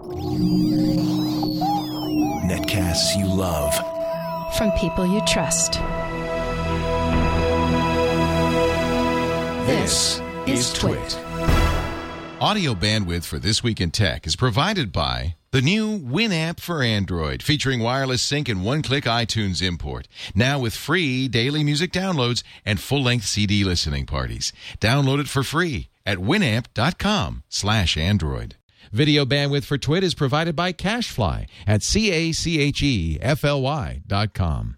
Netcasts you love. From people you trust. This is Twit. Audio bandwidth for This Week in Tech is provided by the new Winamp for Android, featuring wireless sync and one-click iTunes import. Now with free daily music downloads and full-length CD listening parties. Download it for free at winamp.com/Android. Video bandwidth for Twit is provided by CacheFly at CacheFly.com.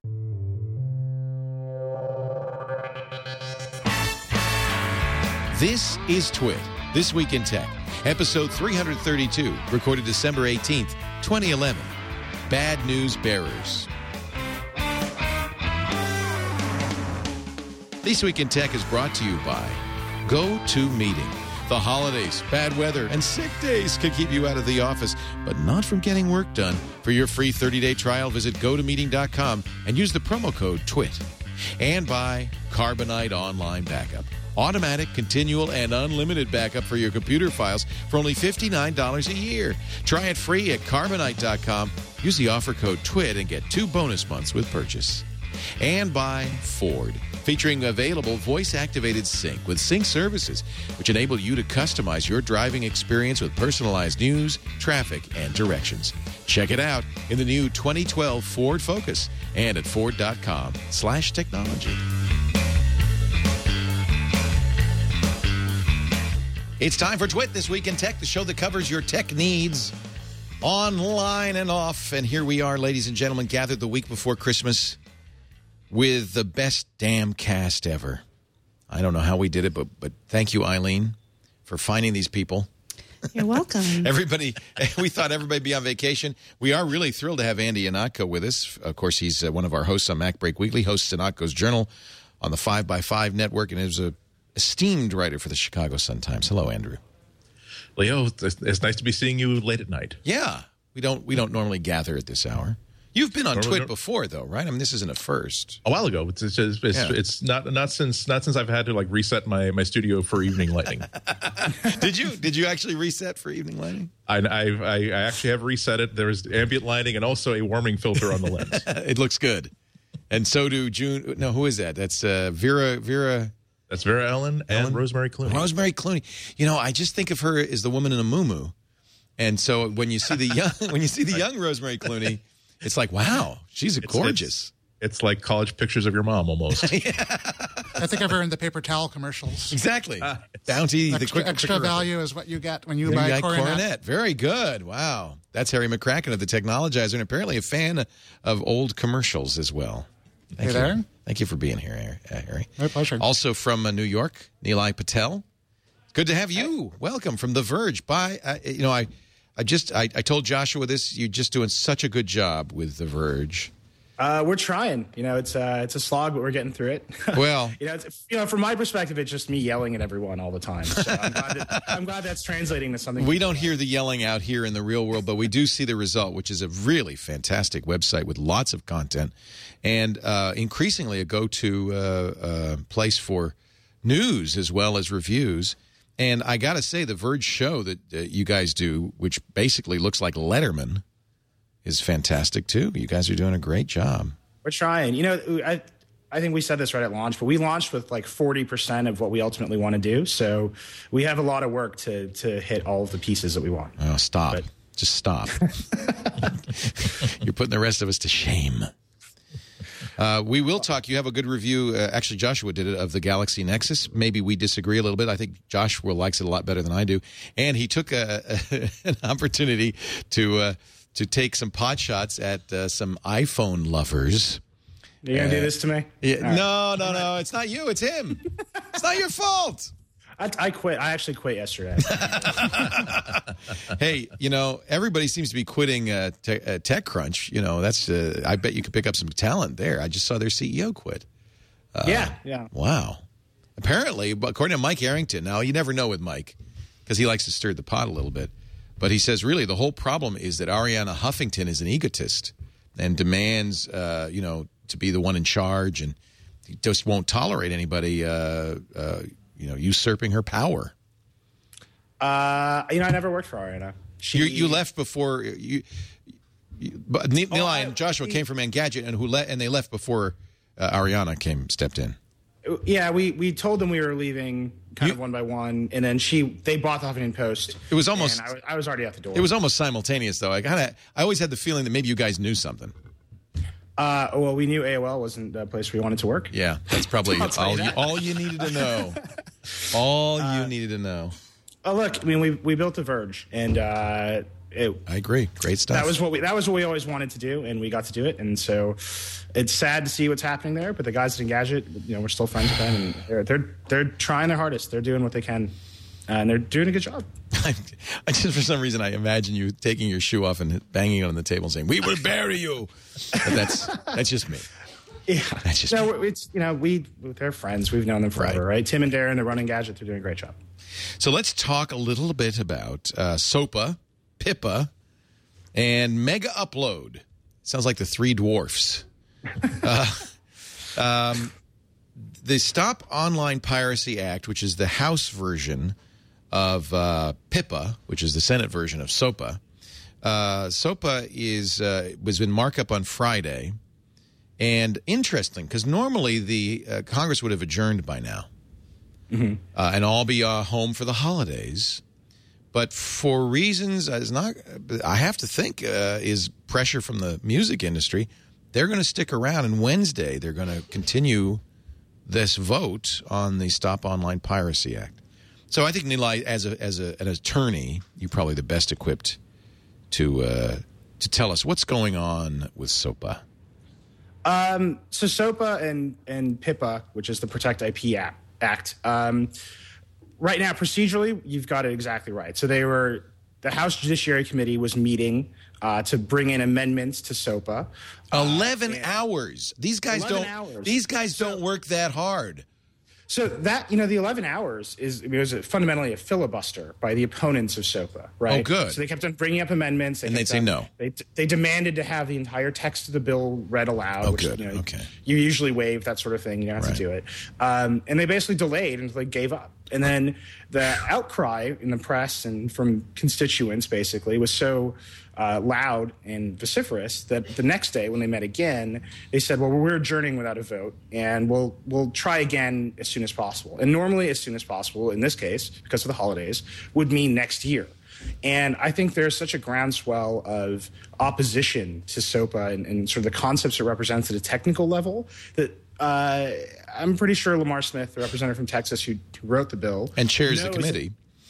This is Twit, This Week in Tech, episode 332, recorded December 18th, 2011. Bad News Bearers. This Week in Tech is brought to you by GoToMeeting. The holidays, bad weather, and sick days can keep you out of the office, but not from getting work done. For your free 30-day trial, visit GoToMeeting.com and use the promo code TWIT. And by Carbonite Online Backup. Automatic, continual, and unlimited backup for your computer files for only $59 a year. Try it free at Carbonite.com. Use the offer code TWIT and get 2 bonus months with purchase. And by Ford, featuring available voice-activated sync with sync services, which enable you to customize your driving experience with personalized news, traffic, and directions. Check it out in the new 2012 Ford Focus and at Ford.com/technology. It's time for Twit, This Week in Tech, the show that covers your tech needs online and off. And here we are, ladies and gentlemen, gathered the week before Christmas with the best damn cast ever. I don't know how we did it, but thank you, Eileen, for finding these people. You're welcome. We thought everybody'd be on vacation. We are really thrilled to have Andy Ihnatko with us. Of course, he's one of our hosts on MacBreak Weekly, hosts Ihnatko's Journal on the 5x5 network, and is an esteemed writer for the Chicago Sun-Times. Hello, Andrew. Leo, it's nice to be seeing you late at night. Yeah. We don't normally gather at this hour. You've been on Twit before, though, right? I mean, this isn't a first. A while ago. It's not since I've had to reset my studio for evening lighting. Did you actually reset for evening lighting? I actually have reset it. There is ambient lighting and also a warming filter on the lens. It looks good, and so do June. No, who is that? That's Vera. That's Vera Ellen and Rosemary Clooney. Rosemary Clooney. You know, I just think of her as the woman in a muumuu, and so when you see the young Rosemary Clooney. It's like, wow, she's gorgeous. It's like college pictures of your mom almost. Yeah. I think of her in the paper towel commercials. Exactly. Bounty, extra value is what you get when you buy Coronet. Very good. Wow. That's Harry McCracken of The Technologizer, and apparently a fan of old commercials as well. Thank you there. Thank you for being here, Harry. My pleasure. Also from New York, Nilay Patel. Good to have you. Welcome from The Verge. I told Joshua this. You're just doing such a good job with The Verge. We're trying. It's a slog, but we're getting through it. Well, from my perspective, it's just me yelling at everyone all the time. So I'm glad that's translating to something. We don't hear the yelling out here in the real world, but we do see the result, which is a really fantastic website with lots of content and increasingly a go-to place for news as well as reviews. And I got to say, the Verge show that you guys do, which basically looks like Letterman, is fantastic, too. You guys are doing a great job. We're trying. I think we said this right at launch, but we launched with 40% of what we ultimately want to do. So we have a lot of work to hit all of the pieces that we want. Oh, stop. Just stop. You're putting the rest of us to shame. We will talk. You have a good review. Actually, Joshua did it of the Galaxy Nexus. Maybe we disagree a little bit. I think Joshua likes it a lot better than I do. And he took an opportunity to take some pot shots at some iPhone lovers. You're going to do this to me? Yeah, no. It's not you. It's him. It's not your fault. I quit. I actually quit yesterday. Hey, everybody seems to be quitting TechCrunch. That's I bet you could pick up some talent there. I just saw their CEO quit. Yeah. Wow. Apparently, according to Mike Arrington, now you never know with Mike because he likes to stir the pot a little bit. But he says, really, the whole problem is that Arianna Huffington is an egotist and demands, to be the one in charge, and he just won't tolerate anybody usurping her power. I never worked for Arianna. You left before you. But Nilay and Joshua came from Engadget, and they left before Ariana stepped in. Yeah, we told them we were leaving kind of one by one, and then they bought the Huffington Post. It was almost. I was already out the door. It was almost simultaneous, though. I always had the feeling that maybe you guys knew something. Well, we knew AOL wasn't the place we wanted to work. Yeah, that's probably all you needed to know. You needed to know. Oh, look, I mean, we built The Verge, and I agree. Great stuff. That was what we always wanted to do, and we got to do it. And so, it's sad to see what's happening there. But the guys at Engadget, we're still friends with them, and they're trying their hardest. They're doing what they can, and they're doing a good job. I just, for some reason, I imagine you taking your shoe off and banging it on the table and saying, "We will bury you." But that's just me. Yeah, that's just me. It's they're friends. We've known them forever, right? Tim and Darren, they're running Engadget. They're doing a great job. So let's talk a little bit about SOPA, Pippa, and Mega Upload. Sounds like the Three Dwarfs. The Stop Online Piracy Act, which is the House version of Pippa, which is the Senate version of SOPA. SOPA was in markup on Friday, and interesting because normally the Congress would have adjourned by now, and all be home for the holidays. But for reasons I have to think is pressure from the music industry, they're going to stick around. And Wednesday, they're going to continue this vote on the Stop Online Piracy Act. So I think, Nilay, as an attorney, you're probably the best equipped to tell us what's going on with SOPA. So SOPA and PIPA, which is the Protect IP Act, right now, procedurally, you've got it exactly right. So the House Judiciary Committee was meeting to bring in amendments to SOPA. 11 hours. These guys don't work that hard. So that, the 11 hours was fundamentally a filibuster by the opponents of SOPA, right? Oh, good. So they kept on bringing up amendments. And they'd say no. They demanded to have the entire text of the bill read aloud. Oh, which, good. Okay. You usually waive that sort of thing. You don't have to do it. And they basically delayed until they gave up. And then the outcry in the press and from constituents, basically, was so loud and vociferous that the next day when they met again, they said, well, we're adjourning without a vote, and we'll try again as soon as possible. And normally as soon as possible, in this case, because of the holidays, would mean next year. And I think there's such a groundswell of opposition to SOPA and sort of the concepts it represents at a technical level that I'm pretty sure Lamar Smith, the representative from Texas who wrote the bill, and chairs the committee.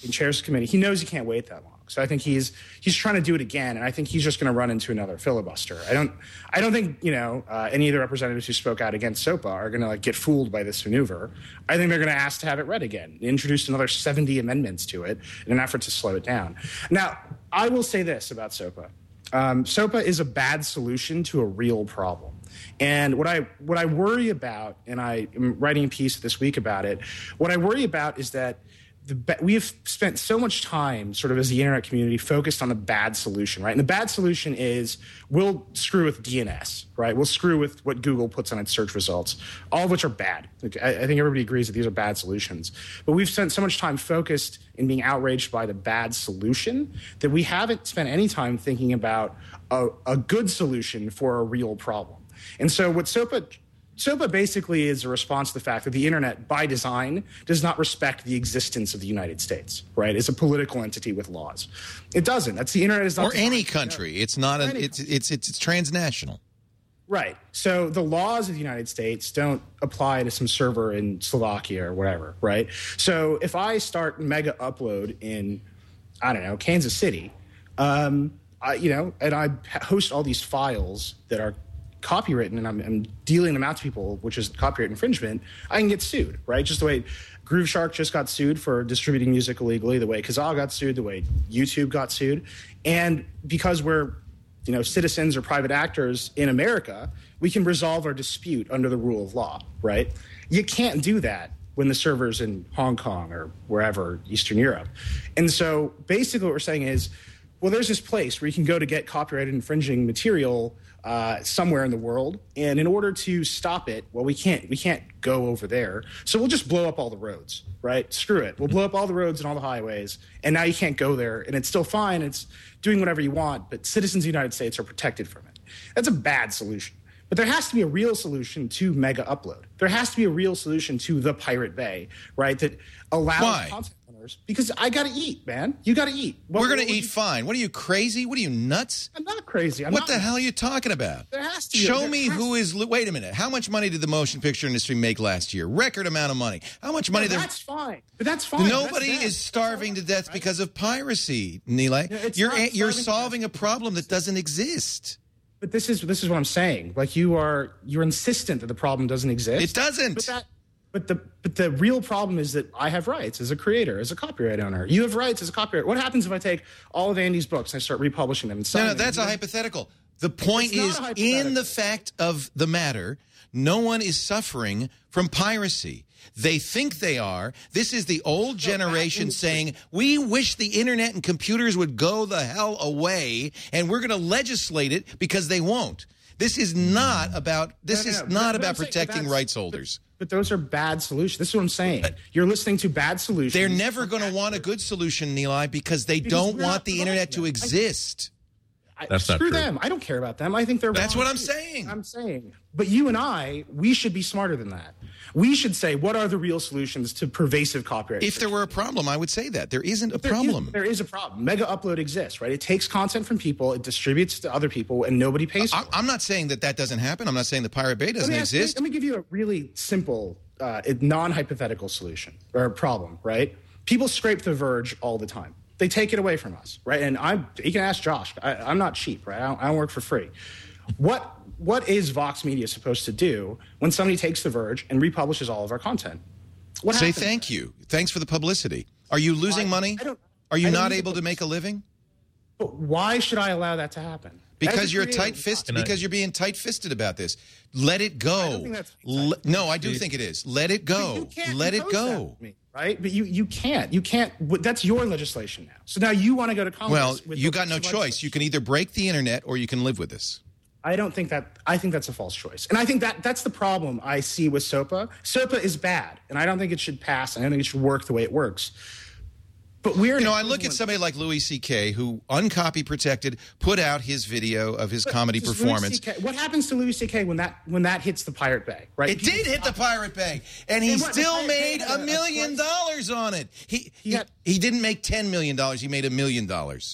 He knows he can't wait that long. So I think he's trying to do it again, and I think he's just going to run into another filibuster. I don't think any of the representatives who spoke out against SOPA are going to get fooled by this maneuver. I think they're going to ask to have it read again, introduce another 70 amendments to it in an effort to slow it down. Now, I will say this about SOPA. SOPA is a bad solution to a real problem. And what I worry about, and I am writing a piece this week about it, what I worry about is that we have spent so much time sort of as the internet community focused on the bad solution, right? And the bad solution is we'll screw with DNS, right? We'll screw with what Google puts on its search results, all of which are bad. I think everybody agrees that these are bad solutions. But we've spent so much time focused in being outraged by the bad solution that we haven't spent any time thinking about a good solution for a real problem. And so what SOPA basically is a response to the fact that the internet, by design, does not respect the existence of the United States, right? It's a political entity with laws. It doesn't. The internet is not. Or any country. It's not. It's transnational. Right. So the laws of the United States don't apply to some server in Slovakia or whatever, right? So if I start Mega Upload in, I don't know, Kansas City, and I host all these files that are copywritten and I'm dealing them out to people, which is copyright infringement, I can get sued, right? Just the way Grooveshark just got sued for distributing music illegally, the way Kazaa got sued, the way YouTube got sued. And because we're, citizens or private actors in America, we can resolve our dispute under the rule of law, right? You can't do that when the server's in Hong Kong or wherever, Eastern Europe. And so basically what we're saying is, Well, there's this place where you can go to get copyrighted infringing material somewhere in the world, and in order to stop it, well, we can't go over there, so we'll just blow up all the roads, right? Screw it, we'll blow up all the roads and all the highways, and now you can't go there, and it's still fine, it's doing whatever you want, but citizens of the United States are protected from it. That's a bad solution. But there has to be a real solution to Mega Upload. There has to be a real solution to the Pirate Bay, right? That allows content owners, because I got to eat, man. You got to eat. We're going to eat fine. What are you, crazy? What are you, nuts? I'm not crazy. What the hell are you talking about? There has to be. Show me who is. Wait a minute. How much money did the motion picture industry make last year? Record amount of money. How much money? That's fine. But that's fine. Nobody is starving to death because of piracy, Nilay. You're solving a problem that doesn't exist. But this is what I'm saying. Like you're insistent that the problem doesn't exist. It doesn't. But the real problem is that I have rights as a creator, as a copyright owner. You have rights as a copyright. What happens if I take all of Andy's books and I start republishing them? And no, that's a hypothetical. The point is, in the fact of the matter, no one is suffering from piracy. They think they are. This is the old generation saying, we wish the internet and computers would go the hell away, and we're going to legislate it because they won't. This is not about protecting rights holders. But those are bad solutions. This is what I'm saying. You're listening to bad solutions. They're never going to want a good solution, Nilay, because they don't want the internet to exist. That's not true. Screw them. I don't care about them. I think they're That's wrong. what I'm saying. I'm saying. But you and we should be smarter than that. We should say, what are the real solutions to pervasive copyright? If there were a problem, I would say that. There isn't a problem. There is a problem. Mega Upload exists, right? It takes content from people, it distributes to other people, and nobody pays for it. I'm not saying that doesn't happen. I'm not saying the Pirate Bay doesn't exist. Let me give you a really simple, non-hypothetical solution or problem, right? People scrape The Verge all the time. They take it away from us, right? And you can ask Josh. I'm not cheap, right? I don't work for free. What is Vox Media supposed to do when somebody takes The Verge and republishes all of our content? Say thank you. Thanks for the publicity. Are you losing money? Are you not able to make a living? But why should I allow that to happen? Because you're tight-fisted. Because you're being tight-fisted about this. Let it go. I don't think that's no, I do think it is. Let it go. Let it go. Right? But you can't. You can't. That's your legislation now. So now you want to go to Congress. Well, you got no choice. You can either break the internet or you can live with this. I don't think that. I think that's a false choice. And I think that's the problem I see with SOPA. SOPA is bad, and I don't think it should pass. I don't think it should work the way it works. But I look at somebody like Louis C.K., who, uncopy protected, put out his video of his comedy performance. What happens to Louis C.K. when that hits the Pirate Bay? Right? It did hit the Pirate Bay, and he still made $1 million on it. He didn't make $10 million. He made $1 million.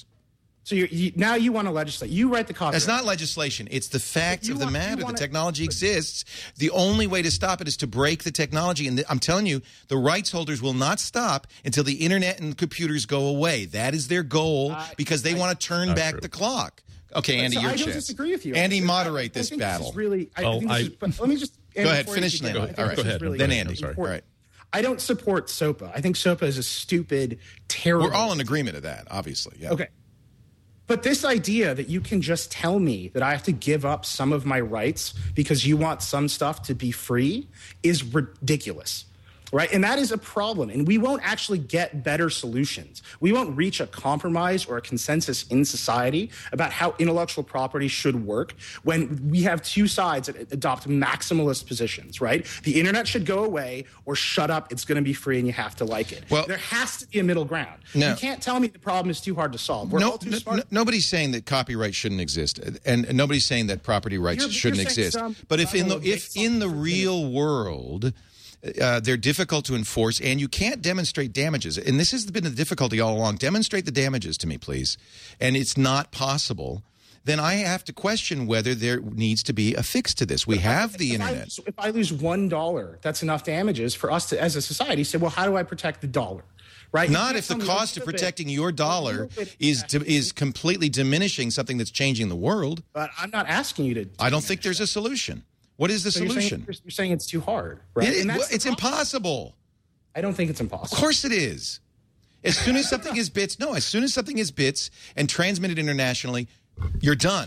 So now you want to legislate. You write the copyright. That's not legislation. It's the fact of the matter. The technology exists. The only way to stop it is to break the technology. And I'm telling you, the rights holders will not stop until the internet and computers go away. That is their goal because they want to turn back the clock. Okay, Andy, your chance. I don't disagree with you. Andy, moderate this battle. Let me just go ahead. Finish then. All right. Go ahead. Then Andy. Sorry. All right. I don't support SOPA. I think SOPA is a stupid, terrible. We're all in agreement of that, obviously. Yeah. Okay. But this idea that you can just tell me that I have to give up some of my rights because you want some stuff to be free is ridiculous, right? And that is a problem. And we won't actually get better solutions. We won't reach a compromise or a consensus in society about how intellectual property should work when we have two sides that adopt maximalist positions, right? The internet should go away or shut up, it's going to be free and you have to like it. Well, there has to be a middle ground. No. You can't tell me the problem is too hard to solve. We're all too smart. Nobody's saying that copyright shouldn't exist, and nobody's saying that property rights shouldn't exist. But if in the real world they're difficult to enforce, and you can't demonstrate damages. And this has been the difficulty all along. Demonstrate the damages to me, please. And it's not possible. Then I have to question whether there needs to be a fix to this. We have the internet. If I lose $1, that's enough damages for us to, as a society, say, well, how do I protect the dollar? Right? Not if the cost of protecting your dollar is completely diminishing something that's changing the world. But I'm not asking you to. I don't think there's a solution. What is the solution? You're saying it's too hard, right? It's impossible. I don't think it's impossible. Of course it is. As soon as something is bits and transmitted internationally, you're done.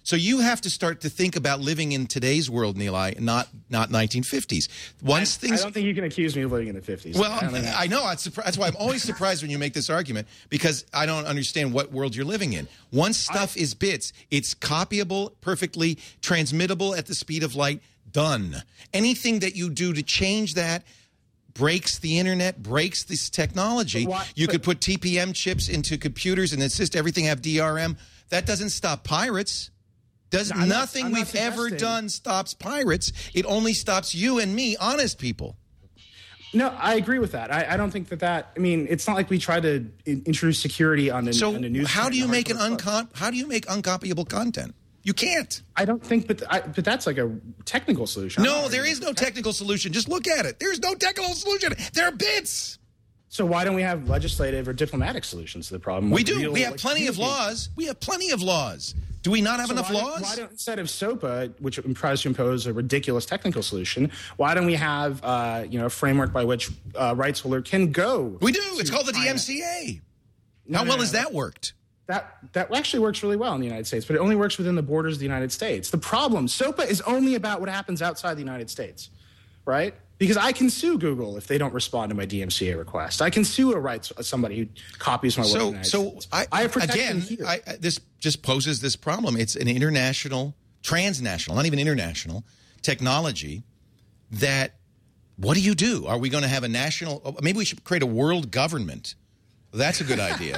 So you have to start to think about living in today's world, Nilay, not 1950s. I don't think you can accuse me of living in the 50s. Well, I know. That's why I'm always surprised when you make this argument, because I don't understand what world you're living in. Once stuff is bits, it's copyable, perfectly transmittable at the speed of light, done. Anything that you do to change that breaks the internet, breaks this technology. You could put TPM chips into computers and insist everything have DRM. That doesn't stop pirates. Nothing we've ever done stops pirates. It only stops you and me, honest people. No, I agree with that. I don't think that. I mean, it's not like we try to introduce security on the news. How do you make uncopyable content? You can't. I don't think, but that's like a technical solution. No, there is no technical solution. Just look at it. There's no technical solution. There are bits. So why don't we have legislative or diplomatic solutions to the problem? We do. We have plenty of laws. We have plenty of laws. Do we not have enough laws? Why don't, instead of SOPA, which tries to impose a ridiculous technical solution, why don't we have a framework by which rights holder can go? We do. It's called the DMCA. How well has that worked? That actually works really well in the United States, but it only works within the borders of the United States. The problem, SOPA is only about what happens outside the United States, right? Because I can sue Google if they don't respond to my DMCA request. I can sue somebody who copies my work in the United States. I have protection here. This just poses this problem. It's an international, transnational, not even international, technology that, what do? Are we going to have a national, maybe we should create a world government. That's a good idea.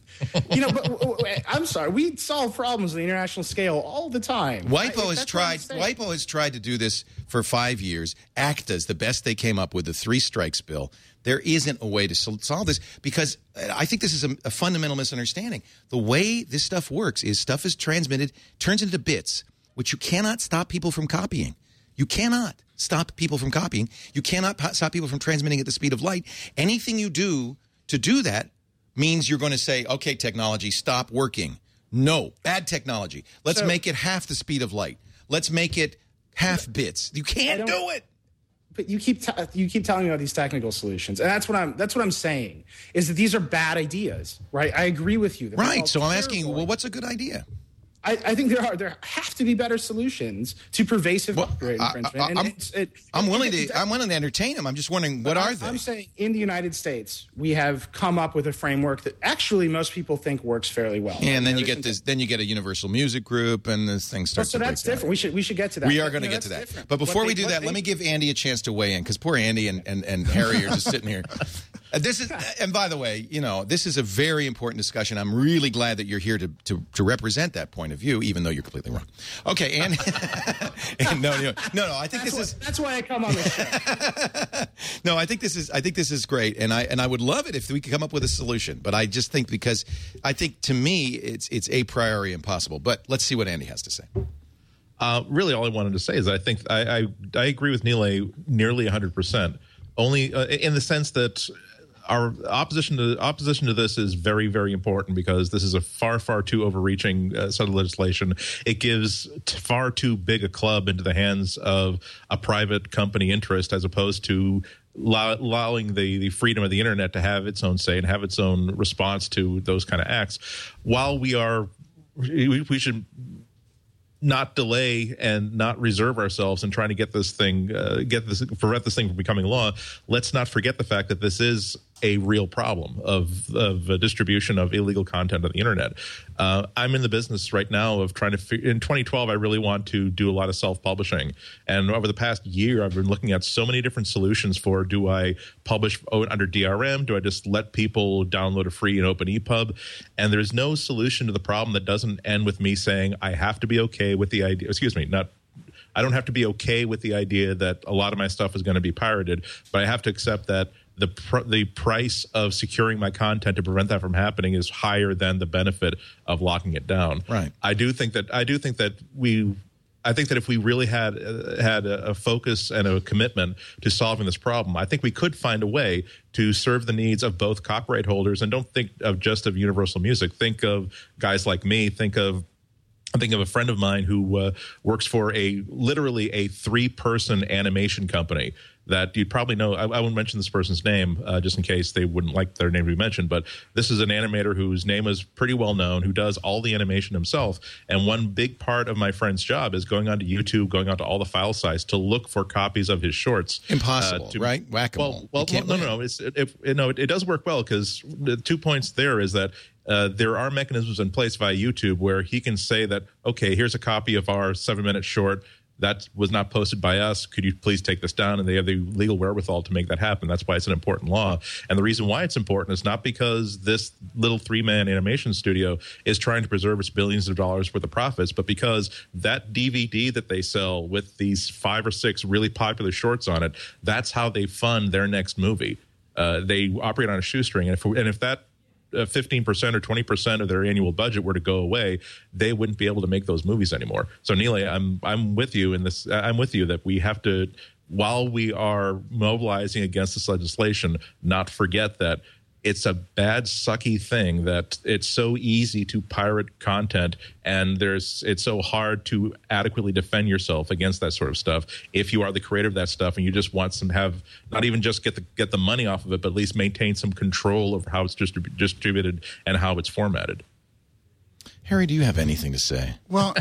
But I'm sorry. We solve problems on the international scale all the time. WIPO has tried to do this for 5 years. ACTA's the best they came up with, the 3 strikes bill. There isn't a way to solve this, because I think this is a fundamental misunderstanding. The way this stuff works is stuff is transmitted, turns into bits, which you cannot stop people from copying. You cannot stop people from copying. You cannot stop people from transmitting at the speed of light. Anything you do to do that means you're going to say, okay, technology, stop working. No, bad technology. Let's make it half the speed of light. Let's make it half bits. You can't do it. But you keep telling me about these technical solutions, and that's what I'm saying is that these are bad ideas, right? I agree with you. Right. So I'm asking, well, what's a good idea? I think there have to be better solutions to pervasive copyright infringement. I'm willing to entertain them. I'm just wondering, what are they? I'm saying in the United States, we have come up with a framework that actually most people think works fairly well. Yeah, and then you get this. Then you get a Universal Music Group, and this thing starts. So that's different. We should get to that. We are going to get to that. Different. But before we do that, let me give Andy a chance to weigh in, because poor Andy and Harry are just sitting here. And by the way, this is a very important discussion. I'm really glad that you're here to represent that point of view, even though you're completely wrong. Okay, and no. I think that's why I come on the show. No, I think this is great, and I would love it if we could come up with a solution. But I just think, because I think, to me it's a priori impossible. But let's see what Andy has to say. Really, all I wanted to say is I think I agree with Nilay nearly 100%. Only in the sense that our opposition to this is very, very important, because this is a far, far too overreaching set of legislation. It gives far too big a club into the hands of a private company interest, as opposed to allowing the freedom of the internet to have its own say and have its own response to those kind of acts. While we should not delay and not reserve ourselves in trying to get this thing, prevent this thing from becoming law. Let's not forget the fact that this is a real problem of distribution of illegal content on the internet. I'm in the business right now of trying to in 2012, I really want to do a lot of self-publishing. And over the past year, I've been looking at so many different solutions for, do I publish under DRM? Do I just let people download a free and open EPUB? And there's no solution to the problem that doesn't end with me saying I have to be okay with the idea. I don't have to be okay with the idea that a lot of my stuff is going to be pirated, but I have to accept that the price of securing my content to prevent that from happening is higher than the benefit of locking it down. Right. I think that if we really had a focus and a commitment to solving this problem, I think we could find a way to serve the needs of both copyright holders. And don't think of just of Universal Music. Think of guys like me. Think of a friend of mine who works for literally a 3-person animation company that you'd probably know. I won't mention this person's name just in case they wouldn't like their name to be mentioned, but this is an animator whose name is pretty well known, who does all the animation himself. And one big part of my friend's job is going onto YouTube, going onto all the file sites to look for copies of his shorts. Impossible, right? Whack-a-mole. Well, no. It does work well, because the 2 points there is that there are mechanisms in place via YouTube where he can say that, okay, here's a copy of our 7-minute short that was not posted by us. Could you please take this down? And they have the legal wherewithal to make that happen. That's why it's an important law. And the reason why it's important is not because this little 3-man animation studio is trying to preserve its billions of dollars worth of profits, but because that DVD that they sell with these 5 or 6 really popular shorts on it, that's how they fund their next movie. They operate on a shoestring. And if that 15% or 20% of their annual budget were to go away, they wouldn't be able to make those movies anymore. So, Neely, I'm with you in this. I'm with you that we have to, while we are mobilizing against this legislation, not forget that it's a bad, sucky thing that it's so easy to pirate content, and it's so hard to adequately defend yourself against that sort of stuff if you are the creator of that stuff and you just want some not even just get the money off of it, but at least maintain some control over how it's distributed and how it's formatted. Harry, do you have anything to say? Well,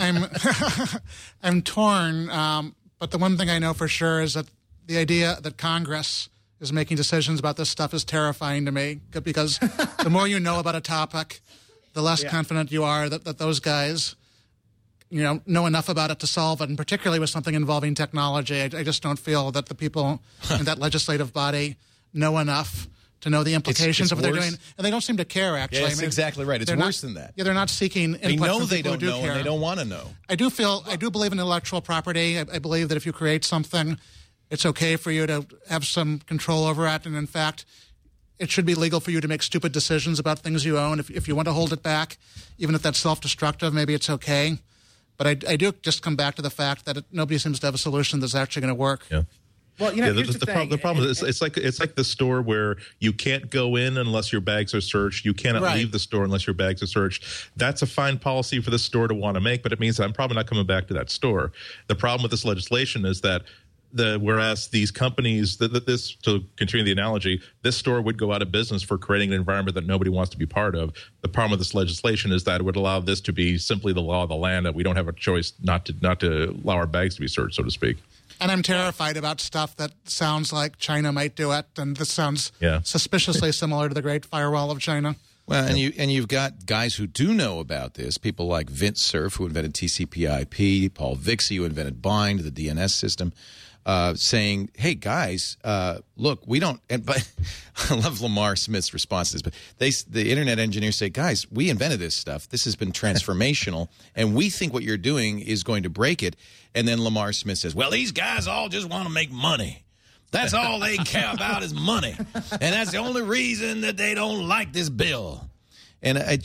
I'm torn, but the one thing I know for sure is that the idea that Congress is making decisions about this stuff is terrifying to me, because the more you know about a topic, the less confident you are that those guys, know enough about it to solve it, and particularly with something involving technology. I just don't feel that the people in that legislative body know enough to know the implications of what they're doing, and they don't seem to care, actually. Yeah, that's exactly right. It's worse than that. Yeah, they're not seeking input. They know from they people don't who do know, care. and they don't want to know. I do believe in intellectual property. I believe that if you create something, it's okay for you to have some control over it, and in fact, it should be legal for you to make stupid decisions about things you own. If you want to hold it back, even if that's self-destructive, maybe it's okay. But I do just come back to the fact that nobody seems to have a solution that's actually going to work. Yeah. Well, the problem is it's like the store where you can't go in unless your bags are searched. You cannot leave the store unless your bags are searched. That's a fine policy for the store to want to make, but it means that I'm probably not coming back to that store. The problem with this legislation is that whereas these companies, to continue the analogy, this store would go out of business for creating an environment that nobody wants to be part of. The problem with this legislation is that it would allow this to be simply the law of the land, that we don't have a choice not to allow our bags to be searched, so to speak. And I'm terrified about stuff that sounds like China might do it, and this sounds suspiciously similar to the Great Firewall of China. Well, and you've got guys who do know about this, people like Vint Cerf, who invented TCP/IP, Paul Vixie, who invented Bind, the DNS system, saying, hey, guys, look, we don't – but I love Lamar Smith's response to this, but the Internet engineers say, guys, we invented this stuff. This has been transformational, and we think what you're doing is going to break it. And then Lamar Smith says, well, these guys all just want to make money. That's all they care about is money. And that's the only reason that they don't like this bill. And I'm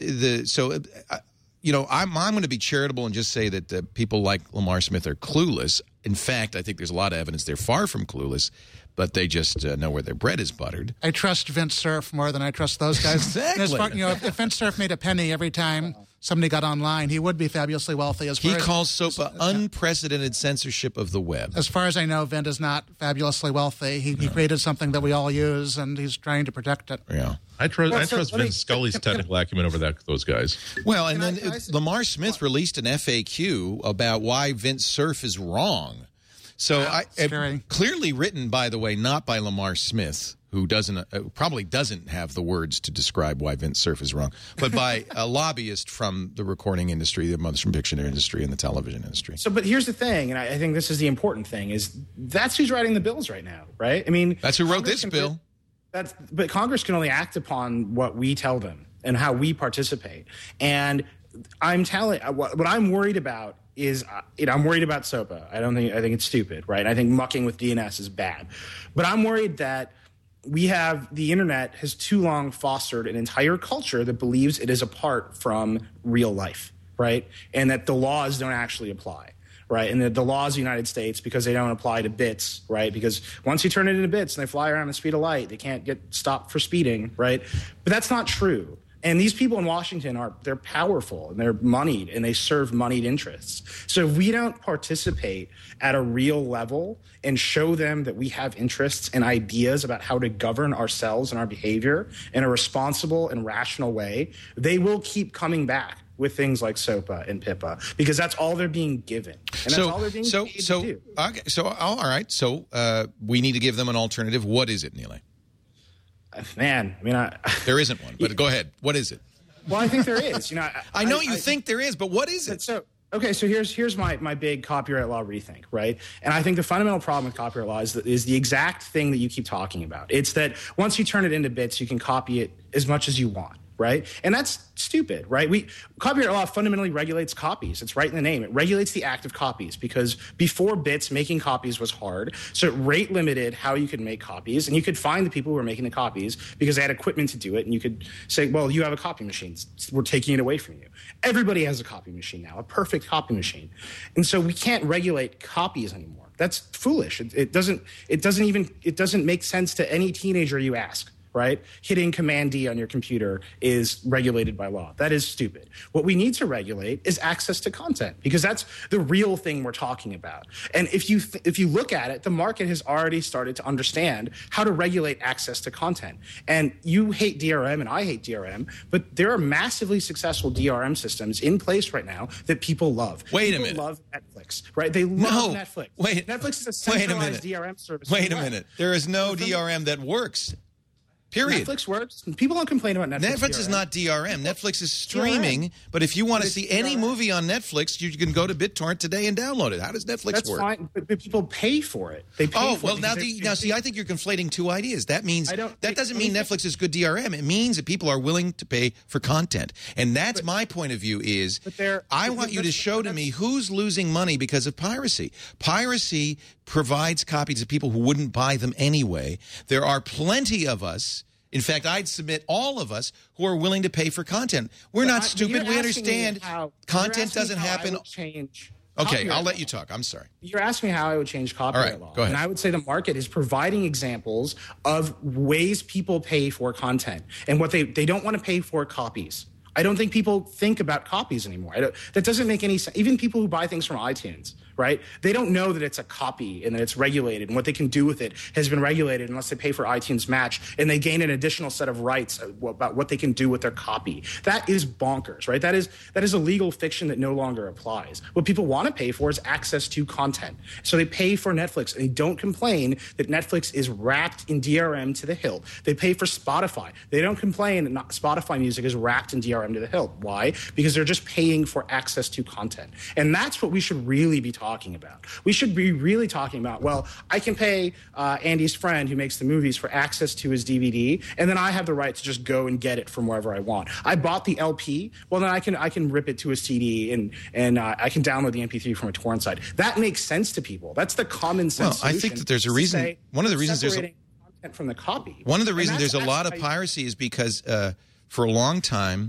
going to be charitable and just say that people like Lamar Smith are clueless. In fact, I think there's a lot of evidence they're far from clueless, but they just know where their bread is buttered. I trust Vint Cerf more than I trust those guys. Exactly. If Vint Cerf made a penny every time somebody got online, he would be fabulously wealthy. He calls SOPA unprecedented censorship of the web. As far as I know, Vint is not fabulously wealthy. He created something that we all use, and he's trying to protect it. Yeah. I trust Vince Scully's technical acumen over those guys. Well, and then Lamar Smith released an FAQ about why Vint Cerf is wrong. So clearly written, by the way, not by Lamar Smith, who probably doesn't have the words to describe why Vint Cerf is wrong, but by a lobbyist from the recording industry, the motion picture industry, and the television industry. So, but here's the thing, and I think this is the important thing, is that's who's writing the bills right now, right? I mean, that's who wrote this bill. But Congress can only act upon what we tell them and how we participate. And I'm telling what I'm worried about is I'm worried about SOPA. I think it's stupid, right? I think mucking with DNS is bad. But I'm worried that the internet has too long fostered an entire culture that believes it is apart from real life, right? And that the laws don't actually apply. Right, and the laws of the United States, because they don't apply to bits, right? Because once you turn it into bits and they fly around the speed of light, they can't get stopped for speeding, right? But that's not true. And these people in Washington they're powerful and they're moneyed and they serve moneyed interests. So if we don't participate at a real level and show them that we have interests and ideas about how to govern ourselves and our behavior in a responsible and rational way, they will keep coming back with things like SOPA and PIPA, because that's all they're being given. And that's all they're being paid to do. Okay, all right. So we need to give them an alternative. What is it, Nilay? Man, I mean, there isn't one, but go ahead. What is it? Well, I think there is. You know, I know you think there is, but what is it? So here's my big copyright law rethink, right? And I think the fundamental problem with copyright law is the exact thing that you keep talking about. It's that once you turn it into bits, you can copy it as much as you want. Right? And that's stupid, right? Copyright law fundamentally regulates copies. It's right in the name. It regulates the act of copies, because before bits, making copies was hard. So it rate limited how you could make copies, and you could find the people who were making the copies because they had equipment to do it. And you could say, well, you have a copy machine. We're taking it away from you. Everybody has a copy machine now, a perfect copy machine. And so we can't regulate copies anymore. That's foolish. It doesn't make sense to any teenager you ask. Right? Hitting Command D on your computer is regulated by law. That is stupid. What we need to regulate is access to content, because that's the real thing we're talking about. And if you look at it, the market has already started to understand how to regulate access to content. And you hate DRM and I hate DRM, but there are massively successful DRM systems in place right now that people love. Wait a minute. People love Netflix, right? They love Netflix. Netflix is a centralized DRM service. Wait a minute. There is no DRM that works. Period. Netflix works. People don't complain about Netflix. Netflix is not DRM. Netflix is streaming. But if you want to see any movie on Netflix, you can go to BitTorrent today and download it. How does Netflix work? That's fine, but people pay for it. They pay for it. Now see, I think you're conflating two ideas. That means that doesn't mean Netflix is good DRM. It means that people are willing to pay for content, and that's my point of view. I want you to show to me who's losing money because of piracy. Piracy provides copies to people who wouldn't buy them anyway. There are plenty of us. In fact, I'd submit all of us who are willing to pay for content. We're not stupid. We understand content doesn't happen. Okay, I'll let you talk. I'm sorry. You're asking me how I would change copyright law. Go ahead. And I would say the market is providing examples of ways people pay for content and what they don't want to pay for copies. I don't think people think about copies anymore. That doesn't make any sense. Even people who buy things from iTunes, right? They don't know that it's a copy and that it's regulated, and what they can do with it has been regulated unless they pay for iTunes Match, and they gain an additional set of rights about what they can do with their copy. That is bonkers, right? That is a legal fiction that no longer applies. What people want to pay for is access to content. So they pay for Netflix, and they don't complain that Netflix is wrapped in DRM to the hilt. They pay for Spotify. They don't complain that Spotify music is wrapped in DRM to the hilt. Why? Because they're just paying for access to content. And that's what we should really be talking about. We should be really talking about, well, I can pay Andy's friend who makes the movies for access to his DVD, and then I have the right to just go and get it from wherever I want. I bought the LP, well, then I can rip it to a CD and I can download the MP3 from a torrent site. That makes sense to people. That's the common sense solution. I think that there's a reason. One of the reasons there's content from the copy. One of the reasons there's a lot of piracy is because for a long time,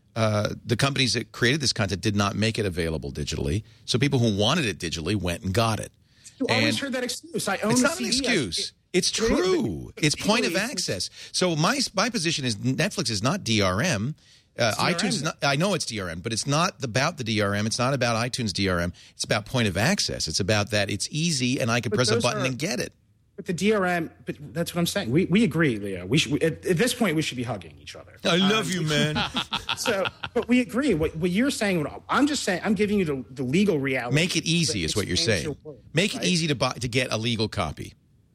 the companies that created this content did not make it available digitally. So people who wanted it digitally went and got it. You always heard that excuse. I own it's the not CD. an excuse. It's true. It's point of access. So my position is Netflix is not DRM. iTunes is not, I know it's DRM, but it's not about the DRM. It's not about iTunes DRM. It's about point of access. It's about that it's easy and I can press a button and get it. But the DRM, but that's what I'm saying. We agree, Leo. At this point, we should be hugging each other. I love you, man. But we agree. What you're saying, I'm just saying, I'm giving you the legal reality. Make it easy is what you're saying. Make it easy to get a legal copy.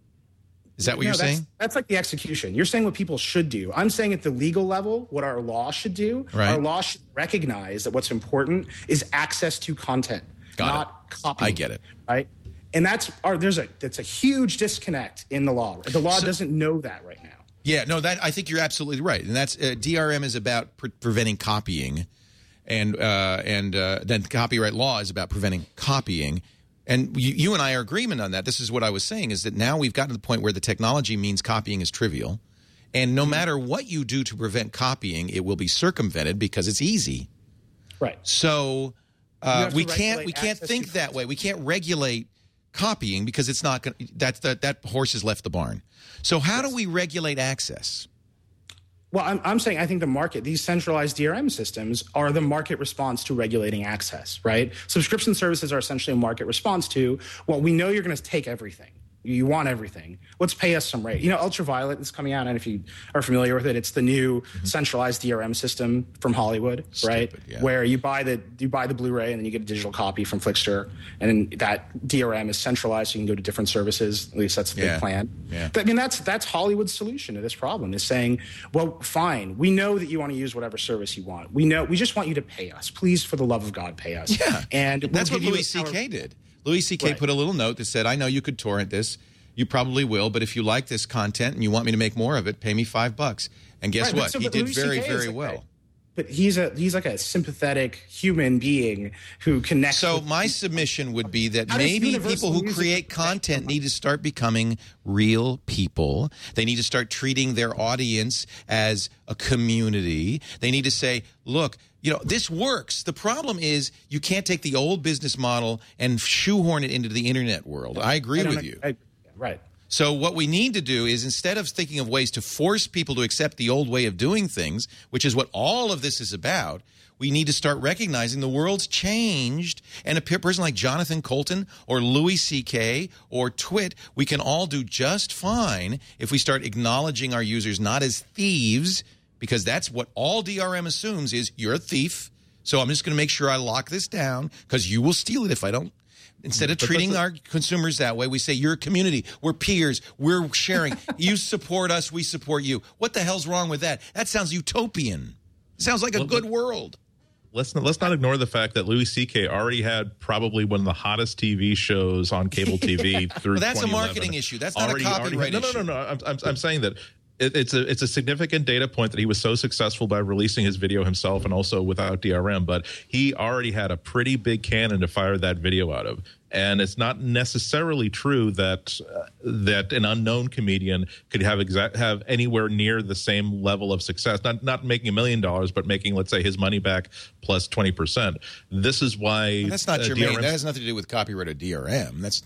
Is that what you're saying? That's like the execution. You're saying what people should do. I'm saying at the legal level, what our law should do. Right. Our law should recognize that what's important is access to content, not copying. I get it. Right? And that's a huge disconnect in the law. The law doesn't know that right now. Yeah, no, I think you're absolutely right. And that's DRM is about preventing copying, and then copyright law is about preventing copying. And you and I are in agreement on that. This is what I was saying, is that now we've gotten to the point where the technology means copying is trivial. And no matter what you do to prevent copying, it will be circumvented because it's easy. Right. So we can't think that way. We can't regulate copying because it's not going. That horse has left the barn. So how do we regulate access? Well, I'm saying I think the market, these centralized DRM systems are the market response to regulating access, right? Subscription services are essentially a market response to, well, we know you're going to take everything. You want everything. Let's pay us some rate. Ultraviolet is coming out, and if you are familiar with it, it's the new centralized DRM system from Hollywood, right? Yeah. Where you buy the Blu-ray and then you get a digital copy from Flixster, and then that DRM is centralized, so you can go to different services. At least that's the big plan. Yeah. I mean, that's Hollywood's solution to this problem, is saying, well, fine, we know that you want to use whatever service you want. We just want you to pay us. Please, for the love of God, pay us. Yeah, and that's what Louis C.K. did. Louis C.K. put a little note that said, I know you could torrent this. You probably will, but if you like this content and you want me to make more of it, pay me $5. And guess what? He did very, very well. But he's like a sympathetic human being who connects. So my submission would be that maybe people who create content need to start becoming real people. They need to start treating their audience as a community. They need to say, look, this works. The problem is you can't take the old business model and shoehorn it into the internet world. I agree with you. Right. So what we need to do is, instead of thinking of ways to force people to accept the old way of doing things, which is what all of this is about, we need to start recognizing the world's changed. And a person like Jonathan Coulton or Louis C.K. or Twit, we can all do just fine if we start acknowledging our users not as thieves, because that's what all DRM assumes is you're a thief. So I'm just going to make sure I lock this down because you will steal it if I don't. Instead of treating our consumers that way, we say, you're a community, we're peers, we're sharing. You support us, we support you. What the hell's wrong with that? That sounds utopian. It sounds like a good world. Let's not ignore the fact that Louis C.K. already had probably one of the hottest TV shows on cable TV through. Well, that's a marketing issue. That's not a copyright issue. No. I'm saying that it's a significant data point that he was so successful by releasing his video himself and also without DRM. But he already had a pretty big cannon to fire that video out of. And it's not necessarily true that an unknown comedian could have anywhere near the same level of success. Not making $1 million, but making, let's say, his money back plus 20%. This is why that's not germane. That has nothing to do with copyright or DRM. That's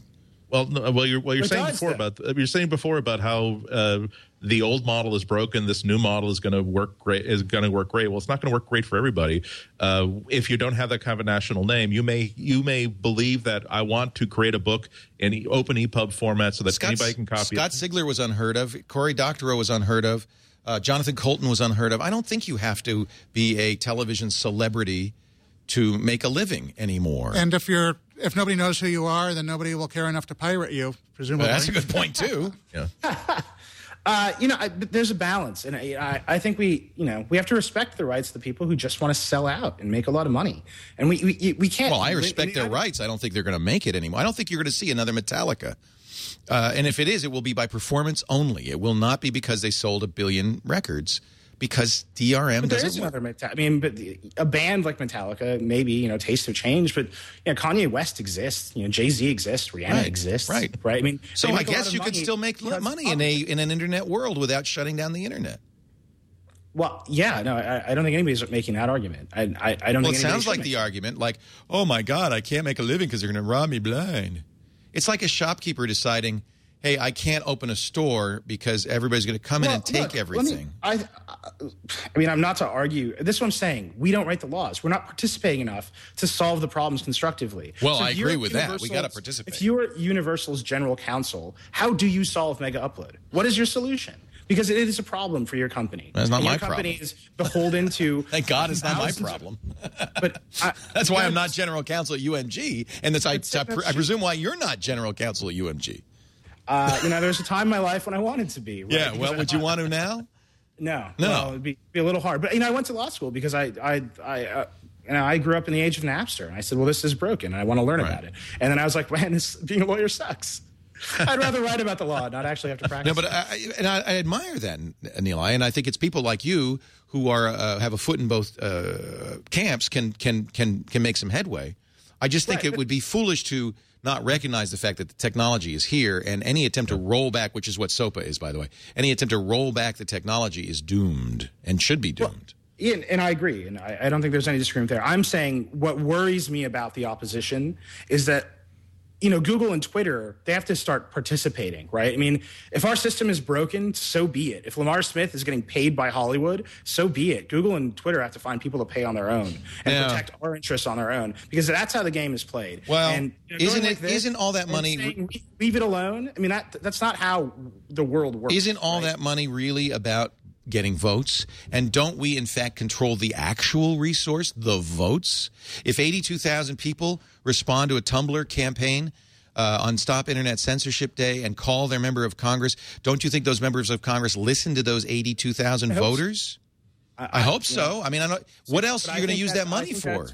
you're saying before about how the old model is broken, this new model is going to work great. Well, it's not going to work great for everybody. If you don't have that kind of a national name, you may believe that I want to create a book in open EPUB format so that anybody can copy Scott it. Sigler was unheard of. Cory Doctorow was unheard of. Jonathan Coulton was unheard of. I don't think you have to be a television celebrity to make a living anymore. And if nobody knows who you are, then nobody will care enough to pirate you, presumably. Well, that's a good point, too. Yeah. There's a balance, and I think we have to respect the rights of the people who just want to sell out and make a lot of money, and we can't. Well, I respect their rights. I don't think they're going to make it anymore. I don't think you're going to see another Metallica, and if it is, it will be by performance only. It will not be because they sold 1 billion records. Because DRM doesn't work. But a band like Metallica, maybe, tastes have changed, but Kanye West exists, Jay-Z exists, Rihanna exists. Right. I mean, so I guess you could still make money in an internet world without shutting down the internet. Well, yeah, no, I don't think anybody's making that argument. I don't think. Well, it sounds like the argument, like, oh my God, I can't make a living because they're going to rob me blind. It's like a shopkeeper deciding, hey, I can't open a store because everybody's going to come in and take everything. I mean, I'm not to argue. This is what I'm saying. We don't write the laws. We're not participating enough to solve the problems constructively. Well, I agree with that. We got to participate. If you were Universal's general counsel, how do you solve Mega Upload? What is your solution? Because it is a problem for your company. That's not my problem. Your company is beholden to. Thank God it's not my problem. But that's why I'm not general counsel at UMG, and that's I presume why you're not general counsel at UMG. There's a time in my life when I wanted to be. Right? Yeah, well, would you want to now? No. It'd be a little hard. But I went to law school because I grew up in the age of Napster, and I said, well, this is broken, and I want to learn about it. And then I was like, man, being a lawyer sucks. I'd rather write about the law, not actually have to practice. No, but I admire that, Nilay, and I think it's people like you who are have a foot in both camps can make some headway. I just think it would be foolish to not recognize the fact that the technology is here, and any attempt to roll back, which is what SOPA is, by the way, any attempt to roll back the technology is doomed and should be doomed. Well, Ian, and I agree, and I don't think there's any disagreement there. I'm saying what worries me about the opposition is that Google and Twitter, they have to start participating, right? I mean, if our system is broken, so be it. If Lamar Smith is getting paid by Hollywood, so be it. Google and Twitter have to find people to pay on their own and protect our interests on their own, because that's how the game is played. Well, and isn't all that money saying, leave it alone? I mean, that's not how the world works. Isn't all that money really about getting votes? And don't we, in fact, control the actual resource, the votes? If 82,000 people respond to a Tumblr campaign on Stop Internet Censorship Day and call their member of Congress, don't you think those members of Congress listen to those 82,000 voters? I hope so. I mean, what else are you going to use that money for?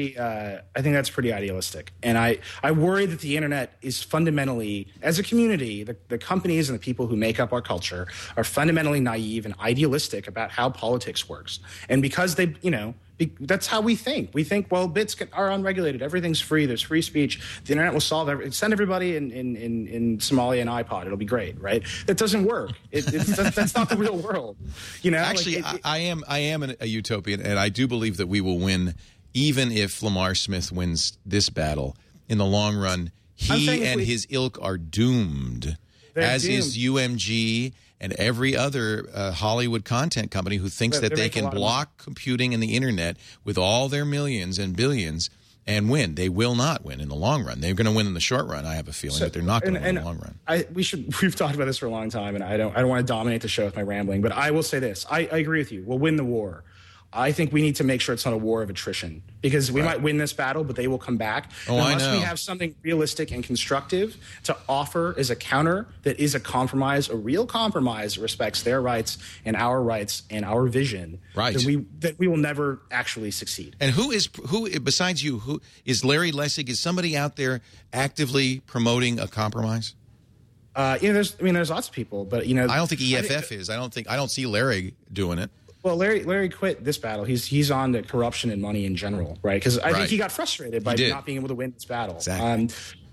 I think that's pretty idealistic. And I worry that the internet is fundamentally, as a community, the companies and the people who make up our culture are fundamentally naive and idealistic about how politics works. And because they, that's how we think. We think, well, bits are unregulated. Everything's free. There's free speech. The internet will solve everything. Send everybody in Somalia an iPod. It'll be great, right? That doesn't work. That's not the real world. Actually, I am a utopian, and I do believe that we will win, even if Lamar Smith wins this battle. In the long run, he and his ilk are doomed, as is UMG and every other Hollywood content company who thinks that they can block computing and the internet with all their millions and billions and win. They will not win in the long run. They're going to win in the short run. I have a feeling, but they're not going to win in the long run. We've talked about this for a long time, and I don't want to dominate the show with my rambling, but I will say this. I agree with you. We'll win the war. I think we need to make sure it's not a war of attrition, because we might win this battle, but they will come back. Unless we have something realistic and constructive to offer as a counter that is a compromise, a real compromise that respects their rights and our vision, that we will never actually succeed. And who besides you, who is Larry Lessig? Is somebody out there actively promoting a compromise? There's lots of people, but I don't think EFF is. I don't see Larry doing it. Well, Larry quit this battle. He's on to corruption and money in general, right? Because I think he got frustrated by not being able to win this battle. Exactly.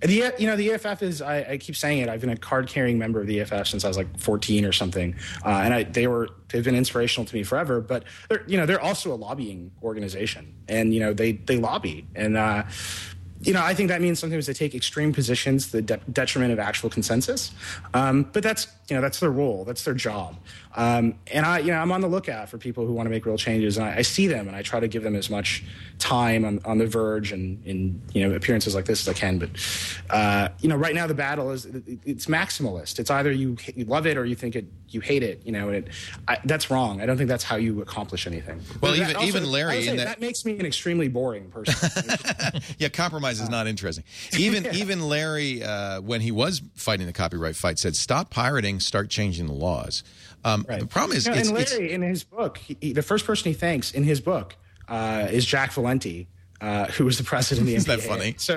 The EFF is, I keep saying it, I've been a card-carrying member of the EFF since I was like 14 or something, and they've been inspirational to me forever. But they're also a lobbying organization, and they lobby, and I think that means sometimes they take extreme positions to the detriment of actual consensus. But that's their role. That's their job. And I'm on the lookout for people who want to make real changes. And I see them, and I try to give them as much time on The Verge and in appearances like this as I can. But right now the battle it's maximalist. It's either you love it or you think you hate it. That's wrong. I don't think that's how you accomplish anything. Well, even Larry, that makes me an extremely boring person. Yeah, compromise is not interesting. Even Larry, when he was fighting the copyright fight, said, "Stop pirating, start changing the laws." The problem is, and Larry, in his book, the first person he thanks in his book is Jack Valenti, who was the president of the NBA. Isn't that funny? So,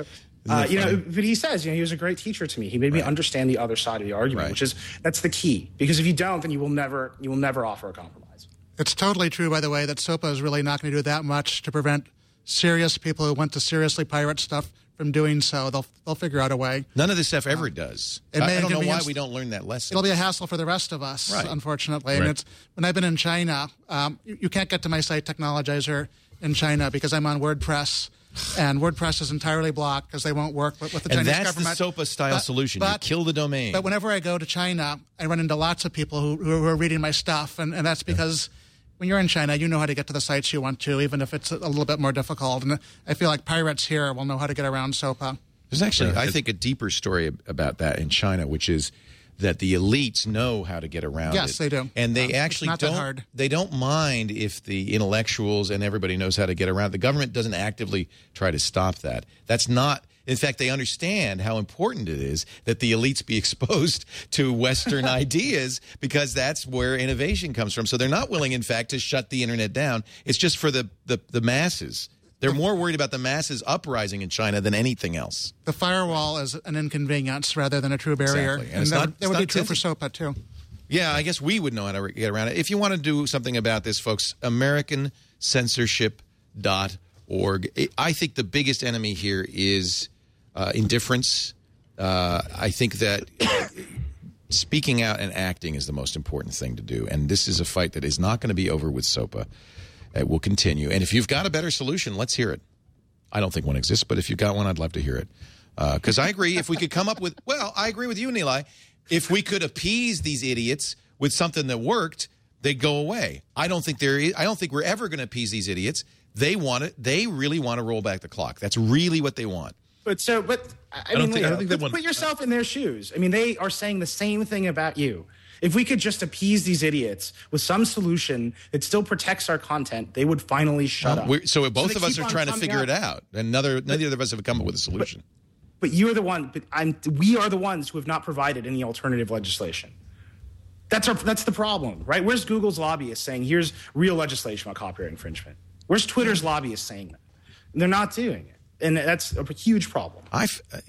but he says, he was a great teacher to me. He made me understand the other side of the argument, that's the key. Because if you don't, then you will never offer a compromise. It's totally true, by the way, that SOPA is really not going to do that much to prevent serious people who want to seriously pirate stuff from doing so. They'll figure out a way. None of this stuff ever does. I don't know why we don't learn that lesson. It'll be a hassle for the rest of us, unfortunately. And when I've been in China, you can't get to my site Technologizer in China because I'm on WordPress, and WordPress is entirely blocked because they won't work with the Chinese government. And that's the SOPA-style solution. You kill the domain. But whenever I go to China, I run into lots of people who are reading my stuff, and that's because when you're in China, you know how to get to the sites you want to, even if it's a little bit more difficult. And I feel like pirates here will know how to get around SOPA. There's actually, I think, a deeper story about that in China, which is that the elites know how to get around it. Yes, they do. And they actually don't mind if the intellectuals and everybody knows how to get around it. The government doesn't actively try to stop that. That's not... In fact, they understand how important it is that the elites be exposed to Western ideas because that's where innovation comes from. So they're not willing, in fact, to shut the internet down. It's just for the masses. They're more worried about the masses uprising in China than anything else. The firewall is an inconvenience rather than a true barrier. Exactly. And that would be true for SOPA, too. Yeah, I guess we would know how to get around it. If you want to do something about this, folks, AmericanCensorship.org. I think the biggest enemy here is indifference. I think that speaking out and acting is the most important thing to do. And this is a fight that is not going to be over with SOPA. It will continue. And if you've got a better solution, let's hear it. I don't think one exists, but if you've got one, I'd love to hear it. Because I agree, if we could come up with, well, I agree with you, Nilay. If we could appease these idiots with something that worked, they'd go away. I don't think we're ever going to appease these idiots. They want it. They really want to roll back the clock. That's really what they want. I don't think Leo, put yourself in their shoes. I mean, they are saying the same thing about you. If we could just appease these idiots with some solution that still protects our content, they would finally shut up. So both of us are trying to figure it out, and neither of us have come up with a solution. But you're the one. We are the ones who have not provided any alternative legislation. That's the problem, right? Where's Google's lobbyist saying, here's real legislation about copyright infringement? Where's Twitter's lobbyist saying that? And they're not doing it. And that's a huge problem. I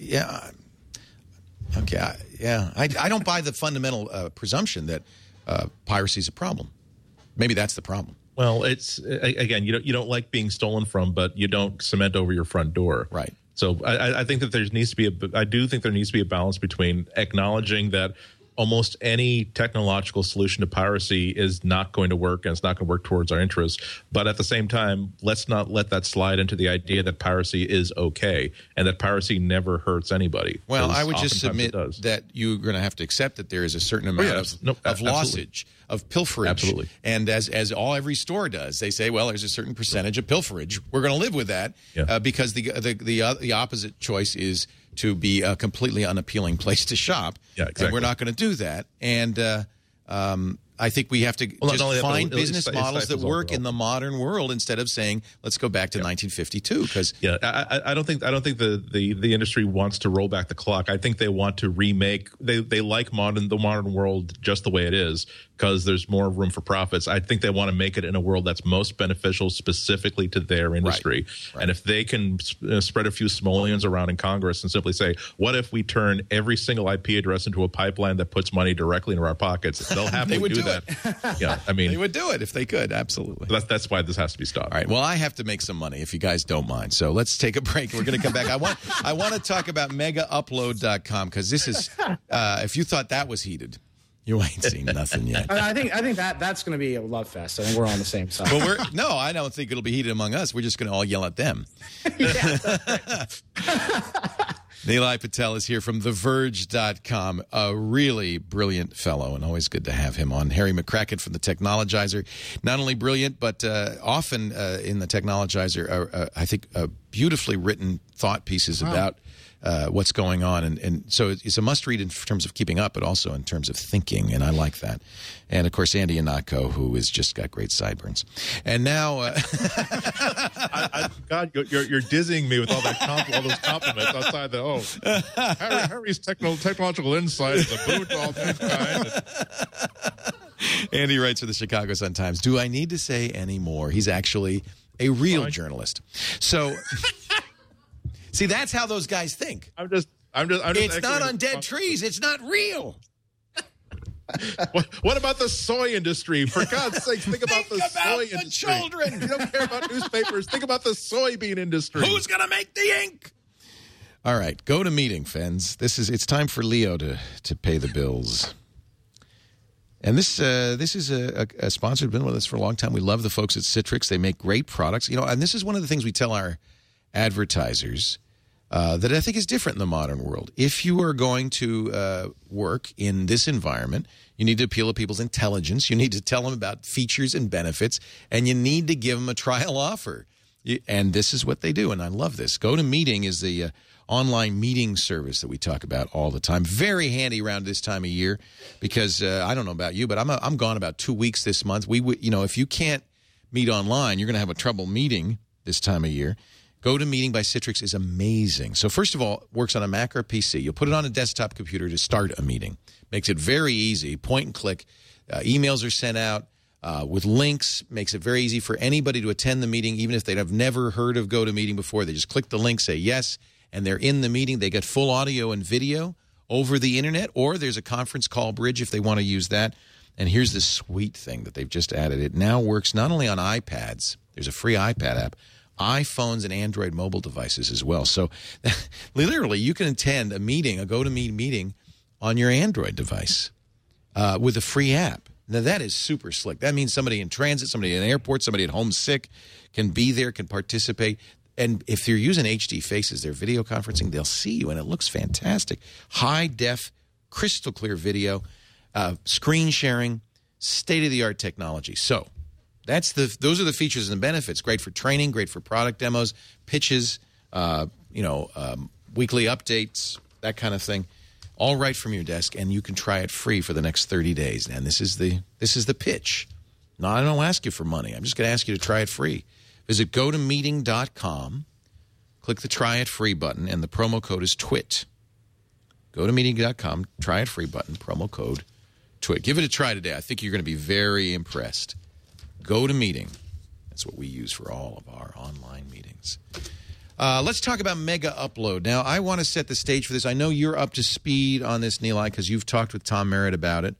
don't buy the fundamental presumption that piracy is a problem. Maybe that's the problem. Well, it's again, you don't like being stolen from, but you don't cement over your front door, right? So I think that there needs to be a balance between acknowledging that almost any technological solution to piracy is not going to work, and it's not going to work towards our interests. But at the same time, let's not let that slide into the idea that piracy is okay and that piracy never hurts anybody. Well, I would just submit that you're going to have to accept that there is a certain amount of lossage, of pilferage. Absolutely. And as every store does, they say, well, there's a certain percentage of pilferage. We're going to live with that because the opposite choice is to be a completely unappealing place to shop. Yeah, exactly. And we're not going to do that. And I think we have to just find business models that work in the modern world instead of saying, let's go back to 1952. Because I don't think the industry wants to roll back the clock. I think they want to remake. They like the modern world just the way it is because there's more room for profits. I think they want to make it in a world that's most beneficial specifically to their industry. Right. And if they can spread a few simoleons around in Congress and simply say, what if we turn every single IP address into a pipeline that puts money directly into our pockets? They'll happily do that. Yeah, I mean, they would do it if they could. Absolutely. That's why this has to be stopped. All right. Well, I have to make some money if you guys don't mind. So let's take a break. We're going to come back. I want to talk about megaupload.com because this is if you thought that was heated, you ain't seen nothing yet. I think that's going to be a love fest. I think we're on the same side. But I don't think it'll be heated among us. We're just going to all yell at them. Nilay Patel is here from TheVerge.com, a really brilliant fellow, and always good to have him on. Harry McCracken from The Technologizer, not only brilliant, but often in The Technologizer, I think beautifully written thought pieces about what's going on. And so it's a must-read in terms of keeping up, but also in terms of thinking, and I like that. And, of course, Andy Ihnatko, who has just got great sideburns. And now... God, you're dizzying me with all those compliments outside the, Harry's technological insight is a boot to all mankind. Andy writes for the Chicago Sun-Times. Do I need to say any more? He's actually a real journalist. So... See, that's how those guys think. I'm just it's not on dead trees. It's not real. What about the soy industry? For God's sakes, think about the soy industry. Children. You don't care about newspapers. Think about the soybean industry. Who's going to make the ink? All right, go to meeting, friends. It's time for Leo to pay the bills. And this is a sponsor who's been with us for a long time. We love the folks at Citrix. They make great products. And this is one of the things we tell our advertisers that I think is different in the modern world. If you are going to work in this environment, you need to appeal to people's intelligence. You need to tell them about features and benefits, and you need to give them a trial offer. And this is what they do, and I love this. GoToMeeting is the online meeting service that we talk about all the time. Very handy around this time of year because I don't know about you, but I'm gone about 2 weeks this month. If you can't meet online, you're going to have a trouble meeting this time of year. GoToMeeting by Citrix is amazing. So first of all, it works on a Mac or PC. You'll put it on a desktop computer to start a meeting. Makes it very easy, point and click. Emails are sent out with links. Makes it very easy for anybody to attend the meeting, even if they have never heard of GoToMeeting before. They just click the link, say yes, and they're in the meeting. They get full audio and video over the internet, or there's a conference call bridge if they want to use that. And here's the sweet thing that they've just added. It now works not only on iPads. There's a free iPad app. iPhones and Android mobile devices as well. So literally you can attend a meeting, a GoToMeeting meeting on your Android device with a free app. Now that is super slick. That means somebody in transit, somebody in an airport, somebody at home sick can be there, can participate. And if they're using HD faces, they're video conferencing, they'll see you, and it looks fantastic. High-def, crystal clear video, screen sharing, state-of-the-art technology. So those are the features and benefits. Great for training, great for product demos, pitches, weekly updates, that kind of thing. All right from your desk, and you can try it free for the next 30 days. And this is the pitch. No, I don't ask you for money. I'm just going to ask you to try it free. Visit GoToMeeting.com, click the Try It Free button, and the promo code is TWIT. GoToMeeting.com, Try It Free button, promo code TWIT. Give it a try today. I think you're going to be very impressed. GoToMeeting. That's what we use for all of our online meetings. Let's talk about Mega Upload. Now, I want to set the stage for this. I know you're up to speed on this, Nilay, because you've talked with Tom Merritt about it.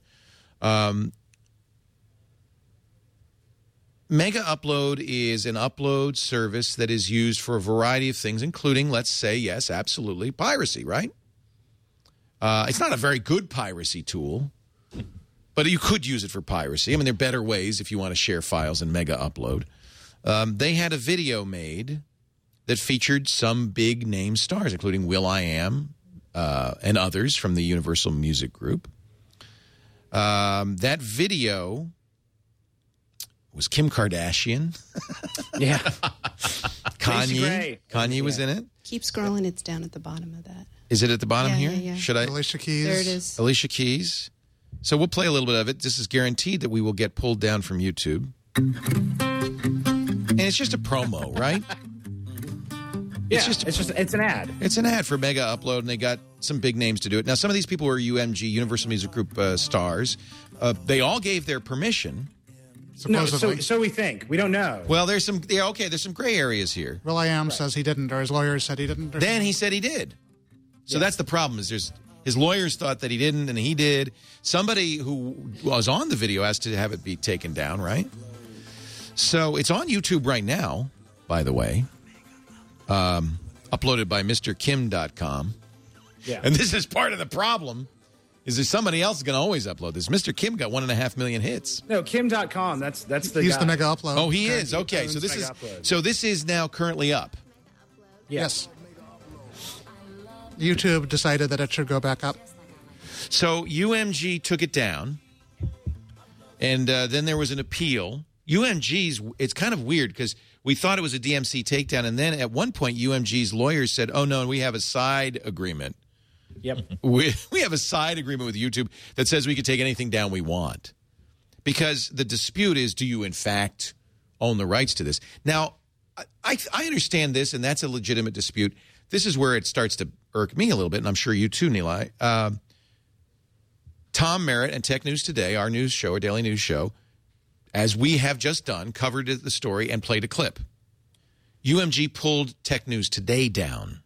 Mega Upload is an upload service that is used for a variety of things, including, let's say, yes, absolutely, piracy, right? It's not a very good piracy tool, but you could use it for piracy. I mean, there are better ways if you want to share files in Mega Upload. They had a video made that featured some big-name stars, including will.i.am and others from the Universal Music Group. That video was Kim Kardashian. Yeah. Kanye was in it. Keep scrolling. It's down at the bottom of that. Is it at the bottom here? Yeah. Should I? Alicia Keys. There it is. Alicia Keys. So we'll play a little bit of it. This is guaranteed that we will get pulled down from YouTube. And it's just a promo, right? It's an ad. It's an ad for Mega Upload, and they got some big names to do it. Now, some of these people were UMG, Universal Music Group stars. They all gave their permission. No, so we think. We don't know. Well, there's some gray areas here. will.i.am says he didn't, or his lawyers said he didn't. Then he said he did. So that's the problem, is his lawyers thought that he didn't, and he did. Somebody who was on the video asked to have it be taken down, right? So it's on YouTube right now, by the way. Uploaded by MrKim.com. Yeah. And this is part of the problem, is there somebody else going to always upload this. Mr. Kim got 1.5 million hits. No, Kim.com, that's the He's guy. the Mega Upload. Oh, he is. Okay, so this is now currently up. Yes. YouTube decided that it should go back up. So UMG took it down, and then there was an appeal. UMG's, it's kind of weird because we thought it was a DMC takedown, and then at one point UMG's lawyers said, oh, no, we have a side agreement. Yep. We have a side agreement with YouTube that says we can take anything down we want. Because the dispute is, do you in fact own the rights to this? Now, I understand this, and that's a legitimate dispute. This is where it starts to irk me a little bit, and I'm sure you too, Nilay. Tom Merritt and Tech News Today, our news show, our daily news show, as we have just done, covered the story and played a clip. UMG pulled Tech News Today down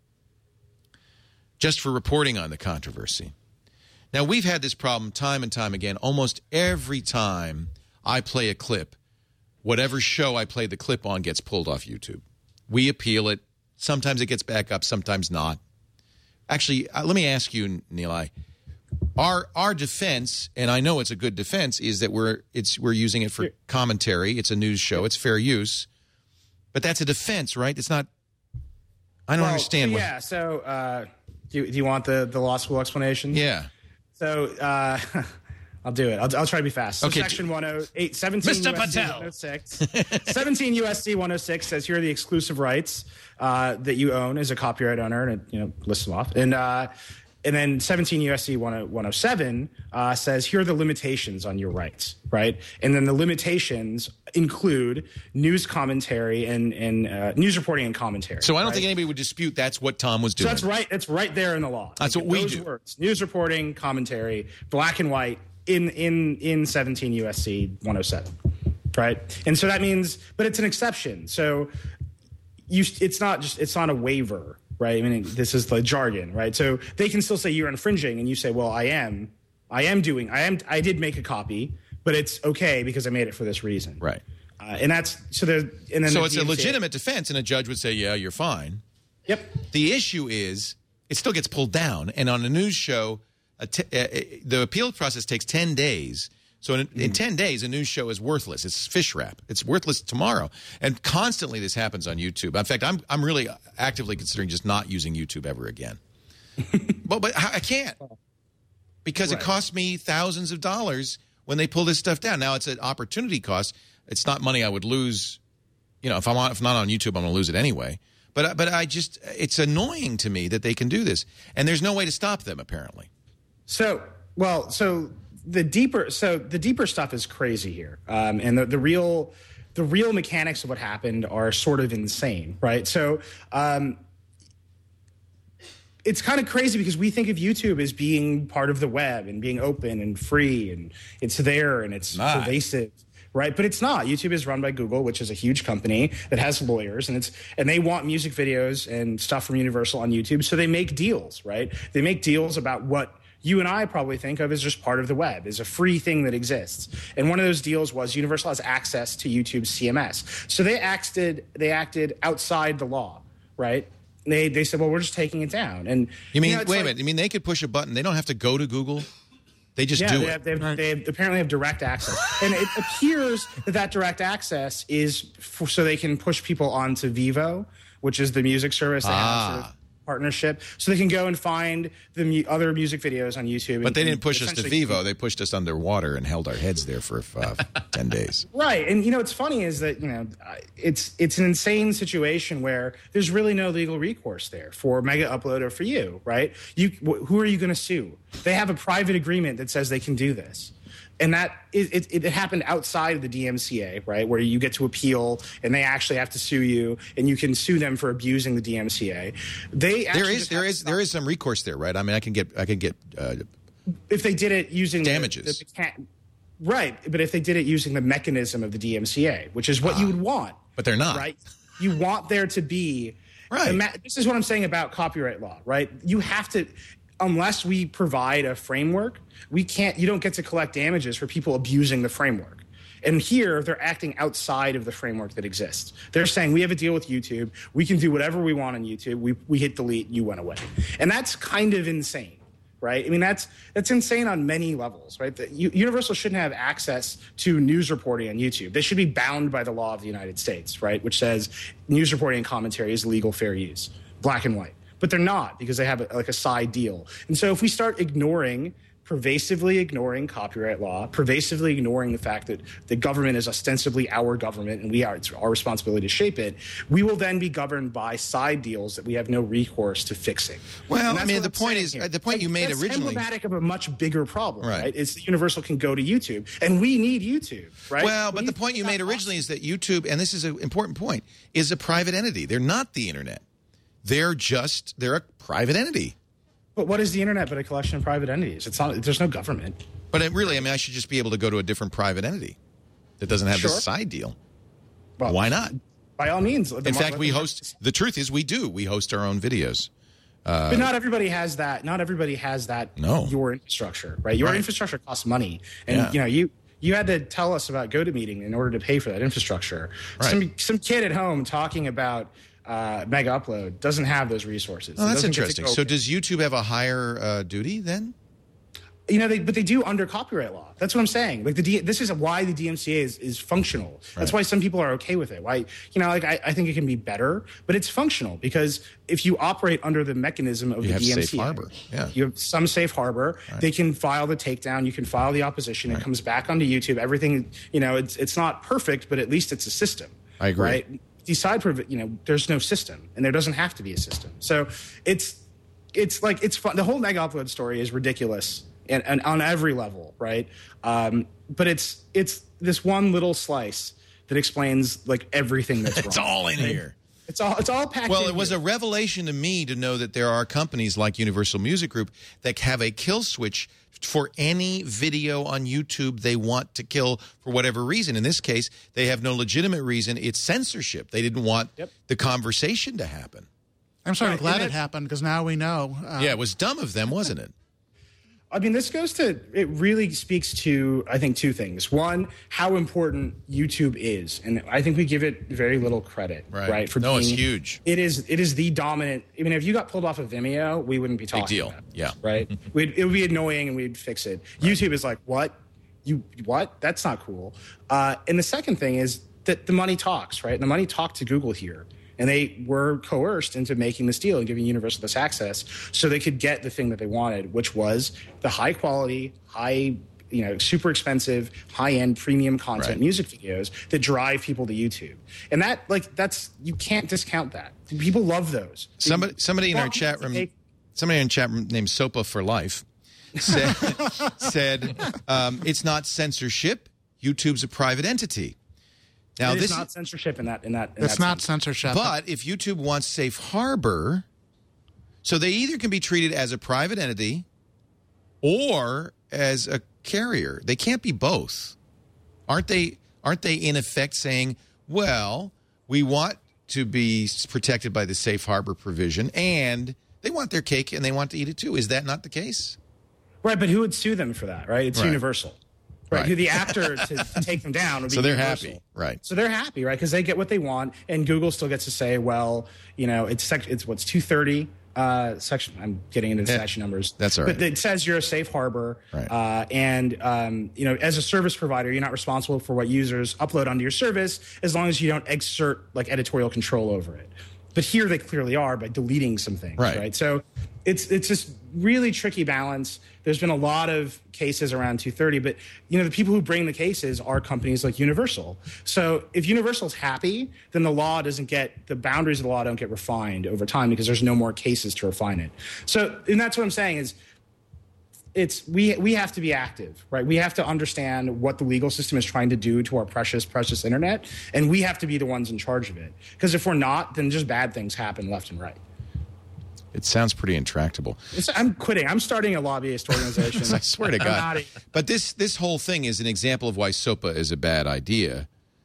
just for reporting on the controversy. Now, we've had this problem time and time again. Almost every time I play a clip, whatever show I play the clip on gets pulled off YouTube. We appeal it. Sometimes it gets back up, sometimes not. Actually, let me ask you, Nilay. Our defense, and I know it's a good defense, is that we're using it for commentary. It's a news show. It's fair use. But that's a defense, right? It's not. I don't understand. Yeah. So, do you want the law school explanation? Yeah. So, I'll do it. I'll try to be fast. So okay. Section 108, 17 Mr. USC Patel. 106. 17 USC 106 says here are the exclusive rights that you own as a copyright owner, and it lists them off. And then 17 USC 107 says here are the limitations on your rights, right? And then the limitations include news commentary and news reporting and commentary. So I don't think anybody would dispute that's what Tom was doing. So that's right. It's right there in the law. That's what we do. Words, news reporting, commentary, black and white in 17 USC 107, right? And so that means, but it's an exception. So it's not a waiver. Right. I mean, this is the jargon, right? So they can still say you're infringing, and you say, well, I did make a copy, but it's okay because I made it for this reason. Right. And that's so it's a legitimate defense, and a judge would say, yeah, you're fine. Yep. The issue is it still gets pulled down, and on a news show, the appeal process takes 10 days. So in 10 days, a news show is worthless. It's fish wrap. It's worthless tomorrow. And constantly this happens on YouTube. In fact, I'm really actively considering just not using YouTube ever again. but I can't, because it costs me thousands of dollars when they pull this stuff down. Now, it's an opportunity cost. It's not money I would lose. If I'm not on YouTube, I'm going to lose it anyway. But I just, it's annoying to me that they can do this, and there's no way to stop them apparently. So the deeper stuff is crazy here, and the real mechanics of what happened are sort of insane, right? So it's kind of crazy because we think of YouTube as being part of the web and being open and free, and it's there and it's pervasive. Right, but it's not. YouTube is run by Google, which is a huge company that has lawyers, and they want music videos and stuff from Universal on YouTube, so they make deals, right? They make deals about what you and I probably think of as just part of the web, is a free thing that exists. And one of those deals was Universal has access to YouTube's CMS. So they acted outside the law, right? They said, well, we're just taking it down. And you mean, wait a minute, you mean they could push a button? They don't have to go to Google? They just do it. They apparently have direct access. And it appears that direct access is so they can push people onto Vivo, which is the music service they have sort of partnership. So they can go and find the other music videos on YouTube. But they didn't push us to Vivo. They pushed us underwater and held our heads there for 10 days. Right. And, what's funny is that, it's an insane situation where there's really no legal recourse there for Mega Upload or for you, right? Who are you going to sue? They have a private agreement that says they can do this. And that it happened outside of the DMCA, right, where you get to appeal and they actually have to sue you, and you can sue them for abusing the DMCA. There is some recourse there, right? I mean, I can get if they did it using damages. Right, but if they did it using the mechanism of the DMCA, which is what you would want. But they're not. Right? You want there to be this is what I'm saying about copyright law, right? You have to, unless we provide a framework, you don't get to collect damages for people abusing the framework. And here, they're acting outside of the framework that exists. They're saying, we have a deal with YouTube. We can do whatever we want on YouTube. We hit delete, you went away. And that's kind of insane, right? I mean, that's insane on many levels, right? Universal shouldn't have access to news reporting on YouTube. They should be bound by the law of the United States, right? Which says news reporting and commentary is legal fair use, black and white. But they're not, because they have a side deal. And so if we start pervasively ignoring copyright law, pervasively ignoring the fact that the government is ostensibly our government and it's our responsibility to shape it, we will then be governed by side deals that we have no recourse to fixing. Well, I mean, the point you made originally. That's emblematic of a much bigger problem, right? It's that Universal can go to YouTube, and we need YouTube, right? Well, but the point you made originally is that YouTube, and this is an important point, is a private entity. They're not the internet. They're a private entity. But what is the internet but a collection of private entities? It's not. There's no government. But I should just be able to go to a different private entity that doesn't have this side deal. Well, why not? By all means. In fact, we host. The truth is, we do. We host our own videos. But not everybody has that. Not everybody has that. No. Your infrastructure, right? Your infrastructure costs money, and you had to tell us about GoToMeeting in order to pay for that infrastructure. Right. Some kid at home talking about Mega Upload doesn't have those resources. Oh, that's interesting. So does YouTube have a higher duty then? But they do under copyright law. That's what I'm saying. Like this is why the DMCA is functional. That's why some people are okay with it. Why, I think it can be better, but it's functional because if you operate under the mechanism of the DMCA, safe harbor. Yeah. You have some safe harbor. Right. They can file the takedown. You can file the opposition. Right. It comes back onto YouTube. Everything, it's not perfect, but at least it's a system. I agree. Right? There's no system, and there doesn't have to be a system. So it's fun. The whole Mega Upload story is ridiculous. And on every level, right? But it's this one little slice that explains everything that's wrong. It's all in here. It's all packed in. Well, it was a revelation to me to know that there are companies like Universal Music Group that have a kill switch for any video on YouTube they want to kill for whatever reason. In this case, they have no legitimate reason. It's censorship. They didn't want the conversation to happen. I'm sorry, glad it happened because now we know. Yeah, it was dumb of them, wasn't it? I mean, it really speaks to, I think, two things. One, how important YouTube is. And I think we give it very little credit, right? It's huge. It is the dominant. I mean, if you got pulled off of Vimeo, we wouldn't be talking Big deal. about it. Yeah. Right? It would be annoying and we'd fix it. Right. YouTube is like, what? what? That's not cool. And the second thing is that the money talks, right? And the money talked to Google here. And they were coerced into making this deal and giving Universal this access so they could get the thing that they wanted, which was the high quality, super expensive, high-end premium content music videos that drive people to YouTube. And you can't discount that. People love those. Somebody in our chat room named Sopa for Life said it's not censorship. YouTube's a private entity. Now, this is not censorship in that. It's not censorship. But if YouTube wants safe harbor, so they either can be treated as a private entity or as a carrier. They can't be both. Aren't they in effect saying, well, we want to be protected by the safe harbor provision, and they want their cake and they want to eat it too? Is that not the case? Right, but who would sue them for that, right? It's Universal. Right. Who the actor to take them down would be Universal. Happy, right? So they're happy, right? Because they get what they want, and Google still gets to say, well, it's what's 230 section. I'm getting into the section numbers. That's all right. But it says you're a safe harbor, right. As a service provider, you're not responsible for what users upload onto your service as long as you don't exert editorial control over it. But here they clearly are by deleting some things, right? So it's this really tricky balance. There's been a lot of cases around 230, but the people who bring the cases are companies like Universal. So if Universal's happy, then the boundaries of the law don't get refined over time because there's no more cases to refine it. So, and that's what I'm saying is we have to be active, right? We have to understand what the legal system is trying to do to our precious internet, and we have to be the ones in charge of it. Because if we're not, then just bad things happen left and right. It sounds pretty intractable. I'm quitting. I'm starting a lobbyist organization. I swear to God. But this whole thing is an example of why SOPA is a bad idea,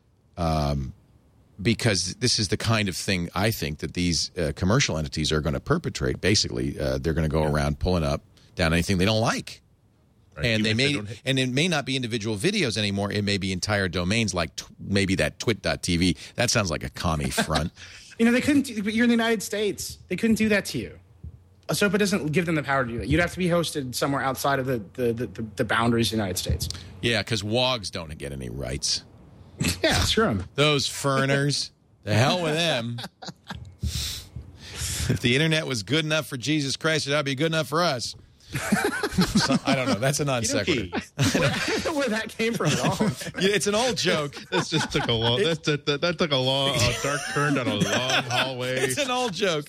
because this is the kind of thing I think that these commercial entities are going to perpetrate. Basically, they're going to go around pulling up down anything they don't like. Right. And and it may not be individual videos anymore. It may be entire domains, like maybe that twit.tv. That sounds like a commie front. They couldn't. You're in the United States. They couldn't do that to you. SOPA doesn't give them the power to do that. You'd have to be hosted somewhere outside of the boundaries of the United States. Yeah, because WOGs don't get any rights. Yeah, screw them. Those foreigners. The hell with them. If the internet was good enough for Jesus Christ, it ought to be good enough for us. So, I don't know. That's a non sequitur. I don't know where that came from at all. It's an old joke. This just took a long. That took a dark turn down a long hallway. It's an old joke.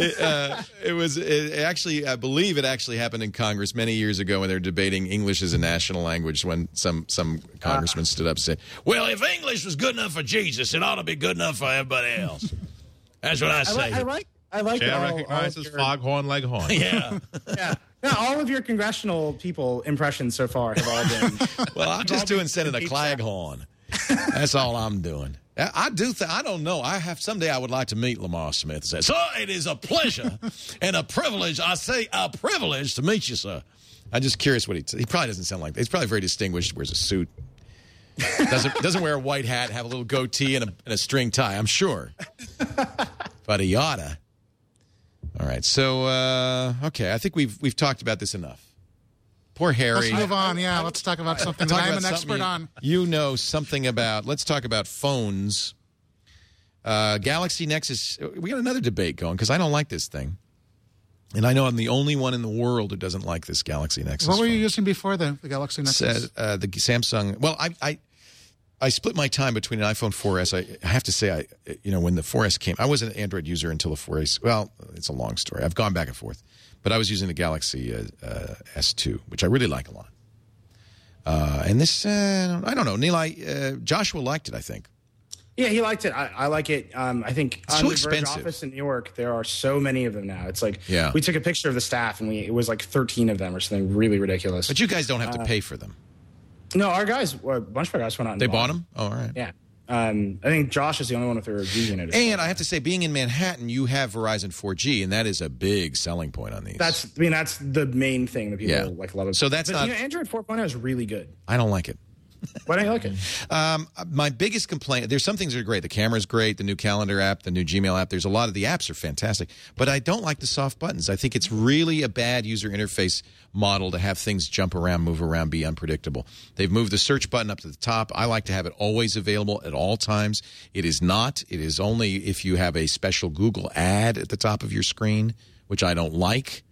It actually, I believe it actually happened in Congress many years ago when they were debating English as a national language. When some congressman stood up and said, "Well, if English was good enough for Jesus, it ought to be good enough for everybody else." That's what I say. I like Chad recognizes foghorn leghorn. Yeah. Yeah. No, all of your congressional people impressions so far have all been. Well, I'm just doing Senator Claghorn. That's all I'm doing. I don't know. Someday I would like to meet Lamar Smith. Sir, it is a pleasure and a privilege. I say a privilege to meet you, sir. I'm just curious what he probably doesn't sound like that. He's probably very distinguished. Wears a suit. Doesn't wear a white hat. Have a little goatee and a string tie. I'm sure. But he oughta. All right, so okay, I think we've talked about this enough. Poor Harry. Let's move on. Yeah, let's talk about something that I'm an expert on. You know something about. Let's talk about phones. Galaxy Nexus. We got another debate going because I don't like this thing, and I know I'm the only one in the world who doesn't like this Galaxy Nexus. What were you using before the Galaxy Nexus? The Samsung. Well, I split my time between an iPhone 4S. I have to say, when the 4S came, I wasn't an Android user until the 4S. Well, it's a long story. I've gone back and forth. But I was using the Galaxy S2, which I really like a lot. And this, I don't know. Nilay, Joshua liked it, I think. Yeah, he liked it. I like it. I think it's on too the Verge expensive. office in New York, there are so many of them now. It's like Yeah. we took a picture of the staff, and it was like 13 of them or something really ridiculous. But you guys don't have to pay for them. No, our guys, a bunch of our guys went out and They bought them? Oh, all right. Yeah. I think Josh is the only one with a review unit. And I have to say, being in Manhattan, you have Verizon 4G, and that is a big selling point on these. That's the main thing that people love. So that's but, not. Android 4.0 is really good. I don't like it. Why don't you like it? My biggest complaint, there's some things that are great. The camera's great, the new calendar app, the new Gmail app. There's a lot of the apps are fantastic. But I don't like the soft buttons. I think it's really a bad user interface model to have things jump around, move around, be unpredictable. They've moved the search button up to the top. I like to have it always available at all times. It is not. It is only if you have a special Google ad at the top of your screen, which I don't like.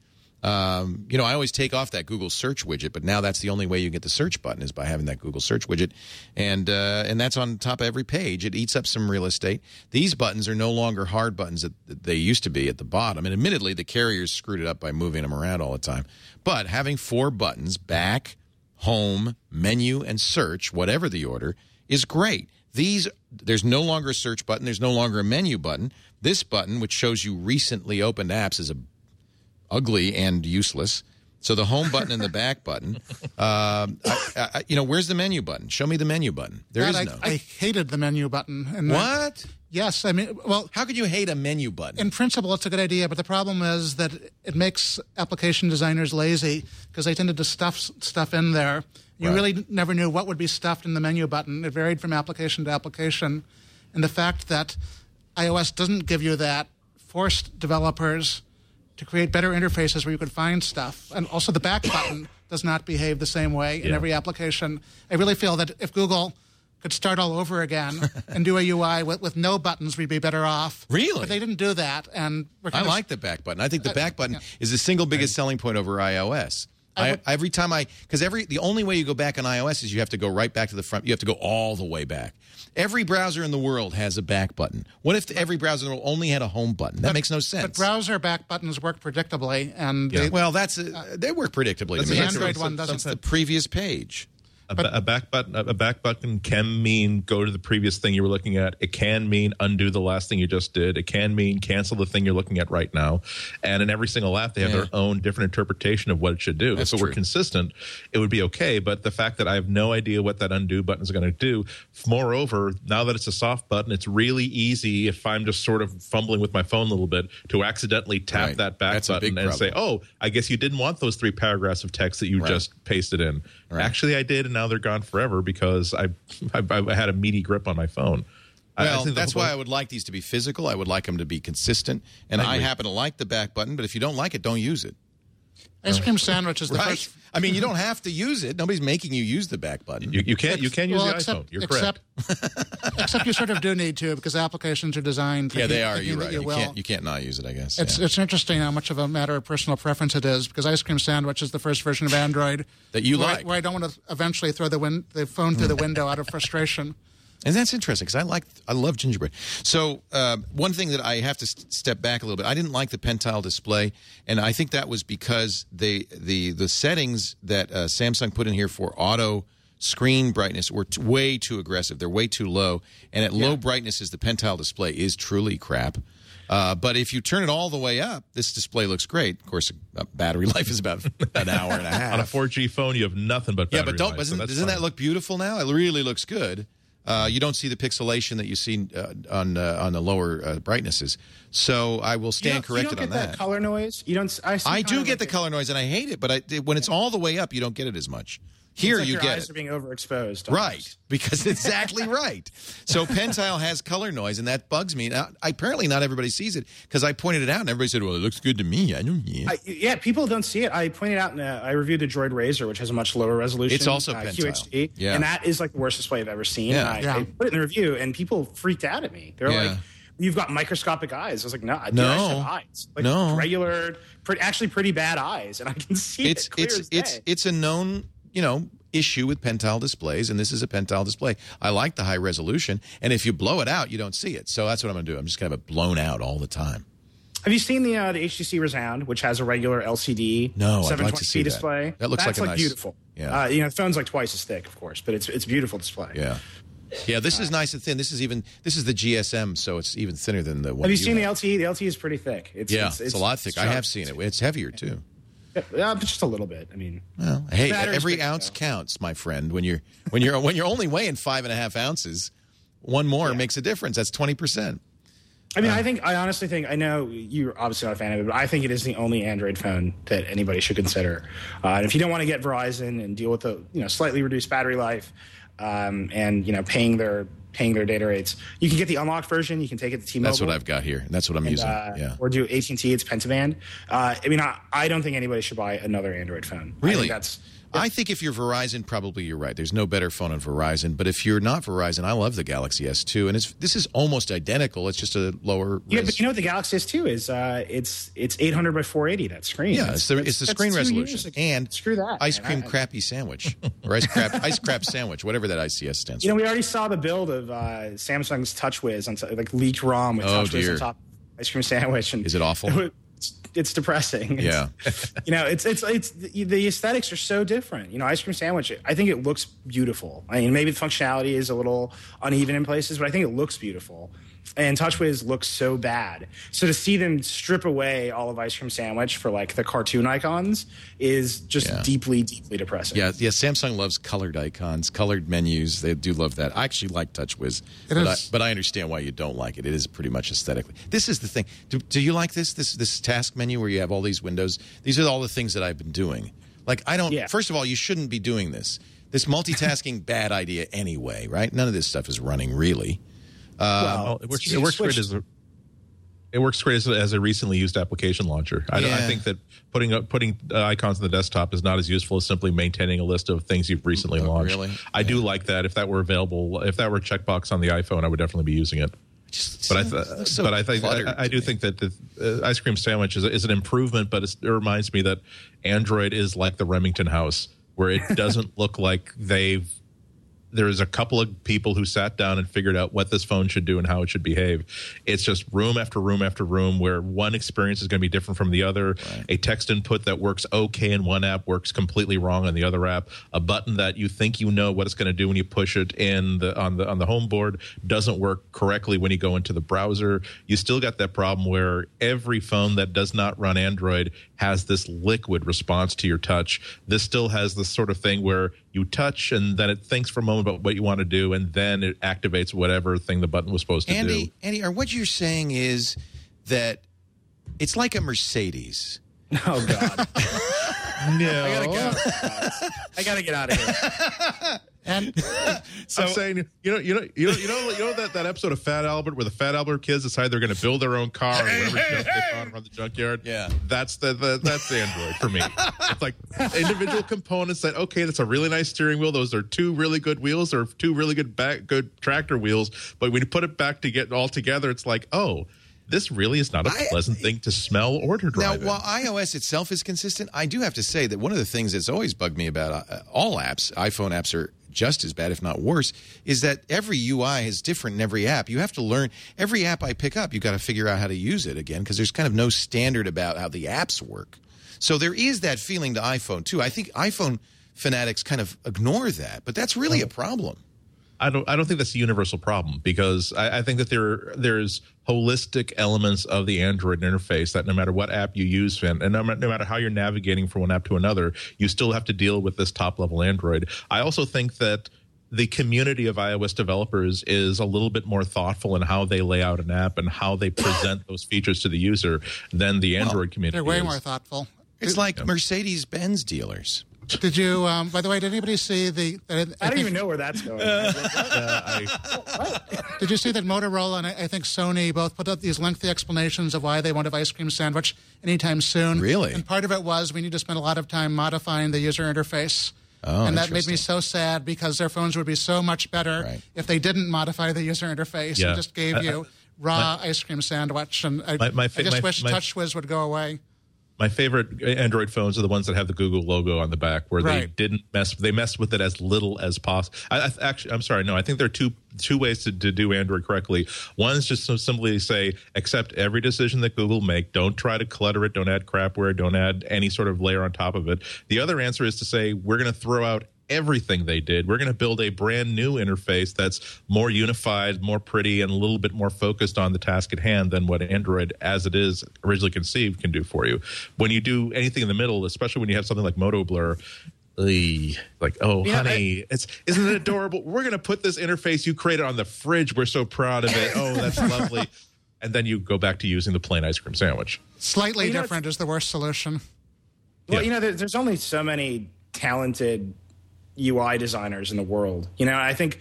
I always take off that Google search widget, but now that's the only way you get the search button is by having that Google search widget. And that's on top of every page. It eats up some real estate. These buttons are no longer hard buttons that they used to be at the bottom. And admittedly, the carriers screwed it up by moving them around all the time. But having 4 buttons, back, home, menu, and search, whatever the order, is great. There's no longer a search button. There's no longer a menu button. This button, which shows you recently opened apps, is ugly and useless. So the home button and the back button. Where's the menu button? Show me the menu button. There is no. I hated the menu button. And what? Yes, I mean, well, how could you hate a menu button? In principle, it's a good idea, but the problem is that it makes application designers lazy because they tended to stuff stuff in there. You really never knew what would be stuffed in the menu button. It varied from application to application. And the fact that iOS doesn't give you that forced developers to create better interfaces where you could find stuff. And also the back button does not behave the same way in every application. I really feel that if Google could start all over again and do a UI with no buttons, we'd be better off. Really? But they didn't do that. And I like the back button. I think the back button is the single biggest selling point over iOS. The only way you go back on iOS is you have to go right back to the front. You have to go all the way back. Every browser in the world has a back button. What if every browser in the world only had a home button? That makes no sense. But browser back buttons work predictably, and they work predictably. The Android one doesn't. That's the previous page. A back button can mean go to the previous thing you were looking at. It can mean undo the last thing you just did. It can mean cancel the thing you're looking at right now. And in every single app, they have their own different interpretation of what it should do. That's if it were consistent, it would be okay. But the fact that I have no idea what that undo button is going to do, moreover, now that it's a soft button, it's really easy if I'm just sort of fumbling with my phone a little bit to accidentally tap that back button and say, oh, I guess you didn't want those 3 paragraphs of text that you just pasted in. Right. Actually, I did, and now they're gone forever because I had a meaty grip on my phone. Well, that's why I would like these to be physical. I would like them to be consistent. And I happen to like the back button, but if you don't like it, don't use it. Ice cream sandwich is the first. I mean, you don't have to use it. Nobody's making you use the back button. You can't use the iPhone. You're correct. Except you sort of do need to because applications are designed for they are. You're right. You can't not use it, I guess. It's interesting how much of a matter of personal preference it is because Ice Cream Sandwich is the first version of Android that you like. Where I don't want to eventually throw the phone through the window out of frustration. And that's interesting because I love gingerbread. So one thing that I have to step back a little bit, I didn't like the pen tile display, and I think that was because the settings that Samsung put in here for auto screen brightness were way too aggressive. They're way too low, and at low brightnesses, the pen tile display is truly crap. But if you turn it all the way up, this display looks great. Of course, battery life is about an hour and a half. On a 4G phone, you have nothing but battery life. Doesn't that look beautiful now? It really looks good. You don't see the pixelation that you see on the lower brightnesses. So I will stand corrected on that. You don't get that color noise? I do get the color noise, and I hate it. But when it's all the way up, you don't get it as much. Here you your get eyes are being overexposed. Right, because exactly right. So pen tile has color noise, and that bugs me. Now, apparently not everybody sees it because I pointed it out, and everybody said, well, it looks good to me. I don't people don't see it. I pointed out, I reviewed the Droid Razr, which has a much lower resolution. It's also pen tile. QHD, and that is like the worst display I've ever seen. I put it in the review, and people freaked out at me. They're like, you've got microscopic eyes. I was like, no, I have eyes. Regular, actually pretty bad eyes, and I can see it clear as day. It's a known, issue with pen tile displays, and this is a pen tile display. I like the high resolution, and if you blow it out, you don't see it. So that's what I'm going to do. I'm just going to have it blown out all the time. Have you seen the HTC Resound, which has a regular LCD 720p display? That looks like a nice, beautiful. Yeah. The phone's like twice as thick, of course, but it's a beautiful display. Yeah. Yeah, this is nice and thin. This is the GSM, so it's even thinner than the one. Have you seen the LTE? The LTE is pretty thick. It's a lot thick. I have seen it. It's heavier too. Yeah, but just a little bit. I mean, well, hey, every ounce counts, my friend. When you're only weighing 5.5 ounces, one more makes a difference. That's 20%. I mean, I honestly think, I know you're obviously not a fan of it, but I think it is the only Android phone that anybody should consider. And if you don't want to get Verizon and deal with the slightly reduced battery life, and paying their data rates. You can get the unlocked version. You can take it to T-Mobile. That's what I've got here. That's what I'm using. Or do AT&T. It's Pentaband. I don't think anybody should buy another Android phone. Really? I think if you're Verizon, probably you're right. There's no better phone on Verizon. But if you're not Verizon, I love the Galaxy S2, and this is almost identical. It's just a lower. Yeah, but what the Galaxy S2 is? It's 800 by 480. That screen. Yeah, it's the screen resolution. And screw that. Ice cream crappy sandwich or ice crap sandwich, whatever that ICS stands for. We already saw the build of Samsung's TouchWiz on leaked ROM with TouchWiz on top of ice cream sandwich. And is it awful? It's depressing. Yeah. It's the aesthetics are so different. Ice cream sandwich, I think it looks beautiful. Maybe the functionality is a little uneven in places, but I think it looks beautiful. And TouchWiz looks so bad. So to see them strip away all of ice cream sandwich for the cartoon icons is just deeply, deeply depressing. Yeah. Samsung loves colored icons, colored menus. They do love that. I actually like TouchWiz, but I understand why you don't like it. It is pretty much aesthetically. This is the thing. Do you like this task menu where you have all these windows? These are all the things that I've been doing. First of all, you shouldn't be doing this. This multitasking, bad idea anyway, right? None of this stuff is running really. It works great as a recently used application launcher. I think that putting icons on the desktop is not as useful as simply maintaining a list of things you've recently launched. Really? I do like that. If that were available, if that were a checkbox on the iPhone, I would definitely be using it. I do think that the ice cream sandwich is an improvement, but it reminds me that Android is like the Remington House, where it doesn't look like there's a couple of people who sat down and figured out what this phone should do and how it should behave. It's just room after room after room where one experience is going to be different from the other. Right. A text input that works okay in one app works completely wrong on the other app. A button that you think you know what it's going to do when you push it on the home board doesn't work correctly when you go into the browser. You still got that problem where every phone that does not run Android has this liquid response to your touch. This still has this sort of thing where you touch and then it thinks for a moment about what you want to do, and then it activates whatever thing the button was supposed to do. Andy, what you're saying is that it's like a Mercedes. Oh, God. No. I gotta get out of here. And so, I'm saying, that episode of Fat Albert where the Fat Albert kids decide they're going to build their own car or whatever junk they found around the junkyard. Yeah, that's Android for me. It's like individual components that that's a really nice steering wheel. Those are two really good wheels or two really good tractor wheels. But when you put it back to get all together, it's like, this really is not a pleasant thing to smell or to drive. Now, while iOS itself is consistent, I do have to say that one of the things that's always bugged me about all apps, iPhone apps are just as bad, if not worse, is that every UI is different in every app. You have to learn every app I pick up. You got to figure out how to use it again because there's kind of no standard about how the apps work. So there is that feeling to iPhone too. I think iPhone fanatics kind of ignore that, but that's really a problem. I don't think that's a universal problem because I think that there's holistic elements of the Android interface that no matter what app you use and no matter how you're navigating from one app to another, you still have to deal with this top-level Android. I also think that the community of iOS developers is a little bit more thoughtful in how they lay out an app and how they present those features to the user than the Android community They're way is. more thoughtful. It's like Mercedes-Benz dealers. Did you, by the way, did anybody see I don't even know where that's going. Did you see that Motorola and I think Sony both put up these lengthy explanations of why they want an ice cream sandwich anytime soon? Really? And part of it was we need to spend a lot of time modifying the user interface. Oh, and that made me so sad because their phones would be so much better if they didn't modify the user interface and just gave you raw ice cream sandwich. And I just wish TouchWiz would go away. My favorite Android phones are the ones that have the Google logo on the back, where they messed with it as little as possible. I'm sorry, no, I think there are two ways to do Android correctly. One is just simply say, accept every decision that Google make. Don't try to clutter it. Don't add crapware. Don't add any sort of layer on top of it. The other answer is to say, we're going to throw out everything they did. We're going to build a brand new interface that's more unified, more pretty, and a little bit more focused on the task at hand than what Android, as it is originally conceived, can do for you. When you do anything in the middle, especially when you have something like Moto Blur, honey, isn't it adorable? We're going to put this interface you created on the fridge. We're so proud of it. Oh, that's lovely. And then you go back to using the plain ice cream sandwich. Slightly different is the worst solution. Well, there's only so many talented UI designers in the world. You know, I think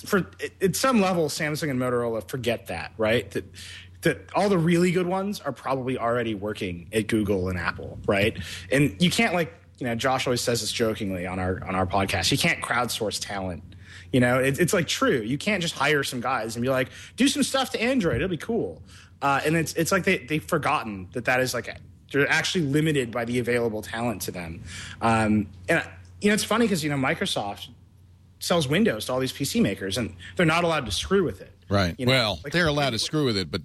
at some level, Samsung and Motorola forget that, right? That all the really good ones are probably already working at Google and Apple, right? And you can't, like, you know, Josh always says this jokingly on our podcast, you can't crowdsource talent. You know, it's like true. You can't just hire some guys and be like, do some stuff to Android, it'll be cool. And it's like they've forgotten that is like they're actually limited by the available talent to them. And you know, it's funny because, you know, Microsoft sells Windows to all these PC makers, and they're not allowed to screw with it. Right. You know? Well, like, they're allowed to screw with it, but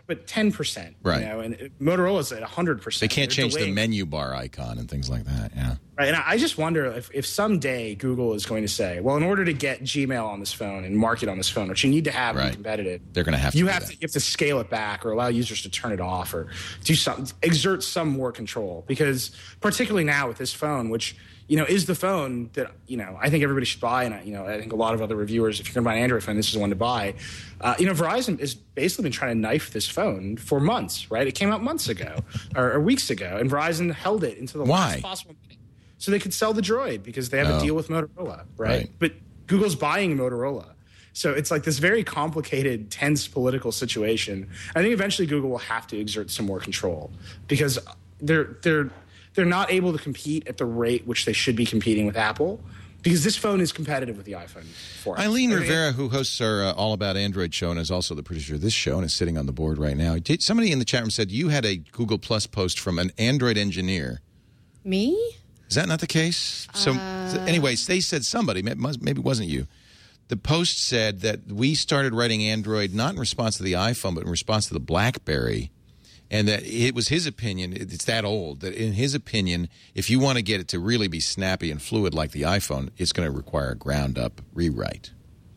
10%. Right. You know, and Motorola's at 100%. They can't change delaying. the menu bar icon and things like that. Yeah. Right. And I just wonder if someday Google is going to say, well, in order to get Gmail on this phone and market on this phone, which you need to have to be competitive, they're going to have to. You have to scale it back or allow users to turn it off or do something, exert some more control. Because particularly now with this phone, which, you know, is the phone that, you know, I think everybody should buy. And, you know, I think a lot of other reviewers, if you're going to buy an Android phone, this is the one to buy. You know, Verizon has basically been trying to knife this phone for months, right? It came out months ago or weeks ago, and Verizon held it into the last possible meeting so they could sell the Droid because they have a deal with Motorola, right? But Google's buying Motorola. So it's like this very complicated, tense political situation. I think eventually Google will have to exert some more control because they're not able to compete at the rate which they should be competing with Apple because this phone is competitive with the iPhone 4. Eileen Rivera, who hosts our All About Android show and is also the producer of this show and is sitting on the board right now. Somebody in the chat room said you had a Google Plus post from an Android engineer. Me? Is that not the case? So anyways, they said somebody, maybe it wasn't you. The post said that we started writing Android not in response to the iPhone, but in response to the BlackBerry. And that it was his opinion, it's that old, that in his opinion, if you want to get it to really be snappy and fluid like the iPhone, it's going to require a ground-up rewrite.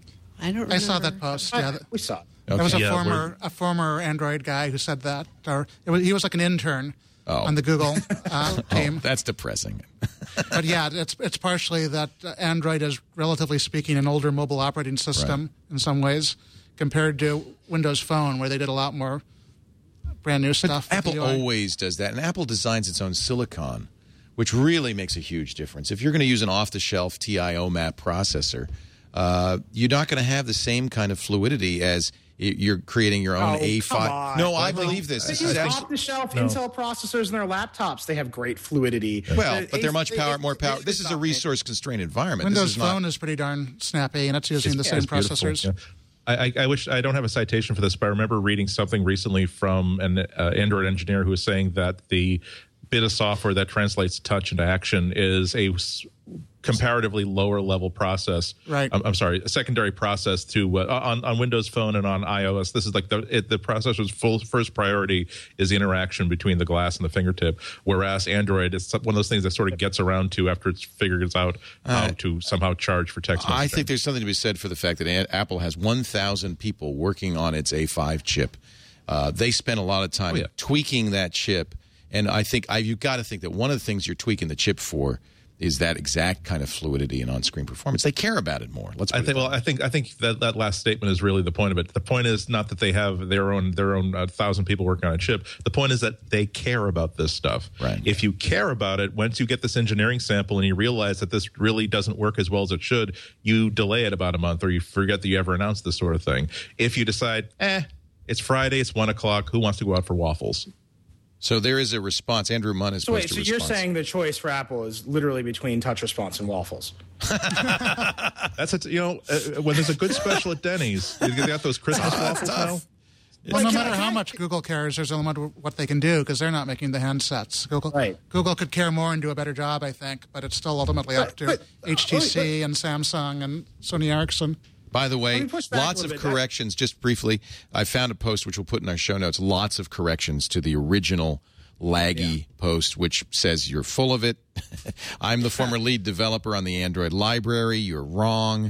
I don't remember. I saw that post, yeah. We saw it. That was a former Android guy who said that. Or he was like an intern on the Google team. That's depressing. But yeah, it's partially that Android is, relatively speaking, an older mobile operating system in some ways compared to Windows Phone, where they did a lot more brand new stuff. Apple always does that, and Apple designs its own silicon, which really makes a huge difference. If you're going to use an off-the-shelf TI-OMAP processor, you're not going to have the same kind of fluidity as you're creating your own A5. No, I believe this. They use off-the-shelf Intel processors in their laptops. They have great fluidity. Well, but they're much more power. This is a resource-constrained environment. Windows Phone is pretty darn snappy, and it's using the same processors. Yeah. I wish I don't have a citation for this, but I remember reading something recently from an Android engineer who was saying that the bit of software that translates touch into action is a comparatively lower level process. Right. I'm sorry, a secondary process to on Windows Phone and on iOS. This is like the processor's first priority is the interaction between the glass and the fingertip, whereas Android is one of those things that sort of gets around to after it's figures out how to somehow charge for text messaging. I think there's something to be said for the fact that Apple has 1,000 people working on its A5 chip. They spend a lot of time tweaking that chip, and I think you've got to think that one of the things you're tweaking the chip for is that exact kind of fluidity and on-screen performance. They care about it more. I think that last statement is really the point of it. The point is not that they have their own 1,000 people working on a chip. The point is that they care about this stuff. Right. If you care about it, once you get this engineering sample and you realize that this really doesn't work as well as it should, you delay it about a month or you forget that you ever announced this sort of thing. If you decide, it's Friday, it's 1 o'clock, who wants to go out for waffles? So there is a response. Andrew Munn is supposed to respond. So you're saying the choice for Apple is literally between touch response and waffles? That's when there's a good special at Denny's, you got those Christmas waffles now. Well, no matter how much Google cares, there's a limit to what they can do because they're not making the handsets. Google could care more and do a better job, I think, but it's still ultimately up to HTC and Samsung and Sony Ericsson. By the way, lots of corrections. Just briefly, I found a post which we'll put in our show notes. Lots of corrections to the original laggy post, which says you're full of it. I'm the former lead developer on the Android library. You're wrong.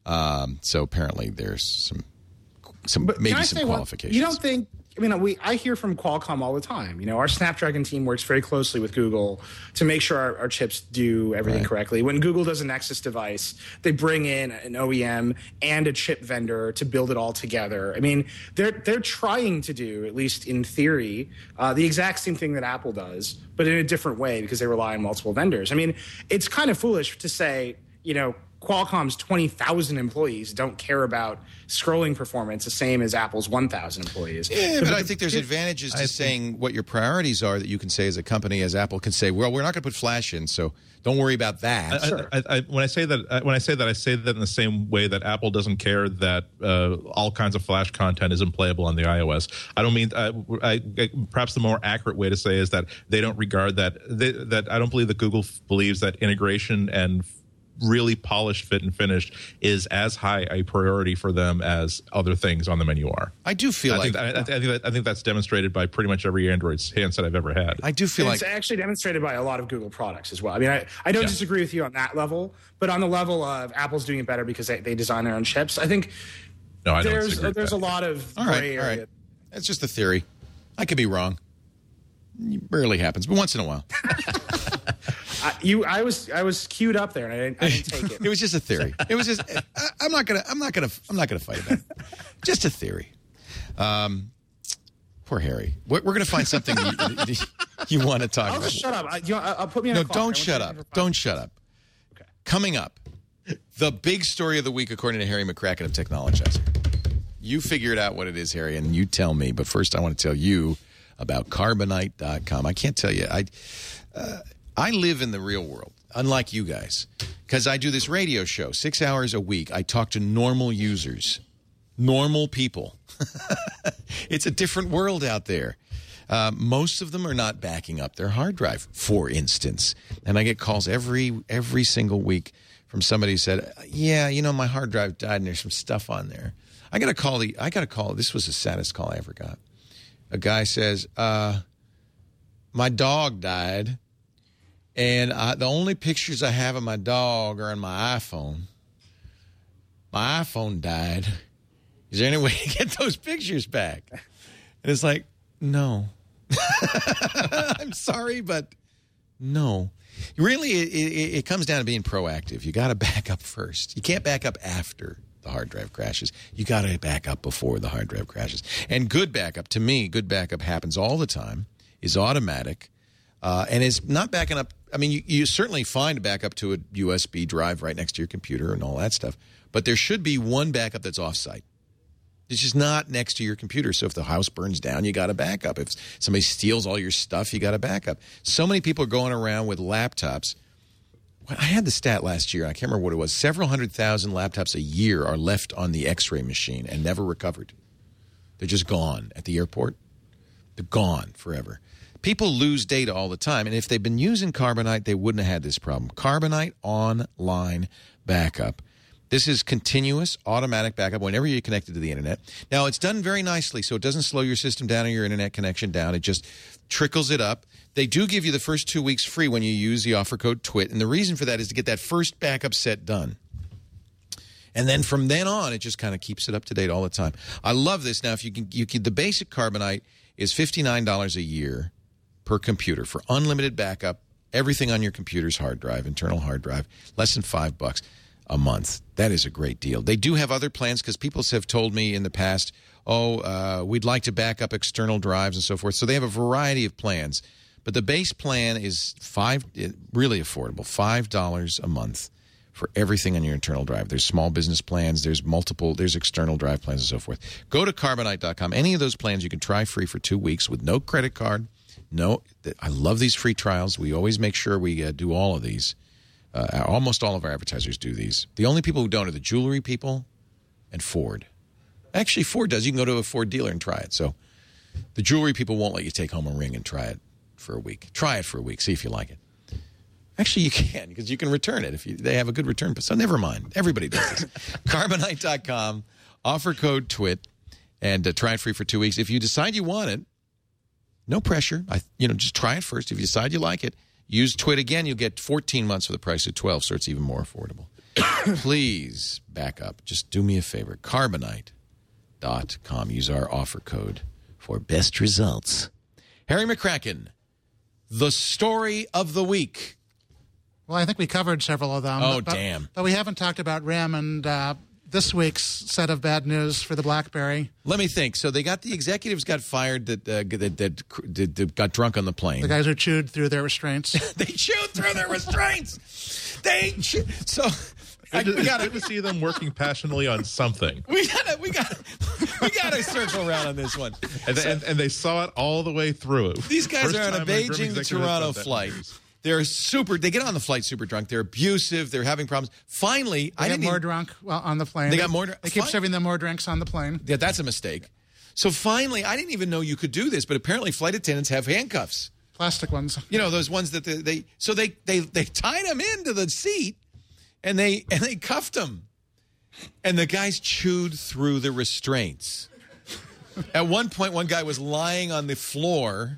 So apparently there's some qualifications. You don't think? I mean, I hear from Qualcomm all the time. You know, our Snapdragon team works very closely with Google to make sure our chips do everything correctly. When Google does a Nexus device, they bring in an OEM and a chip vendor to build it all together. I mean, they're trying to do, at least in theory, the exact same thing that Apple does, but in a different way because they rely on multiple vendors. I mean, it's kind of foolish to say, Qualcomm's 20,000 employees don't care about scrolling performance the same as Apple's 1,000 employees. Yeah, but I think there's advantages to saying what your priorities are that you can say as a company, as Apple can say, well, we're not going to put Flash in, so don't worry about that. When I say that, I say that in the same way that Apple doesn't care that all kinds of Flash content isn't playable on the iOS. I don't mean perhaps the more accurate way to say is that they don't regard that I don't believe that Google believes that integration and really polished fit and finished is as high a priority for them as other things on the menu are. I do feel I think that's demonstrated by pretty much every Android handset I've ever had. I do feel it's actually demonstrated by a lot of Google products as well. I mean, I don't disagree with you on that level, but on the level of Apple's doing it better because they design their own chips, I think there's a lot of gray area. All right. That's just a theory. I could be wrong. It rarely happens, but once in a while. I was queued up there, and I didn't take it. It was just a theory. It was just. I'm not gonna fight about it. Just a theory. Poor Harry. We're gonna find something you want to talk about. I'll just shut up. I'll put me on. No, don't shut up. Don't shut up. Okay. Coming up, the big story of the week, according to Harry McCracken of Technologizer. You figured out what it is, Harry, and you tell me. But first, I want to tell you about Carbonite.com. I can't tell you. I live in the real world, unlike you guys, because I do this radio show 6 hours a week. I talk to normal users, normal people. It's a different world out there. Most of them are not backing up their hard drive, for instance. And I get calls every single week from somebody who said, yeah, my hard drive died and there's some stuff on there. I got a call. This was the saddest call I ever got. A guy says, my dog died. And the only pictures I have of my dog are on my iPhone. My iPhone died. Is there any way to get those pictures back? And it's like, no. I'm sorry, but no. Really, it comes down to being proactive. You got to back up first. You can't back up after the hard drive crashes. You got to back up before the hard drive crashes. And good backup, to me, good backup happens all the time, is automatic, and is not backing up. I mean, you certainly find a backup to a USB drive right next to your computer and all that stuff, but there should be one backup that's off-site. It's just not next to your computer. So if the house burns down, you got a backup. If somebody steals all your stuff, you got a backup. So many people are going around with laptops. I had the stat last year. I can't remember what it was. Several 100,000 laptops a year are left on the X-ray machine and never recovered. They're just gone at the airport. They're gone forever. People lose data all the time, and if they've been using Carbonite, they wouldn't have had this problem. Carbonite Online Backup. This is continuous, automatic backup whenever you're connected to the internet. Now, it's done very nicely, so it doesn't slow your system down or your internet connection down. It just trickles it up. They do give you the first 2 weeks free when you use the offer code TWIT, and the reason for that is to get that first backup set done. And then from then on, it just kind of keeps it up to date all the time. I love this. Now, if you can, the basic Carbonite is $59 a year per computer for unlimited backup, everything on your computer's hard drive, internal hard drive, less than $5 a month. That is a great deal. They do have other plans because people have told me in the past, we'd like to back up external drives and so forth. So they have a variety of plans. But the base plan is really affordable, $5 a month for everything on your internal drive. There's small business plans, there's external drive plans and so forth. Go to Carbonite.com. Any of those plans you can try free for 2 weeks with no credit card. I love these free trials. We always make sure we do all of these. Almost all of our advertisers do these. The only people who don't are the jewelry people and Ford. Actually, Ford does. You can go to a Ford dealer and try it. So the jewelry people won't let you take home a ring and try it for a week. Try it for a week. See if you like it. Actually, you can because you can return it if they have a good return. So never mind. Everybody does this. Carbonite.com, offer code TWIT, and try it free for 2 weeks. If you decide you want it, no pressure. Just try it first. If you decide you like it, use TWIT again. You'll get 14 months for the price of 12, so it's even more affordable. Please back up. Just do me a favor. Carbonite.com. Use our offer code for best results. Harry McCracken, the story of the week. Well, I think we covered several of them. Damn. But we haven't talked about RIM and this week's set of bad news for the BlackBerry. Let me think. So the executives got fired that got drunk on the plane. The guys who chewed through their restraints. They chewed through their restraints. So we got to see them working passionately on something. We gotta circle around on this one. And they saw it all the way through. These guys are on a Beijing to Toronto flight. They're they get on the flight super drunk. They're abusive. They're having problems. Finally, they got more drunk on the plane. They got more. They keep serving them more drinks on the plane. Yeah, that's a mistake. So finally, I didn't even know you could do this, but apparently flight attendants have handcuffs. Plastic ones. You know, those ones that they tied him into the seat and they cuffed him. And the guys chewed through the restraints. At one point, one guy was lying on the floor.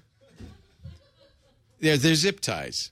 They're zip ties.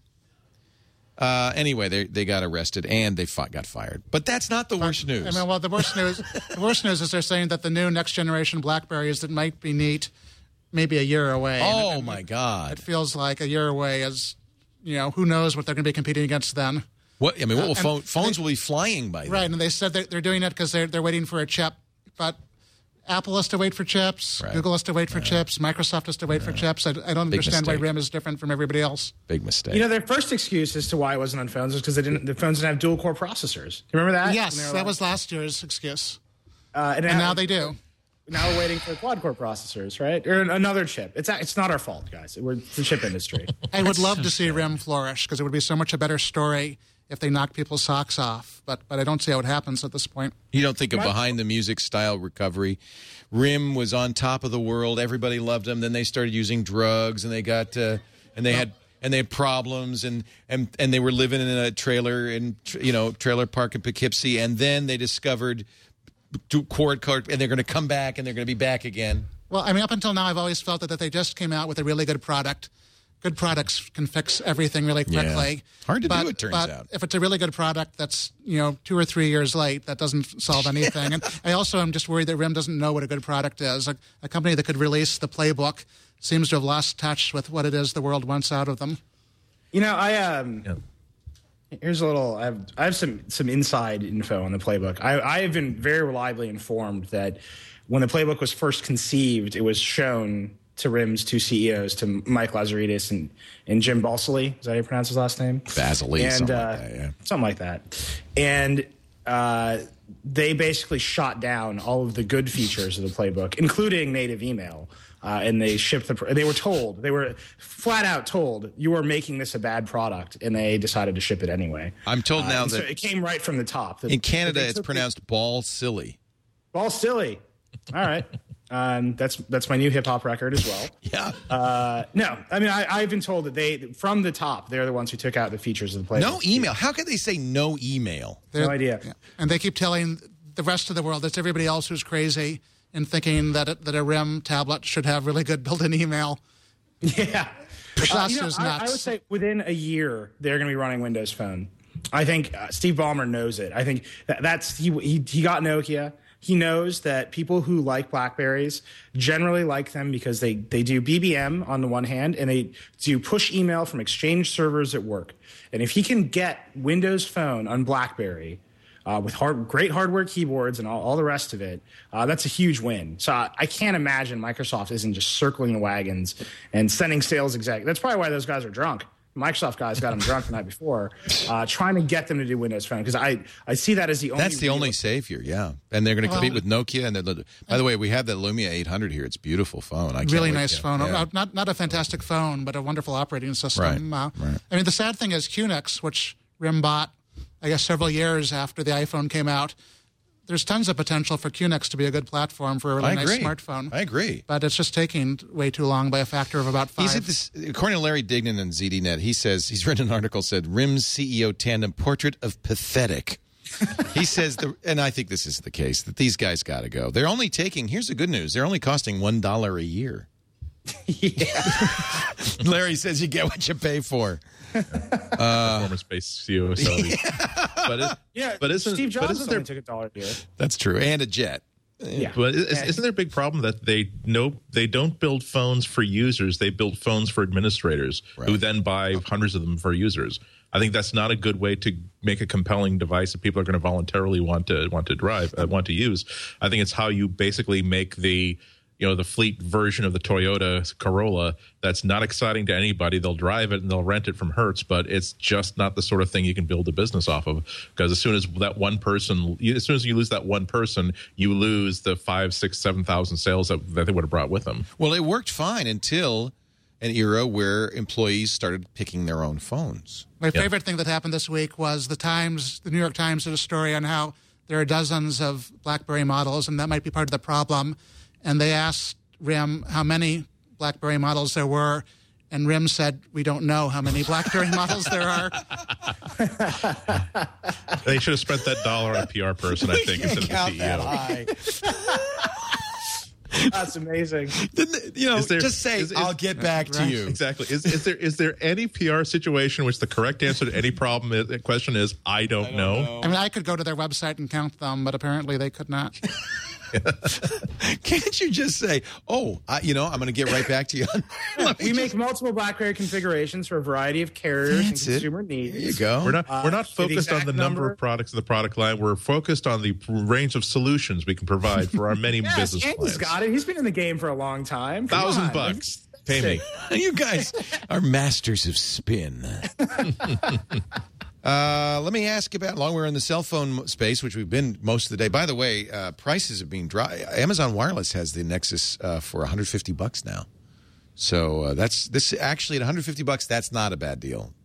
Anyway, they got arrested and they got fired. But that's not the worst news. I mean, well, the worst news is they're saying that the new next generation BlackBerries that might be neat, maybe a year away. Oh my God! It feels like a year away. As you know, who knows what they're going to be competing against then? What I mean, phones will be flying by then. Right, and they said they're doing it because they're waiting for a chip, but Apple has to wait for chips. Right. Google has to wait for chips. Microsoft has to wait for chips. I don't understand why RIM is different from everybody else. Big mistake. You know, their first excuse as to why it wasn't on phones is because the phones didn't have dual core processors. Do you remember that? Yes, that was last year's excuse. And now they do. Now we're waiting for quad core processors, right? Or another chip. It's not our fault, guys. We're the chip industry. I would love to see RIM flourish because it would be so much a better story if they knock people's socks off. But I don't see how it happens at this point. You don't think of behind the music style recovery. RIM was on top of the world. Everybody loved them. Then they started using drugs, and they got and they had problems, and they were living in a trailer trailer park in Poughkeepsie, and then they discovered Quad, and they're going to come back, and they're going to be back again. Well, I mean, up until now, I've always felt that they just came out with a really good product. Good products can fix everything really quickly. Yeah. Hard to do, it turns out. If it's a really good product that's 2 or 3 years late, that doesn't solve anything. And I also am just worried that RIM doesn't know what a good product is. A company that could release the playbook seems to have lost touch with what it is the world wants out of them. You know, here's a little. I have some inside info on the playbook. I have been very reliably informed that when the playbook was first conceived, it was shown to RIM's two CEOs, to Mike Lazaridis and Jim Balsillie. Is that how you pronounce his last name? Balsillie, something like that. And they basically shot down all of the good features of the playbook, including native email. And they shipped they were flat out told, you are making this a bad product, and they decided to ship it anyway. I'm told now that so it came right from the top. In Canada, it's pronounced Balsillie. Balsillie. All right. That's my new hip hop record as well. Yeah. No, I mean, I've been told that from the top, they're the ones who took out the features of the playbook. No email. How could they say no email? No idea. Yeah. And they keep telling the rest of the world, that's everybody else who's crazy in thinking that a RIM tablet should have really good built-in email. Yeah. Nuts. I would say within a year, they're going to be running Windows Phone. I think Steve Ballmer knows it. I think he got Nokia. He knows that people who like BlackBerries generally like them because they do BBM on the one hand, and they do push email from Exchange servers at work. And if he can get Windows Phone on BlackBerry with great hardware keyboards and all the rest of it, that's a huge win. So I can't imagine Microsoft isn't just circling the wagons and sending sales executives. That's probably why those guys are drunk. Microsoft guys got them drunk the night before, trying to get them to do Windows Phone, because I see that as the only. That's the only savior, yeah. And they're going to compete with Nokia. And by the way, we have that Lumia 800 here. It's a beautiful phone. Really nice phone. Yeah. Not a fantastic phone, but a wonderful operating system. Right. I mean, the sad thing is QNX, which RIM bought, I guess, several years after the iPhone came out. There's tons of potential for QNX to be a good platform for a really nice smartphone. I agree. But it's just taking way too long by a factor of about 5. According to Larry Dignan in ZDNet, he says, he's written an article said, RIM's CEO tandem portrait of pathetic. He says, and I think this is the case, that these guys got to go. They're only here's the good news, they're only costing $1 a year. Yeah. Larry says you get what you pay for. Performance-based CEO salaries. But isn't Steve Jobs only took $1 a year. That's true, and a jet. Yeah. But isn't there a big problem that they don't build phones for users? They build phones for administrators who then buy hundreds of them for users. I think that's not a good way to make a compelling device that people are going to voluntarily want to use. I think it's how you basically make the fleet version of the Toyota Corolla that's not exciting to anybody. They'll drive it and they'll rent it from Hertz, but it's just not the sort of thing you can build a business off of, because as soon as you lose that one person, you lose the 5,000, 6,000, 7,000 sales that they would have brought with them. Well, it worked fine until an era where employees started picking their own phones. My favorite thing that happened this week was the New York Times did a story on how there are dozens of BlackBerry models, and that might be part of the problem. And they asked RIM how many BlackBerry models there were, and RIM said, "We don't know how many BlackBerry models there are." They should have spent that dollar on a PR person, I think, instead of the CEO. That's amazing. Just say, "I'll get back to you." Exactly. Is there any PR situation in which the correct answer to any question is, I don't know? I mean, I could go to their website and count them, but apparently they could not. Can't you just say, I'm going to get right back to you. We make multiple BlackBerry configurations for a variety of carriers and consumer needs. There you go. We're not focused on the number of products in the product line. We're focused on the range of solutions we can provide for our many business Andy's clients. got it. He's been in the game for a long time. Come on. $1,000. Pay me. You guys are masters of spin. Let me ask about, while we're in the cell phone space, which we've been most of the day. By the way, prices have been dry. Amazon Wireless has the Nexus for $150 now. So this actually at $150, that's not a bad deal.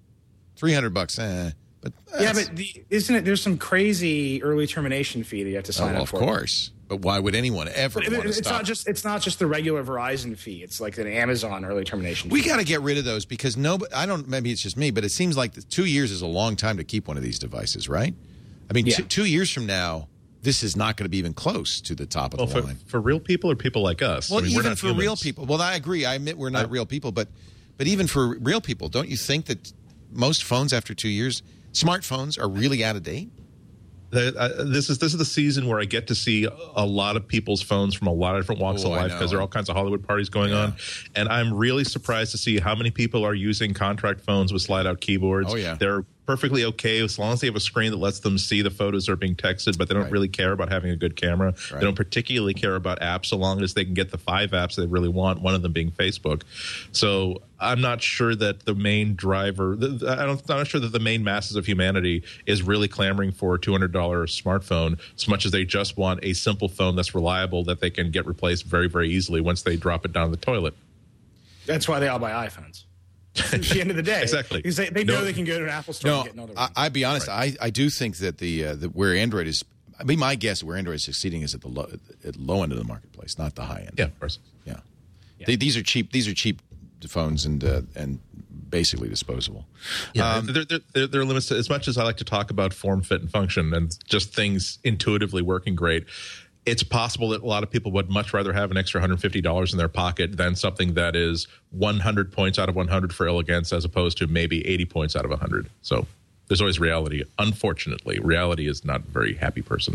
$300, but isn't it? There's some crazy early termination fee that you have to sign up for. Of course. But why would anyone ever want to stop? It's not just the regular Verizon fee. It's like an Amazon early termination fee. We got to get rid of those because maybe it's just me, but it seems like 2 years is a long time to keep one of these devices, right? I mean, 2 years from now, this is not going to be even close to the top of the line. For real people or people like us? Well, I mean, even we're not for humans. real people. Well, I agree. I admit we're not real people, but even for real people, don't you think that most phones after 2 years, smartphones, are really out of date? This is the season where I get to see a lot of people's phones from a lot of different walks of life because there are all kinds of Hollywood parties going on, and I'm really surprised to see how many people are using contract phones with slide-out keyboards. They're perfectly okay as long as they have a screen that lets them see the photos that are being texted, but they don't really care about having a good camera. They don't particularly care about apps so long as they can get the 5 apps they really want, one of them being Facebook. So I'm not sure that the main driver, I'm not sure that the main masses of humanity is really clamoring for a $200 smartphone as much as they just want a simple phone that's reliable that they can get replaced very, very easily once they drop it down the toilet. That's why they all buy iPhones. At the end of the day, Exactly. Because they know they can go to an Apple store and get another one. I'll be honest. I do think that the where Android is, my guess where Android is succeeding is at the low end of the marketplace, not the high end. Yeah, of course. Yeah. These are cheap. These are cheap phones and basically disposable. Yeah, there are limits to, as much as I like to talk about form, fit, and function and just things intuitively working great. It's possible that a lot of people would much rather have an extra $150 in their pocket than something that is 100 points out of 100 for elegance as opposed to maybe 80 points out of 100. So there's always reality. Unfortunately, reality is not a very happy person.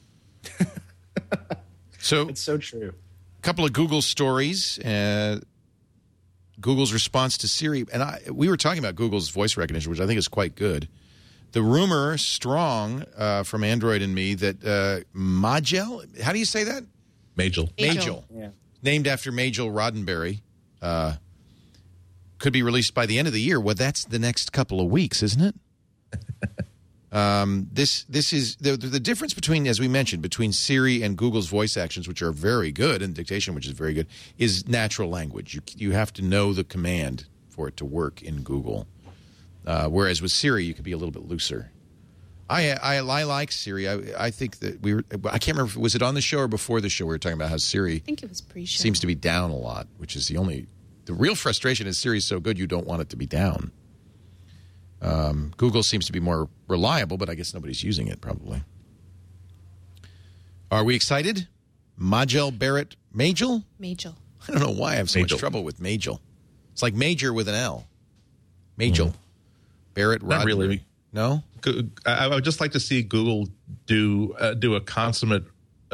So it's so true. A couple of Google stories. Google's response to Siri. And we were talking about Google's voice recognition, which I think is quite good. The rumor strong from Android and me that Majel, how do you say that? Majel. Yeah. Named after Majel Roddenberry, could be released by the end of the year. Well, that's the next couple of weeks, isn't it? This is the difference between, as we mentioned, between Siri and Google's voice actions, which are very good, and dictation, which is very good, is natural language. You have to know the command for it to work in Google. Whereas with Siri, you could be a little bit looser. I like Siri. I think that I can't remember, was it on the show or before the show we were talking about how Siri I think it was pre-show. seems to be down a lot, which is the real frustration is Siri's so good you don't want it to be down. Google seems to be more reliable, but I guess nobody's using it probably. Are we excited? Majel Barrett Majel? Majel. I don't know why I have so much trouble with Majel. It's like major with an L. Majel. Barrett Roddenberry. Not really. No? I would just like to see Google do a consummate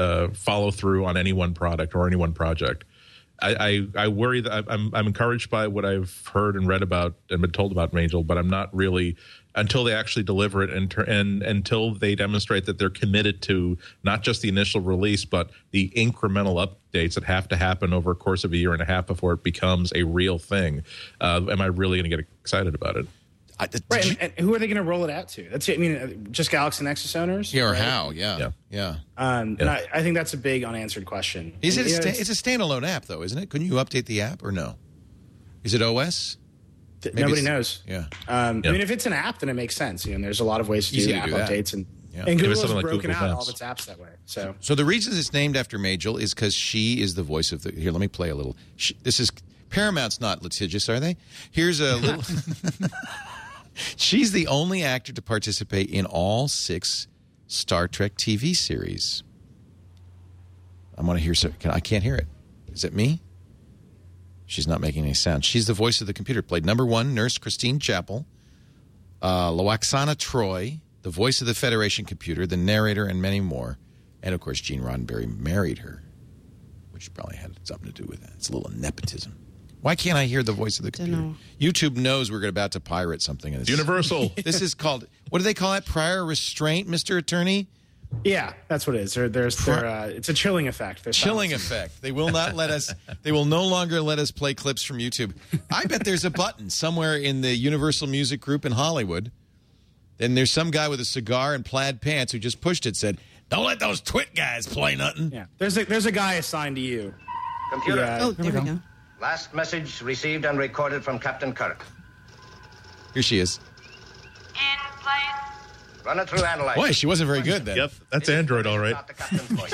follow through on any one product or any one project. I worry that I'm encouraged by what I've heard and read about and been told about Majel, but I'm not really until they actually deliver it and until they demonstrate that they're committed to not just the initial release, but the incremental updates that have to happen over a course of a year and a half before it becomes a real thing. Am I really going to get excited about it? Right, and who are they going to roll it out to? That's, I mean, just Galaxy Nexus owners? Yeah, or right? how? Yeah. And I think that's a big unanswered question. Is it? It's a standalone app, though, isn't it? Couldn't you update the app or no? Is it OS? Nobody knows. Yeah. I mean, if it's an app, then it makes sense. You know, there's a lot of ways to do app updates, and Google's like broken Google out Maps. all of its apps that way. So the reason it's named after Majel is because she is the voice of the. Here, let me play a little. This is Paramount's not litigious, are they? Here's a little. She's the only actor to participate in all 6 Star Trek TV series. I want to hear. I can't hear it. Is it me? She's not making any sound. She's the voice of the computer. Played number 1 Nurse Christine Chapel, Lwaxana Troy, the voice of the Federation computer, the narrator, and many more. And of course, Gene Roddenberry married her, which probably had something to do with that. It's a little nepotism. Why can't I hear the voice of the computer? YouTube knows we're about to pirate something. And it's Universal. This is called, what do they call it? Prior restraint, Mr. Attorney? Yeah, that's what it is. It's a chilling effect. Chilling effect. They will not let us, they will no longer let us play clips from YouTube. I bet there's a button somewhere in the Universal Music Group in Hollywood. And there's some guy with a cigar and plaid pants who just pushed it, said, don't let those twit guys play nothing. Yeah, there's a guy assigned to you. Computer. Oh, there we go. Last message received and recorded from Captain Kirk. Here she is. In place. Run it through analyzer. Boy, she wasn't very good then. Yep, that's Android, all right. Not the captain's voice.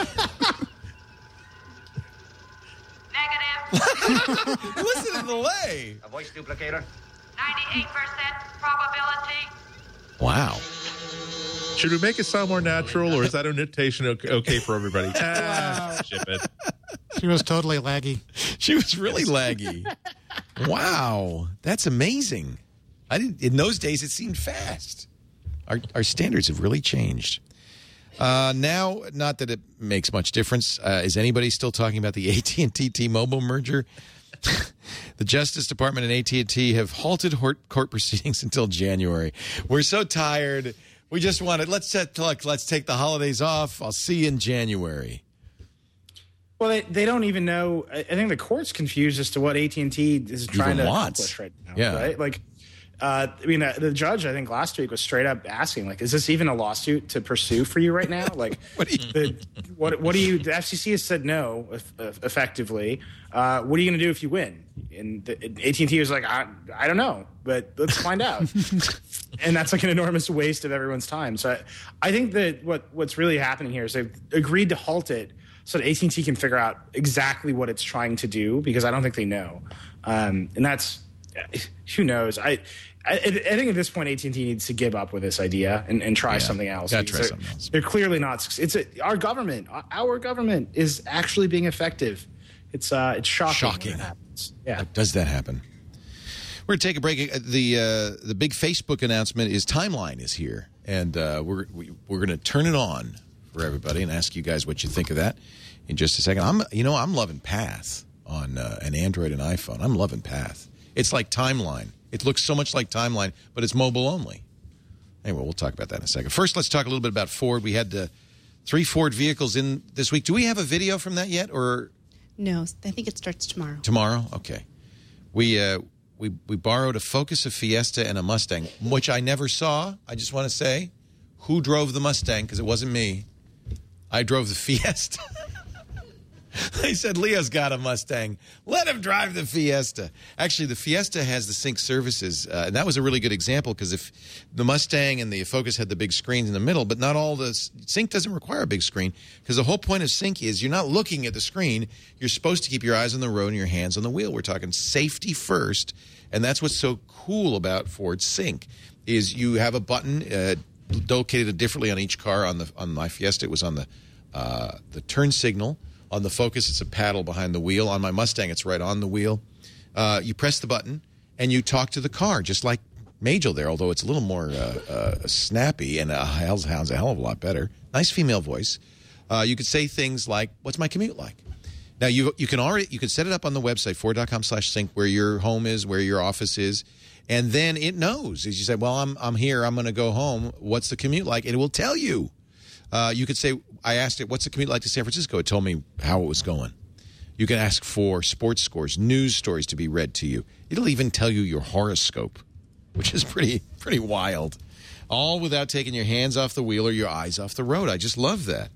Negative. Listen to the delay. A voice duplicator. 98% probability. Wow. Should we make it sound more natural, or is that notation okay for everybody? Ship it. She was totally laggy. She was really laggy. Wow. That's amazing. In those days, it seemed fast. Our standards have really changed. Now, not that it makes much difference. Is anybody still talking about the AT&T T-Mobile merger? The Justice Department and AT&T have halted court proceedings until January. We're so tired. We just want it. Let's take the holidays off. I'll see you in January. Well, they don't even know. I think the court's confused as to what AT&T is trying to accomplish right now. Yeah. Right? Like, I mean, the judge, I think last week was straight up asking, like, is this even a lawsuit to pursue for you right now? Like, what do you? The FCC has said no, effectively. What are you going to do if you win? And AT&T was like, I don't know, but let's find out. And that's like an enormous waste of everyone's time. So I think that what's really happening here is they've agreed to halt it so that AT&T can figure out exactly what it's trying to do, because I don't think they know. And that's, who knows? I think at this point AT&T needs to give up with this idea and try something else. They're clearly not. Our government is actually being effective. It's shocking. When it happens. Yeah. Does that happen? We're going to take a break. The big Facebook announcement is Timeline is here, and we're going to turn it on for everybody and ask you guys what you think of that in just a second. I'm loving Path on an Android and iPhone. I'm loving Path. It's like Timeline. It looks so much like Timeline, but it's mobile only. Anyway, we'll talk about that in a second. First, let's talk a little bit about Ford. We had 3 Ford vehicles in this week. Do we have a video from that yet, or No, I think it starts tomorrow. Tomorrow? Okay. We borrowed a Focus, a Fiesta, and a Mustang, which I never saw. I just want to say, who drove the Mustang? Because it wasn't me. I drove the Fiesta. They said, Leo's got a Mustang. Let him drive the Fiesta. Actually, the Fiesta has the Sync services, and that was a really good example, because if the Mustang and the Focus had the big screens in the middle, but not all the Sync doesn't require a big screen, because the whole point of Sync is you're not looking at the screen. You're supposed to keep your eyes on the road and your hands on the wheel. We're talking safety first, and that's what's so cool about Ford Sync is you have a button located differently on each car. On my Fiesta, it was on the turn signal. On the Focus, it's a paddle behind the wheel. On my Mustang, it's right on the wheel. You press the button, and you talk to the car, just like Majel there, although it's a little more snappy, and Hellhound's a hell of a lot better. Nice female voice. You could say things like, "What's my commute like?" Now you can set it up on the website Ford.com/sync where your home is, where your office is, and then it knows. As you say, "Well, I'm here. I'm going to go home. What's the commute like?" And it will tell you. You could say, "I asked it, what's the commute like to San Francisco?" It told me how it was going. You can ask for sports scores, news stories to be read to you. It'll even tell you your horoscope, which is pretty wild. All without taking your hands off the wheel or your eyes off the road. I just love that.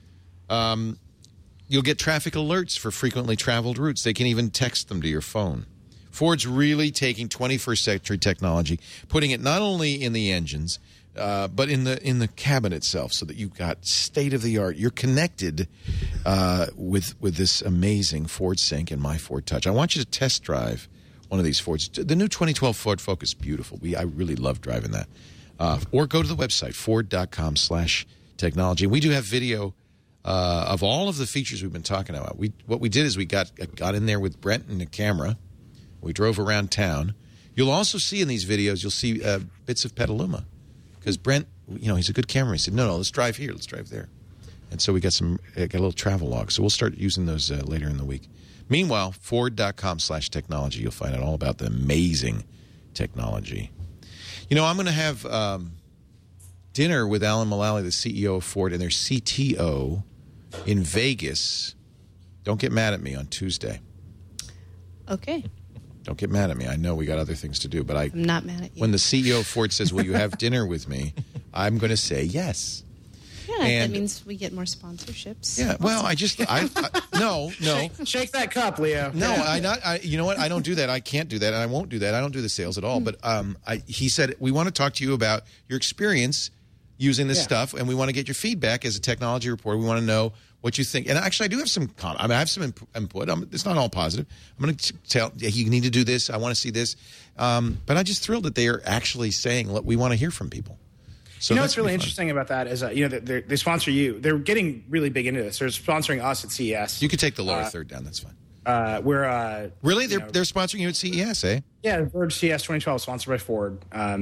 You'll get traffic alerts for frequently traveled routes. They can even text them to your phone. Ford's really taking 21st century technology, putting it not only in the engines, but in the cabin itself, so that you've got state of the art. You're connected with this amazing Ford Sync and My Ford Touch. I want you to test drive one of these Fords. The new 2012 Ford Focus, beautiful. I really love driving that. Or go to the website Ford.com/technology. We do have video of all of the features we've been talking about. What we did is we got in there with Brent and the camera. We drove around town. You'll also see in these videos, you'll see bits of Petaluma. Because Brent, he's a good cameraman. He said, no, let's drive here. Let's drive there. And so we got a little travel log. So we'll start using those later in the week. Meanwhile, Ford.com/technology. You'll find out all about the amazing technology. I'm going to have dinner with Alan Mulally, the CEO of Ford, and their CTO in Vegas. Don't get mad at me on Tuesday. Okay. Don't get mad at me. I know we got other things to do, but I'm not mad at you. When the CEO of Ford says, "Will you have dinner with me?" I'm going to say yes. Yeah, that means we get more sponsorships. Yeah. Well, no. Shake that cup, Leo. No, you know what? I don't do that. I can't do that, and I won't do that. I don't do the sales at all. But he said, "We want to talk to you about your experience using this stuff, and we want to get your feedback as a technology reporter. We want to know what you think." And actually, I do have some I have some input. It's not all positive. I'm going to tell you need to do this. I want to see this. But I'm just thrilled that they are actually saying, "Look, we want to hear from people." So what's really interesting about that is they sponsor you. They're getting really big into this. They're sponsoring us at CES. You could take the lower third down. That's fine. We're really they're sponsoring you at CES, eh? Yeah, Verge CES 2012 sponsored by Ford.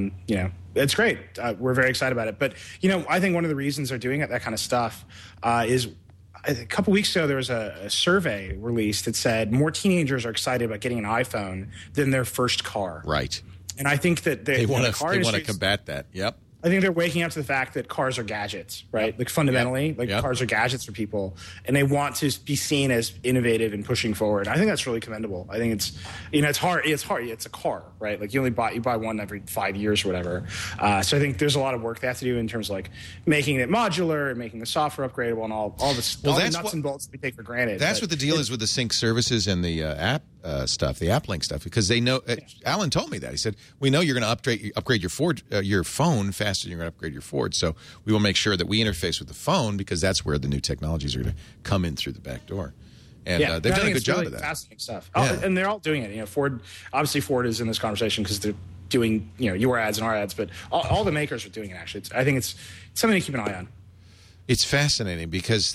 It's great. We're very excited about it. But I think one of the reasons they're doing that kind of stuff is a couple weeks ago there was a survey released that said more teenagers are excited about getting an iPhone than their first car. Right. And I think that they want to combat that. Yep. I think they're waking up to the fact that cars are gadgets, right? Like fundamentally, cars are gadgets for people, and they want to be seen as innovative and pushing forward. I think that's really commendable. I think it's hard. It's a car, right? Like you buy one every 5 years or whatever. So I think there's a lot of work they have to do in terms of like making it modular and making the software upgradable and all the nuts and bolts we take for granted. That's what the deal is with the sync services and the app stuff, the AppLink stuff, because they know. Alan told me that. He said, "We know you're going to upgrade your Ford, your phone faster than you're going to upgrade your Ford. So we will make sure that we interface with the phone because that's where the new technologies are going to come in through the back door." And they've done a good job of that. Fascinating stuff. And they're all doing it. Ford is in this conversation because they're doing your ads and our ads, but all the makers are doing it. Actually, I think it's something to keep an eye on. It's fascinating because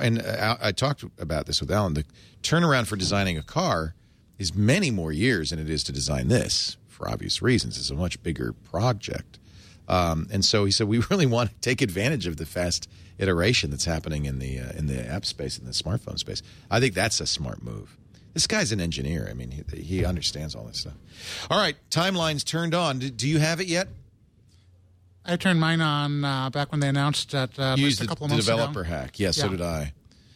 I talked about this with Alan. The turnaround for designing a car is many more years than it is to design this, for obvious reasons. It's a much bigger project. And so he said, we really want to take advantage of the fast iteration that's happening in the app space, in the smartphone space. I think that's a smart move. This guy's an engineer. I mean, he understands all this stuff. All right, timeline's turned on. Do you have it yet? I turned mine on back when they announced that a couple of months ago. The developer hack. Yeah, so did I.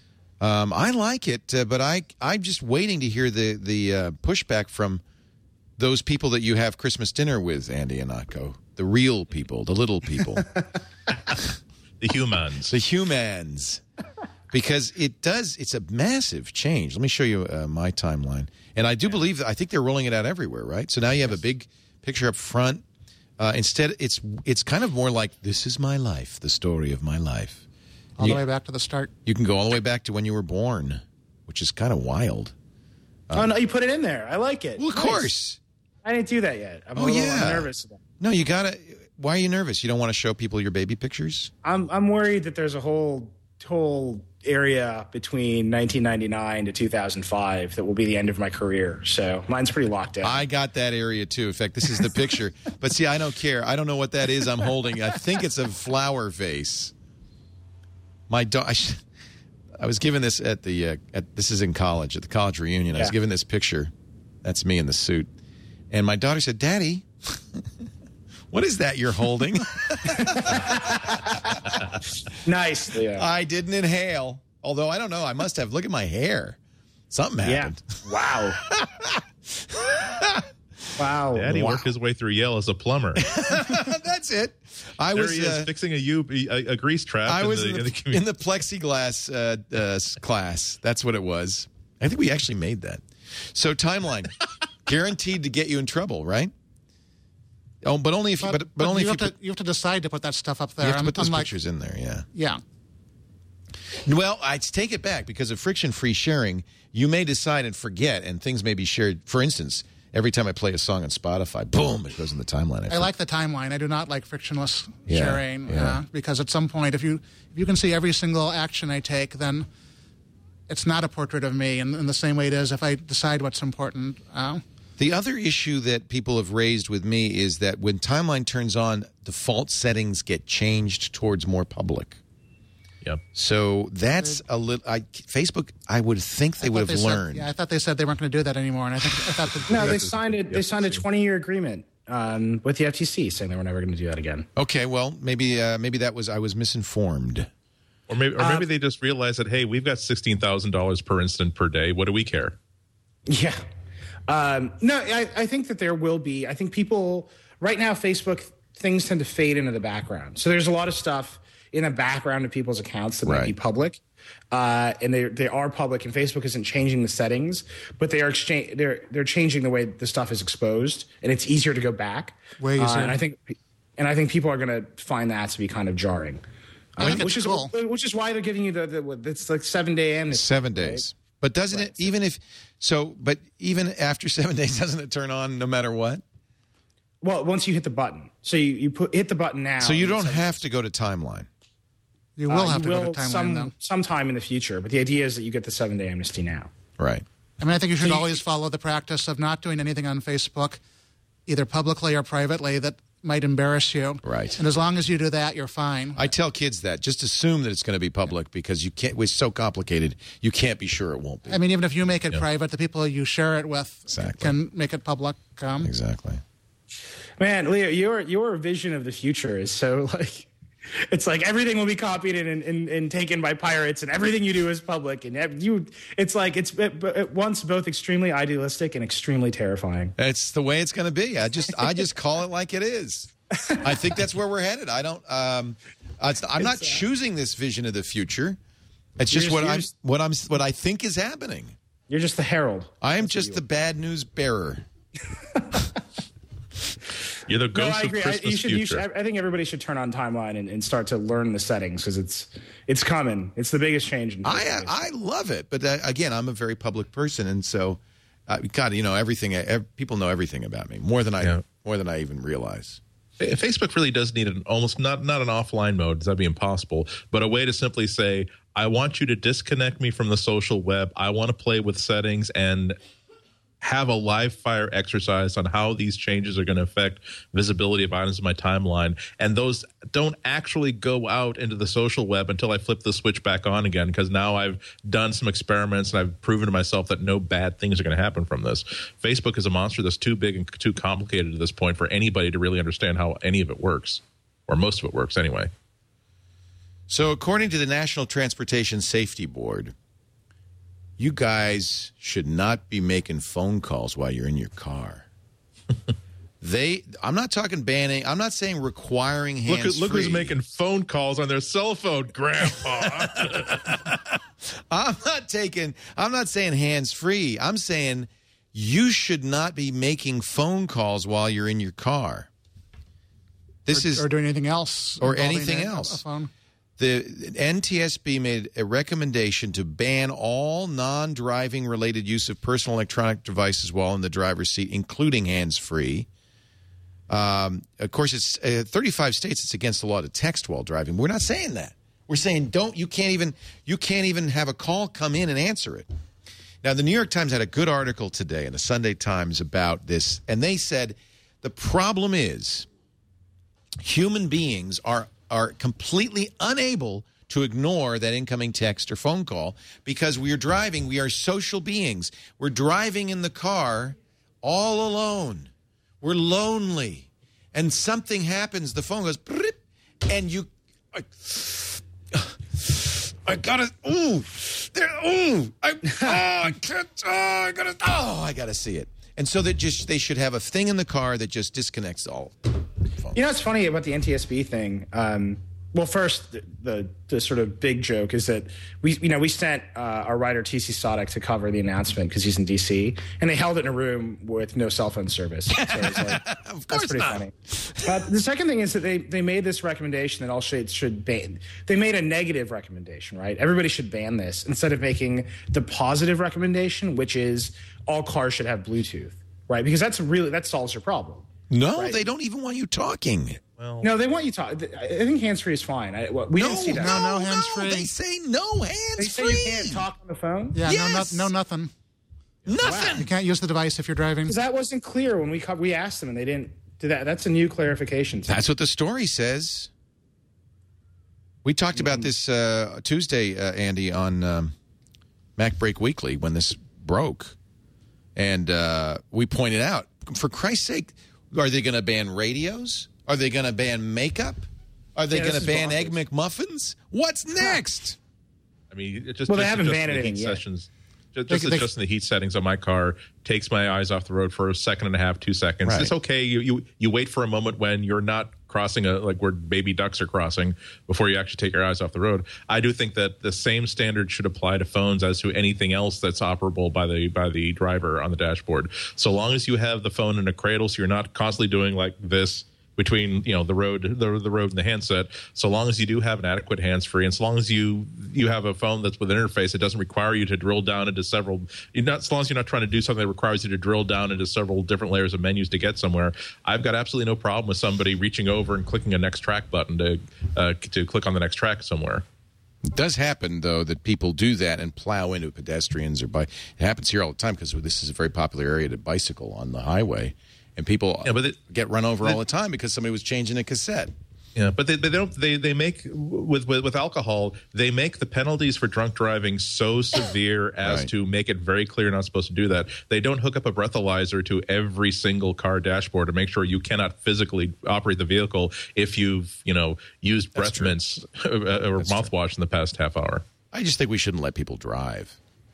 I like it, but I'm just waiting to hear the pushback from those people that you have Christmas dinner with, Andy Ihnatko. The real people, the little people. The humans. The humans. Because it's a massive change. Let me show you my timeline. And I do believe I think they're rolling it out everywhere, right? So now you have a big picture up front. Instead, it's kind of more like, this is my life, the story of my life. All the way back to the start. You can go all the way back to when you were born, which is kind of wild. Oh, no, you put it in there. I like it. Well, of course. I didn't do that yet. I'm a little nervous about it. No, you got to. Why are you nervous? You don't want to show people your baby pictures? I'm worried that there's a whole area between 1999 to 2005 that will be the end of my career. So mine's pretty locked in. I got that area too. In fact, this is the picture. But see, I don't care. I don't know what that is I'm holding. I think it's a flower vase. My dog. I was given this at the this is in college, at the college reunion. I was given this picture. That's me in the suit. And my daughter said, "Daddy, what is that you're holding?" Nice. Yeah. I didn't inhale. Although I don't know. I must have. Look at my hair. Something happened. Yeah. Wow. Wow. Daddy worked his way through Yale as a plumber. That's it. He is fixing a grease trap. I was in the plexiglass class. That's what it was. I think we actually made that. So timeline, guaranteed to get you in trouble, right? Oh, but only if you. But only if you have to decide to put that stuff up there. You have to put those pictures in there. Yeah. Yeah. Well, I take it back because of friction-free sharing. You may decide and forget, and things may be shared. For instance, every time I play a song on Spotify, boom, it goes in the timeline. I like the timeline. I do not like frictionless sharing because at some point, if you can see every single action I take, then it's not a portrait of me in the same way it is if I decide what's important. The other issue that people have raised with me is that when timeline turns on, default settings get changed towards more public. Yep. So that's a little. Facebook, I would think they would have learned. I thought they said they weren't going to do that anymore, and I thought no, they signed it. They signed a 20-year agreement with the FTC saying they were never going to do that again. Okay, well, maybe that was I was misinformed, or maybe they just realized that hey, we've got $16,000 per incident per day. What do we care? Yeah. No, I think that there will be. I think people right now, Facebook things tend to fade into the background. So there's a lot of stuff in the background of people's accounts that might be public, and they are public. And Facebook isn't changing the settings, but they're changing the way the stuff is exposed, and it's easier to go back. And I think people are going to find that to be kind of jarring, which is why they're giving you it's like 7 days. 7 days, but doesn't it even if so? But even after 7 days, doesn't it turn on no matter what? Well, once you hit the button, so you hit the button now. So you don't have to go to timeline. You will have to go to timeline sometime in the future, but the idea is that you get the 7-day amnesty now. Right. I mean, I think you should always follow the practice of not doing anything on Facebook, either publicly or privately, that might embarrass you. Right. And as long as you do that, you're fine. I tell kids that. Just assume that it's going to be public because you can't. It's so complicated. You can't be sure it won't be. I mean, even if you make it private, the people you share it with can make it public. Exactly. Man, Leo, your vision of the future is so like. It's like everything will be copied and taken by pirates, and everything you do is public. And it's like it's at once both extremely idealistic and extremely terrifying. It's the way it's going to be. I just call it like it is. I think that's where we're headed. I don't. I'm not choosing this vision of the future. It's just what I think is happening. You're just the herald. I am just the bad news bearer. You're the ghost of Christmas future. I think everybody should turn on timeline and start to learn the settings because it's coming. It's the biggest change. I love it, but again, I'm a very public person, and so God, everything. People know everything about me more than I even realize. Facebook really does need an almost not an offline mode. That'd be impossible, but a way to simply say, I want you to disconnect me from the social web. I want to play with settings and have a live fire exercise on how these changes are going to affect visibility of items in my timeline. And those don't actually go out into the social web until I flip the switch back on again, because now I've done some experiments and I've proven to myself that no bad things are going to happen from this. Facebook is a monster that's too big and too complicated at this point for anybody to really understand how any of it works, or most of it works anyway. So according to the National Transportation Safety Board, you guys should not be making phone calls while you're in your car. I'm not talking banning. I'm not saying requiring hands-free. Look who's making phone calls on their cell phone, Grandpa. I'm not saying hands-free. I'm saying you should not be making phone calls while you're in your car. Or doing anything else. Or anything else. A phone. The NTSB made a recommendation to ban all non-driving related use of personal electronic devices while in the driver's seat, including hands-free. Of course, it's 35 states. It's against the law to text while driving. We're not saying that. We're saying you can't even have a call come in and answer it. Now, the New York Times had a good article today in the Sunday Times about this, and they said the problem is human beings are completely unable to ignore that incoming text or phone call because we are driving. We are social beings. We're driving in the car all alone. We're lonely. And something happens. The phone goes, and you... I gotta, I gotta see it. And so they should have a thing in the car that just disconnects all phones. You know what's funny about the NTSB thing? Well, first, the sort of big joke is that we sent our writer T.C. Sadek to cover the announcement because he's in D.C. and they held it in a room with no cell phone service. So it's like, of course that's pretty not. funny. The second thing is that they made this recommendation that all states should ban. They made a negative recommendation, right? Everybody should ban this instead of making the positive recommendation, which is all cars should have Bluetooth, right? Because that solves your problem. No, right? They don't even want you talking. Well, No, they want you to talk. I think hands-free is fine. We didn't see that. No, hands-free. They say no hands-free. They say you can't talk on the phone? Yeah, Yes. no, nothing. Nothing. You can't use the device if you're driving. Because that wasn't clear when we asked them, and they didn't do that. That's a new clarification. That's what the story says. We talked about this Tuesday, Andy, on Mac Break Weekly when this broke. And we pointed out, for Christ's sake, are they going to ban radios? Are they going to ban makeup? Are they going to ban Egg McMuffins? What's next? I mean, they haven't banned anything yet. Adjusting the heat settings on my car takes my eyes off the road for a second and a half, 2 seconds. Right. It's okay. You wait for a moment when you're not crossing where baby ducks are crossing before you actually take your eyes off the road. I do think that the same standard should apply to phones as to anything else that's operable by the driver on the dashboard. So long as you have the phone in a cradle, so you're not constantly doing like this between the road and the handset. So long as you do have an adequate hands-free, and so long as you have a phone that's with an interface that doesn't require you to drill down into several. As long as you're not trying to do something that requires you to drill down into several different layers of menus to get somewhere, I've got absolutely no problem with somebody reaching over and clicking a next track button to click on the next track somewhere. It does happen, though, that people do that and plow into pedestrians or It happens here all the time because this is a very popular area to bicycle on the highway. And people get run over all the time because somebody was changing a cassette. Yeah, but they make with alcohol, they make the penalties for drunk driving so severe as to make it very clear you're not supposed to do that. They don't hook up a breathalyzer to every single car dashboard to make sure you cannot physically operate the vehicle if you've used breath mints or mouthwash in the past half hour. I just think we shouldn't let people drive.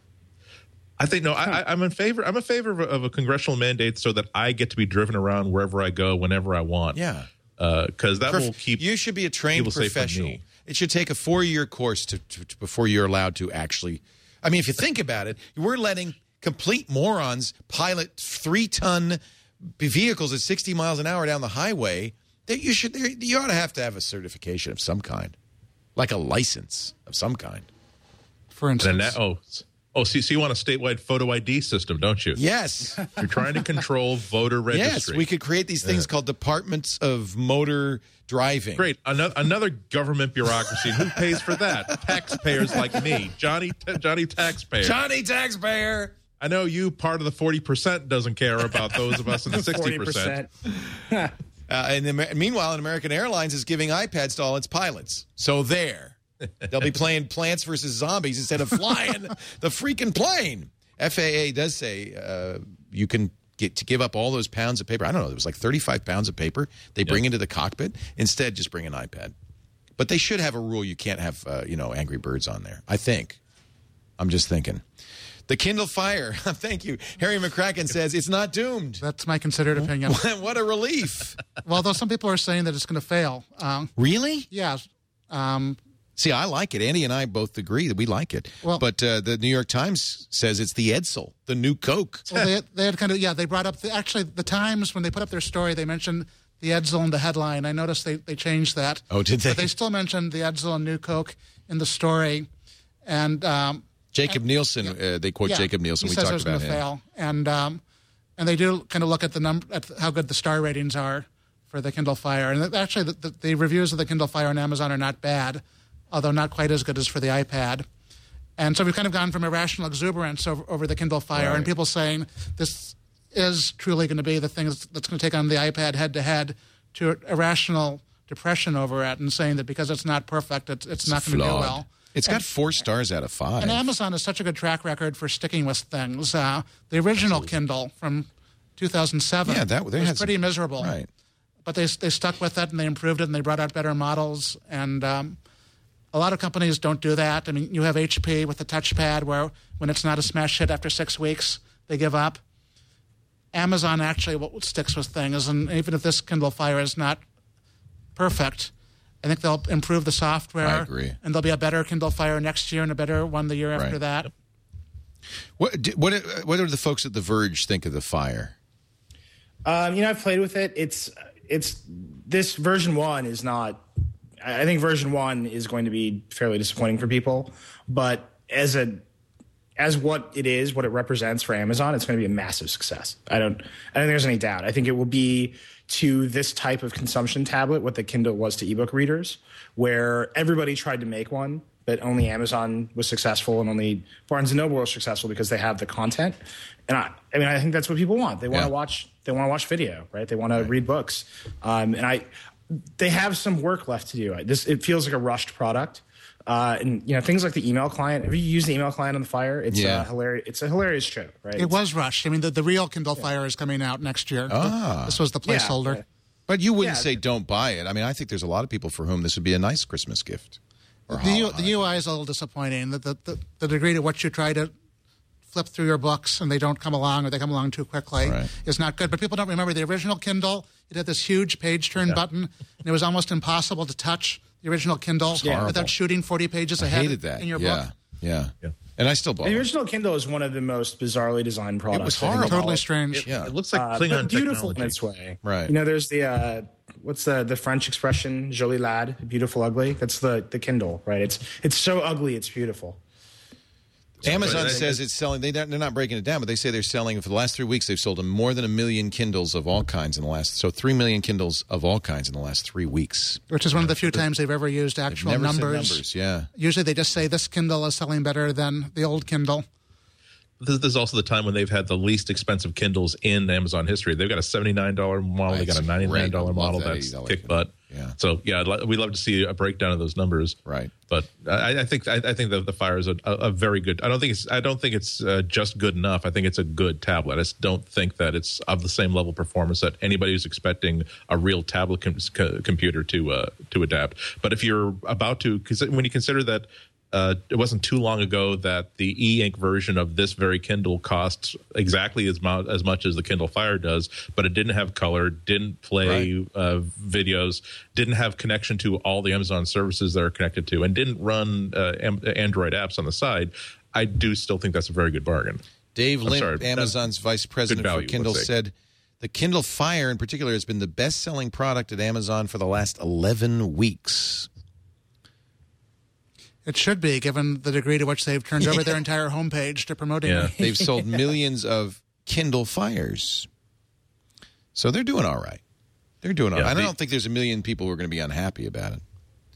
I think I'm in favor. I'm a favor of a congressional mandate so that I get to be driven around wherever I go, whenever I want. Yeah, because that will keep. You should be a trained professional. It should take a 4-year course to before you're allowed to actually. I mean, if you think about it, we're letting complete morons pilot 3-ton vehicles at 60 miles an hour down the highway. That you ought to have a certification of some kind, like a license of some kind. For instance, so you want a statewide photo ID system, don't you? Yes. You're trying to control voter registry. Yes, we could create these things called departments of motor driving. Great. Another government bureaucracy. Who pays for that? Taxpayers like me. Johnny Taxpayer. Johnny Taxpayer. I know you, part of the 40%, doesn't care about those of us in the 60%. Meanwhile, American Airlines is giving iPads to all its pilots. So there. They'll be playing Plants vs. Zombies instead of flying the freaking plane. FAA does say you can give up all those pounds of paper. I don't know. There was like 35 pounds of paper they bring into the cockpit. Instead, just bring an iPad. But they should have a rule you can't have, Angry Birds on there. I think. I'm just thinking. The Kindle Fire. Thank you. Harry McCracken says it's not doomed. That's my considered opinion. What a relief. Well, though some people are saying that it's going to fail. Really? Yeah. See, I like it. Andy and I both agree that we like it. Well, but the New York Times says it's the Edsel, the new Coke. Well, they had they brought up the Times, when they put up their story, they mentioned the Edsel in the headline. I noticed they changed that. Oh, did they? But they still mentioned the Edsel and new Coke in the story. And Jacob Nielsen, they quote Jacob Nielsen. He We says talked about him. Fail. And they do kind of look at at how good the star ratings are for the Kindle Fire. And actually, the reviews of the Kindle Fire on Amazon are not bad, although not quite as good as for the iPad. And so we've kind of gone from irrational exuberance over the Kindle Fire, and people saying this is truly going to be the thing that's going to take on the iPad head-to-head, to irrational depression over it and saying that because it's not perfect, it's not going to do well. It's got 4 stars out of 5. And Amazon has such a good track record for sticking with things. The original Kindle from 2007 was pretty miserable. Right. But they stuck with it, and they improved it, and they brought out better models. And a lot of companies don't do that. I mean, you have HP with the touchpad where when it's not a smash hit after 6 weeks, they give up. Amazon actually sticks with things, and even if this Kindle Fire is not perfect, I think they'll improve the software. I agree. And there'll be a better Kindle Fire next year and a better one the year after that. What do the folks at The Verge think of the Fire? I've played with it. It's this version 1 is not. I think version 1 is going to be fairly disappointing for people, but as what it is, what it represents for Amazon, it's going to be a massive success. I don't think there's any doubt. I think it will be to this type of consumption tablet what the Kindle was to ebook readers, where everybody tried to make one, but only Amazon was successful and only Barnes & Noble was successful because they have the content. And I think that's what people want. They want to watch. They want to watch video, right? They want to read books. They have some work left to do. It feels like a rushed product. And things like the email client. Have you used the email client on the Fire? It's hilarious. It's a hilarious trip, right? It was rushed. I mean, the real Kindle Fire is coming out next year. This was the placeholder. Yeah. But you wouldn't say don't buy it. I mean, I think there's a lot of people for whom this would be a nice Christmas gift. The UI is a little disappointing. The degree to which you try to flip through your books and they don't come along or they come along too quickly is not good. But people don't remember the original Kindle. It had this huge page turn button, and it was almost impossible to touch the original Kindle without shooting 40 pages ahead in your book. Yeah. And I still bought it. The original Kindle is one of the most bizarrely designed products. It was horrible. Totally strange. It looks like Klingon beautiful technology. in its way. Right. There's the what's the French expression, joli lad, beautiful ugly. That's the Kindle, right? It's so ugly, it's beautiful. Amazon says it's selling. They're not breaking it down, but they say they're selling for the last 3 weeks. They've sold more than 1 million Kindles of all kinds in the last. So 3 million Kindles of all kinds in the last 3 weeks. Which is one of the few times they've ever used actual never numbers. Said numbers. Yeah. Usually they just say this Kindle is selling better than the old Kindle. This is also the time when they've had the least expensive Kindles in Amazon history. They've got a $79 model. They got a $99 model. That's kick butt. Yeah. So we'd love to see a breakdown of those numbers. Right. But I think that the Fire is a very good. I don't think it's just good enough. I think it's a good tablet. I just don't think that it's of the same level of performance that anybody who's expecting a real tablet computer to adapt. But if you're about to, because when you consider that. It wasn't too long ago that the e-ink version of this very Kindle cost exactly as much as the Kindle Fire does, but it didn't have color, didn't play videos, didn't have connection to all the Amazon services that are connected to, and didn't run Android apps on the side. I do still think that's a very good bargain. Dave Lind, Amazon's vice president for Kindle, said the Kindle Fire in particular has been the best-selling product at Amazon for the last 11 weeks. It should be, given the degree to which they've turned over their entire homepage to promoting it. They've sold millions of Kindle Fires. So they're doing all right. They're doing all right. I don't think there's a million people who are going to be unhappy about it.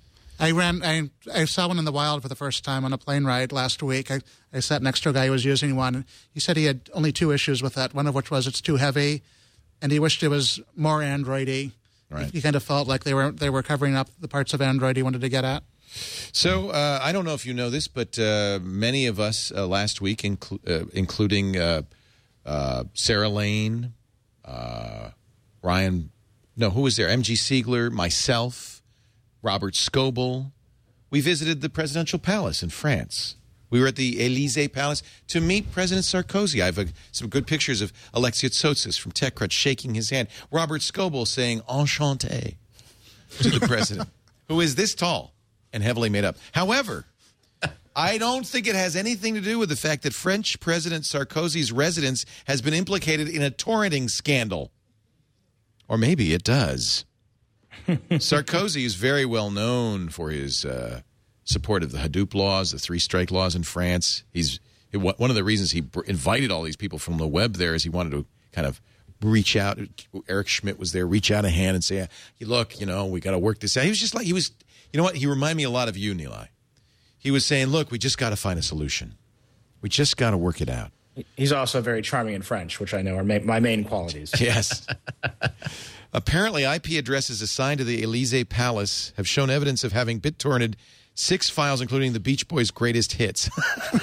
I saw one in the wild for the first time on a plane ride last week. I sat next to a guy who was using one. He said he had only 2 issues with that, one of which was it's too heavy, and he wished it was more Android-y. Right. He kind of felt like they were covering up the parts of Android he wanted to get at. So I don't know if you know this, but many of us last week, including Sarah Lane, Ryan, no, who was there? M.G. Siegler, myself, Robert Scoble. We visited the presidential palace in France. We were at the Élysée Palace to meet President Sarkozy. I have some good pictures of Alexia Tsotsis from TechCrunch shaking his hand. Robert Scoble saying enchanté to the president, who is this tall and heavily made up. However, I don't think it has anything to do with the fact that French President Sarkozy's residence has been implicated in a torrenting scandal. Or maybe it does. Sarkozy is very well known for his support of the Hadoop laws, the 3-strike laws in France. One of the reasons he invited all these people from the web there is he wanted to kind of reach out. Eric Schmidt was there, reach out a hand and say, look, we got to work this out. He was just like, you know what? He reminded me a lot of you, Nilay. He was saying, look, we just got to find a solution. We just got to work it out. He's also very charming in French, which I know are my main qualities. Yes. Apparently, IP addresses assigned to the Elysee Palace have shown evidence of having BitTorrented 6 files, including the Beach Boys' greatest hits.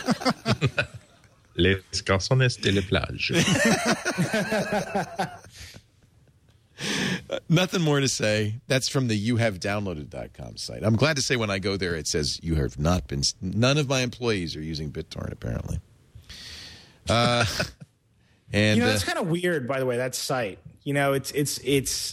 Les garçons de la plage. Nothing more to say. That's from the youhavedownloaded.com site. I'm glad to say when I go there, it says you have not been. None of my employees are using BitTorrent, apparently. And that's kind of weird, by the way. That site, it's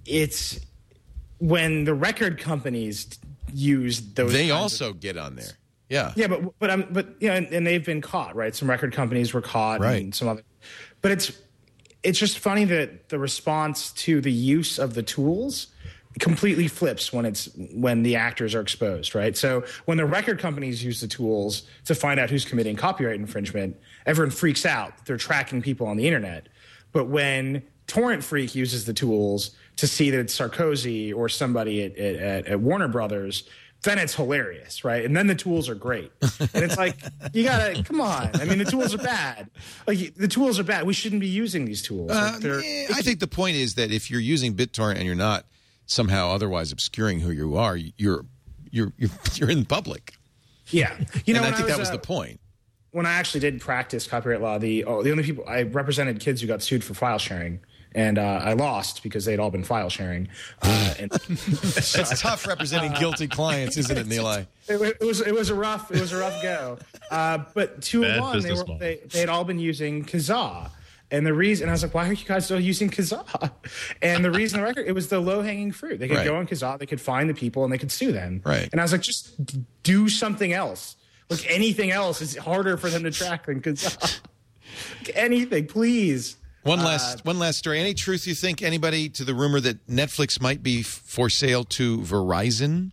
when the record companies use those. They also get on there. Yeah. Yeah, but and they've been caught, right? Some record companies were caught, right? And some other. But it's just funny that the response to the use of the tools completely flips when the actors are exposed, right? So when the record companies use the tools to find out who's committing copyright infringement, everyone freaks out that they're tracking people on the internet. But when Torrent Freak uses the tools to see that it's Sarkozy or somebody at Warner Brothers, then it's hilarious, right? And then the tools are great. And it's like, you gotta, come on. I mean, the tools are bad. Like, the tools are bad. We shouldn't be using these tools. I think the point is that if you're using BitTorrent and you're not somehow otherwise obscuring who you are, you're in public. Yeah. And I think that was the point. When I actually did practice copyright law, the only people I represented kids who got sued for file sharing. And I lost because they'd all been file sharing. It's tough representing guilty clients, isn't it, Nilay? It was a rough go. But 201, they'd all been using Kazaa. And the reason, I was like, why are you guys still using Kazaa? And the reason it was the low hanging fruit. They could go on Kazaa, they could find the people, and they could sue them. Right. And I was like, just do something else. Like, anything else is harder for them to track than Kazaa. Anything, please. One last story. Any truth you think anybody to the rumor that Netflix might be for sale to Verizon?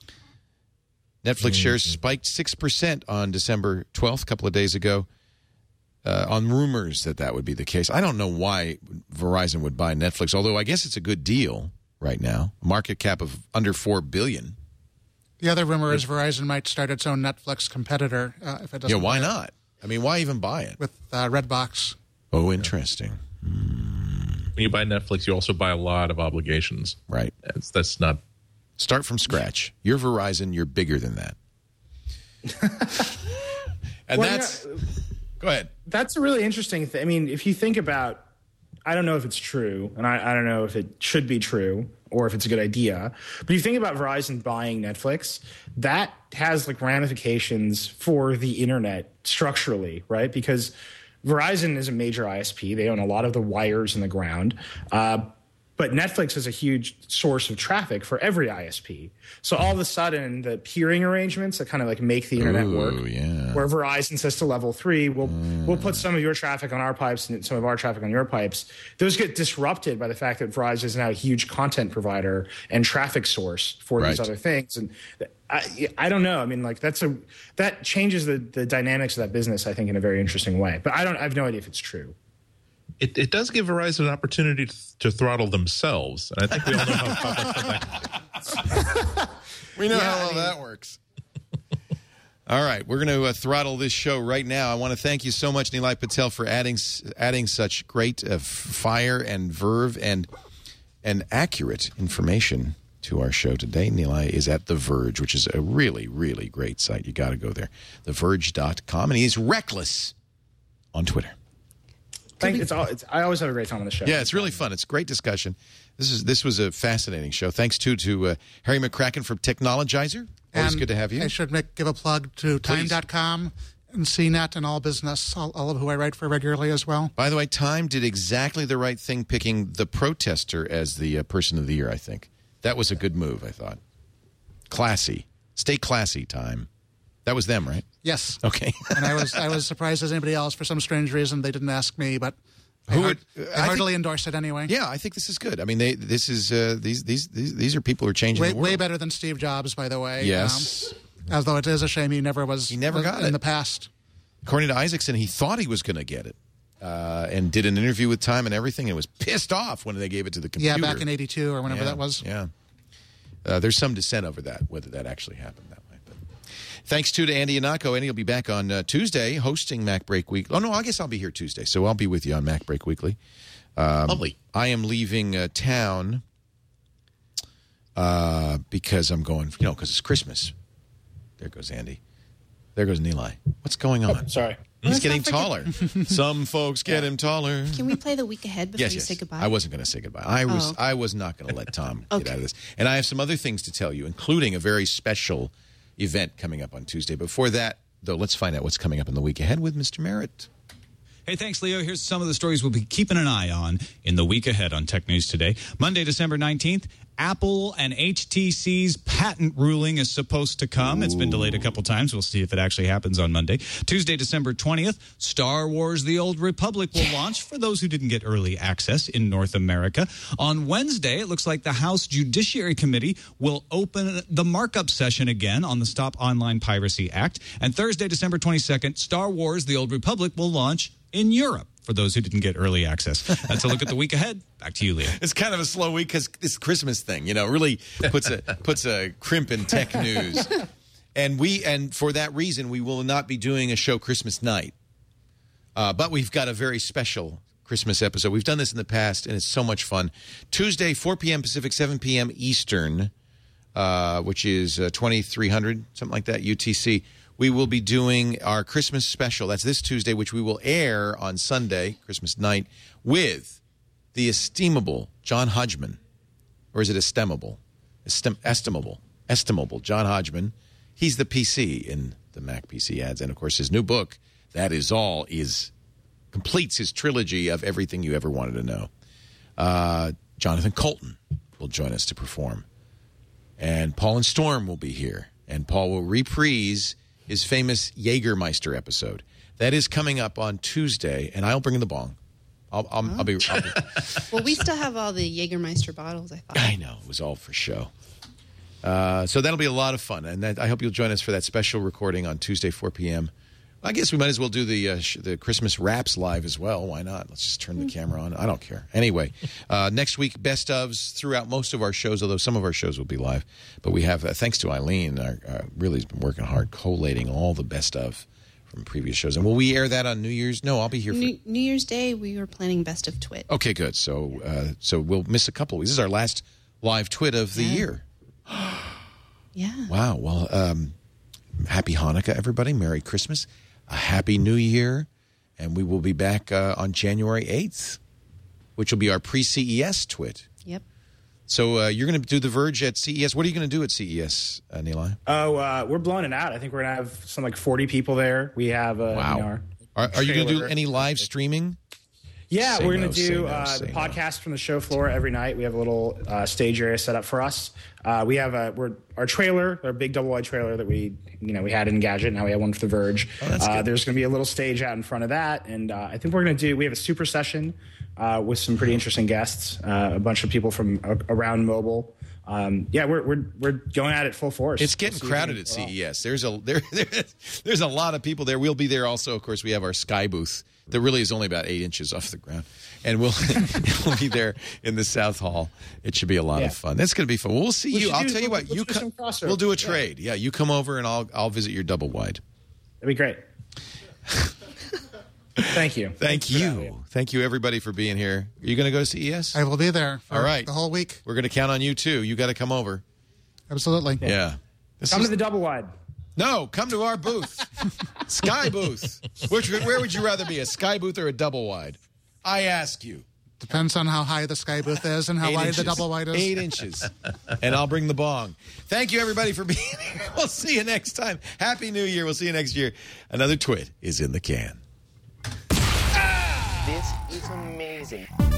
Netflix shares spiked 6% on December 12th, a couple of days ago, on rumors that would be the case. I don't know why Verizon would buy Netflix, although I guess it's a good deal right now. A market cap of under $4 billion. The other rumor is Verizon might start its own Netflix competitor if it doesn't. Yeah, why not? I mean, why even buy it? With Redbox. Oh, interesting. When you buy Netflix, you also buy a lot of obligations. Right. That's not... Start from scratch. You're Verizon. You're bigger than that. And Go ahead. That's a really interesting thing. I mean, if you think about... I don't know if it's true, and I don't know if it should be true or if it's a good idea. But if you think about Verizon buying Netflix, that has like ramifications for the internet structurally, right? Because Verizon is a major ISP. They own a lot of the wires in the ground. But Netflix is a huge source of traffic for every ISP. So all of a sudden, the peering arrangements that kind of like make the internet work, where Verizon says to level 3, we'll put some of your traffic on our pipes and some of our traffic on your pipes. Those get disrupted by the fact that Verizon is now a huge content provider and traffic source for these other things. And I don't know. I mean, like that changes the dynamics of that business, I think, in a very interesting way. But I have no idea if it's true. It does give Verizon an opportunity to throttle themselves, and I think we all know how we know how well that works. All right, we're going to throttle this show right now. I want to thank you so much, Nilay Patel, for adding such great fire and verve and accurate information to our show today. Nilay is at The Verge, which is a really, really great site. You got to go there, TheVerge.com, and he's reckless on Twitter. I always have a great time on the show. Yeah, it's really fun. It's a great discussion. This was a fascinating show. Thanks, too, to Harry McCracken from Technologizer. Always good to have you. I should give a plug to Time.com and CNET and All Business, all of who I write for regularly as well. By the way, Time did exactly the right thing picking The Protester as the Person of the Year, I think. That was a good move, I thought. Classy. Stay classy, Time. That was them, right? Yes. Okay. And I was surprised as anybody else. For some strange reason, they didn't ask me, but I heartily endorsed it anyway. Yeah, I think this is good. I mean, these are people who are changing the world. Way better than Steve Jobs, by the way. Yes. As though it is a shame he never got it in the past. According to Isaacson, he thought he was going to get it, and did an interview with Time and everything, and was pissed off when they gave it to the computer. Yeah, back in '82 or whenever that was. Yeah. There's some dissent over that, whether that actually happened that way. Thanks, too, to Andy Ihnatko. Andy will be back on Tuesday hosting Mac Break Weekly. Oh, no, I guess I'll be here Tuesday, so I'll be with you on Mac Break Weekly. Lovely. I am leaving town because I'm going, because it's Christmas. There goes Andy. There goes Nilay. What's going on? Oh, sorry. He's getting taller. Some folks get him taller. Can we play the week ahead before you say goodbye? I wasn't going to say goodbye. I was not going to let Tom get out of this. And I have some other things to tell you, including a very special event coming up on Tuesday. Before that, though, let's find out what's coming up in the week ahead with Mr. Merritt. Hey, thanks, Leo. Here's some of the stories we'll be keeping an eye on in the week ahead on Tech News Today. Monday, December 19th, Apple and HTC's patent ruling is supposed to come. It's been delayed a couple times. We'll see if it actually happens on Monday. Tuesday, December 20th, Star Wars The Old Republic will launch for those who didn't get early access in North America. On Wednesday, it looks like the House Judiciary Committee will open the markup session again on the Stop Online Piracy Act. And Thursday, December 22nd, Star Wars The Old Republic will launch in Europe, for those who didn't get early access. That's a look at the week ahead. Back to you, Leo. It's kind of a slow week because this Christmas thing, really puts a crimp in tech news. And for that reason, we will not be doing a show Christmas night. But we've got a very special Christmas episode. We've done this in the past, and it's so much fun. Tuesday, 4 p.m. Pacific, 7 p.m. Eastern, which is 2300, something like that, UTC. We will be doing our Christmas special. That's this Tuesday, which we will air on Sunday, Christmas night, with the estimable John Hodgman. Or is it estimable? Estimable John Hodgman. He's the PC in the Mac PC ads. And, of course, his new book, That Is All, completes his trilogy of everything you ever wanted to know. Jonathan Colton will join us to perform. And Paul and Storm will be here. And Paul will reprise his famous Jägermeister episode. That is coming up on Tuesday, and I'll bring the bong. I'll be Well, we still have all the Jägermeister bottles, I thought. I know. It was all for show. So that'll be a lot of fun, and I hope you'll join us for that special recording on Tuesday, 4 p.m. I guess we might as well do the Christmas Wraps live as well. Why not? Let's just turn the camera on. I don't care. Anyway, next week, best ofs throughout most of our shows, although some of our shows will be live. But we have, thanks to Eileen, really has been working hard collating all the best of from previous shows. And will we air that on New Year's? No, I'll be here for New Year's Day. We were planning Best of Twit. Okay, good. So we'll miss a couple. This is our last live Twit of the year. Yeah. Wow. Well, happy Hanukkah, everybody. Merry Christmas. A Happy New Year, and we will be back on January 8th, which will be our pre-CES Twit. Yep. So you're going to do The Verge at CES. What are you going to do at CES, Nilay? Oh, we're blowing it out. I think we're going to have some 40 people there. We have wow. Are you going to do any live streaming? Yeah, we're going to do the podcast from the show floor every night. We have a little stage area set up for us. We have our trailer, our big double wide trailer that we had in Gadget. Now we have one for The Verge. Oh, that's good. There's going to be a little stage out in front of that, and I think we have a super session with some pretty interesting guests, a bunch of people from around mobile. We're going at it full force. It's getting crowded at CES. There's a lot of people there. We'll be there also. Of course, we have our Sky booth that really is only about 8 inches off the ground, and we'll be there in the South Hall. It should be a lot of fun. That's going to be fun. We'll see you. I'll tell you what. We'll do a trade. Yeah, you come over and I'll visit your double wide. That'd be great. Thank you. Thank you, everybody, for being here. Are you going to go to CES? I will be there for all right. the whole week. We're going to count on you, too. You got to come over. Absolutely. Yeah. Come to the double wide. No, come to our booth. Sky booth. Where would you rather be, a Sky booth or a double wide? I ask you. Depends on how high the Sky booth is and how wide the double wide is. 8 inches. And I'll bring the bong. Thank you, everybody, for being here. We'll see you next time. Happy New Year. We'll see you next year. Another Twit is in the can. This is amazing.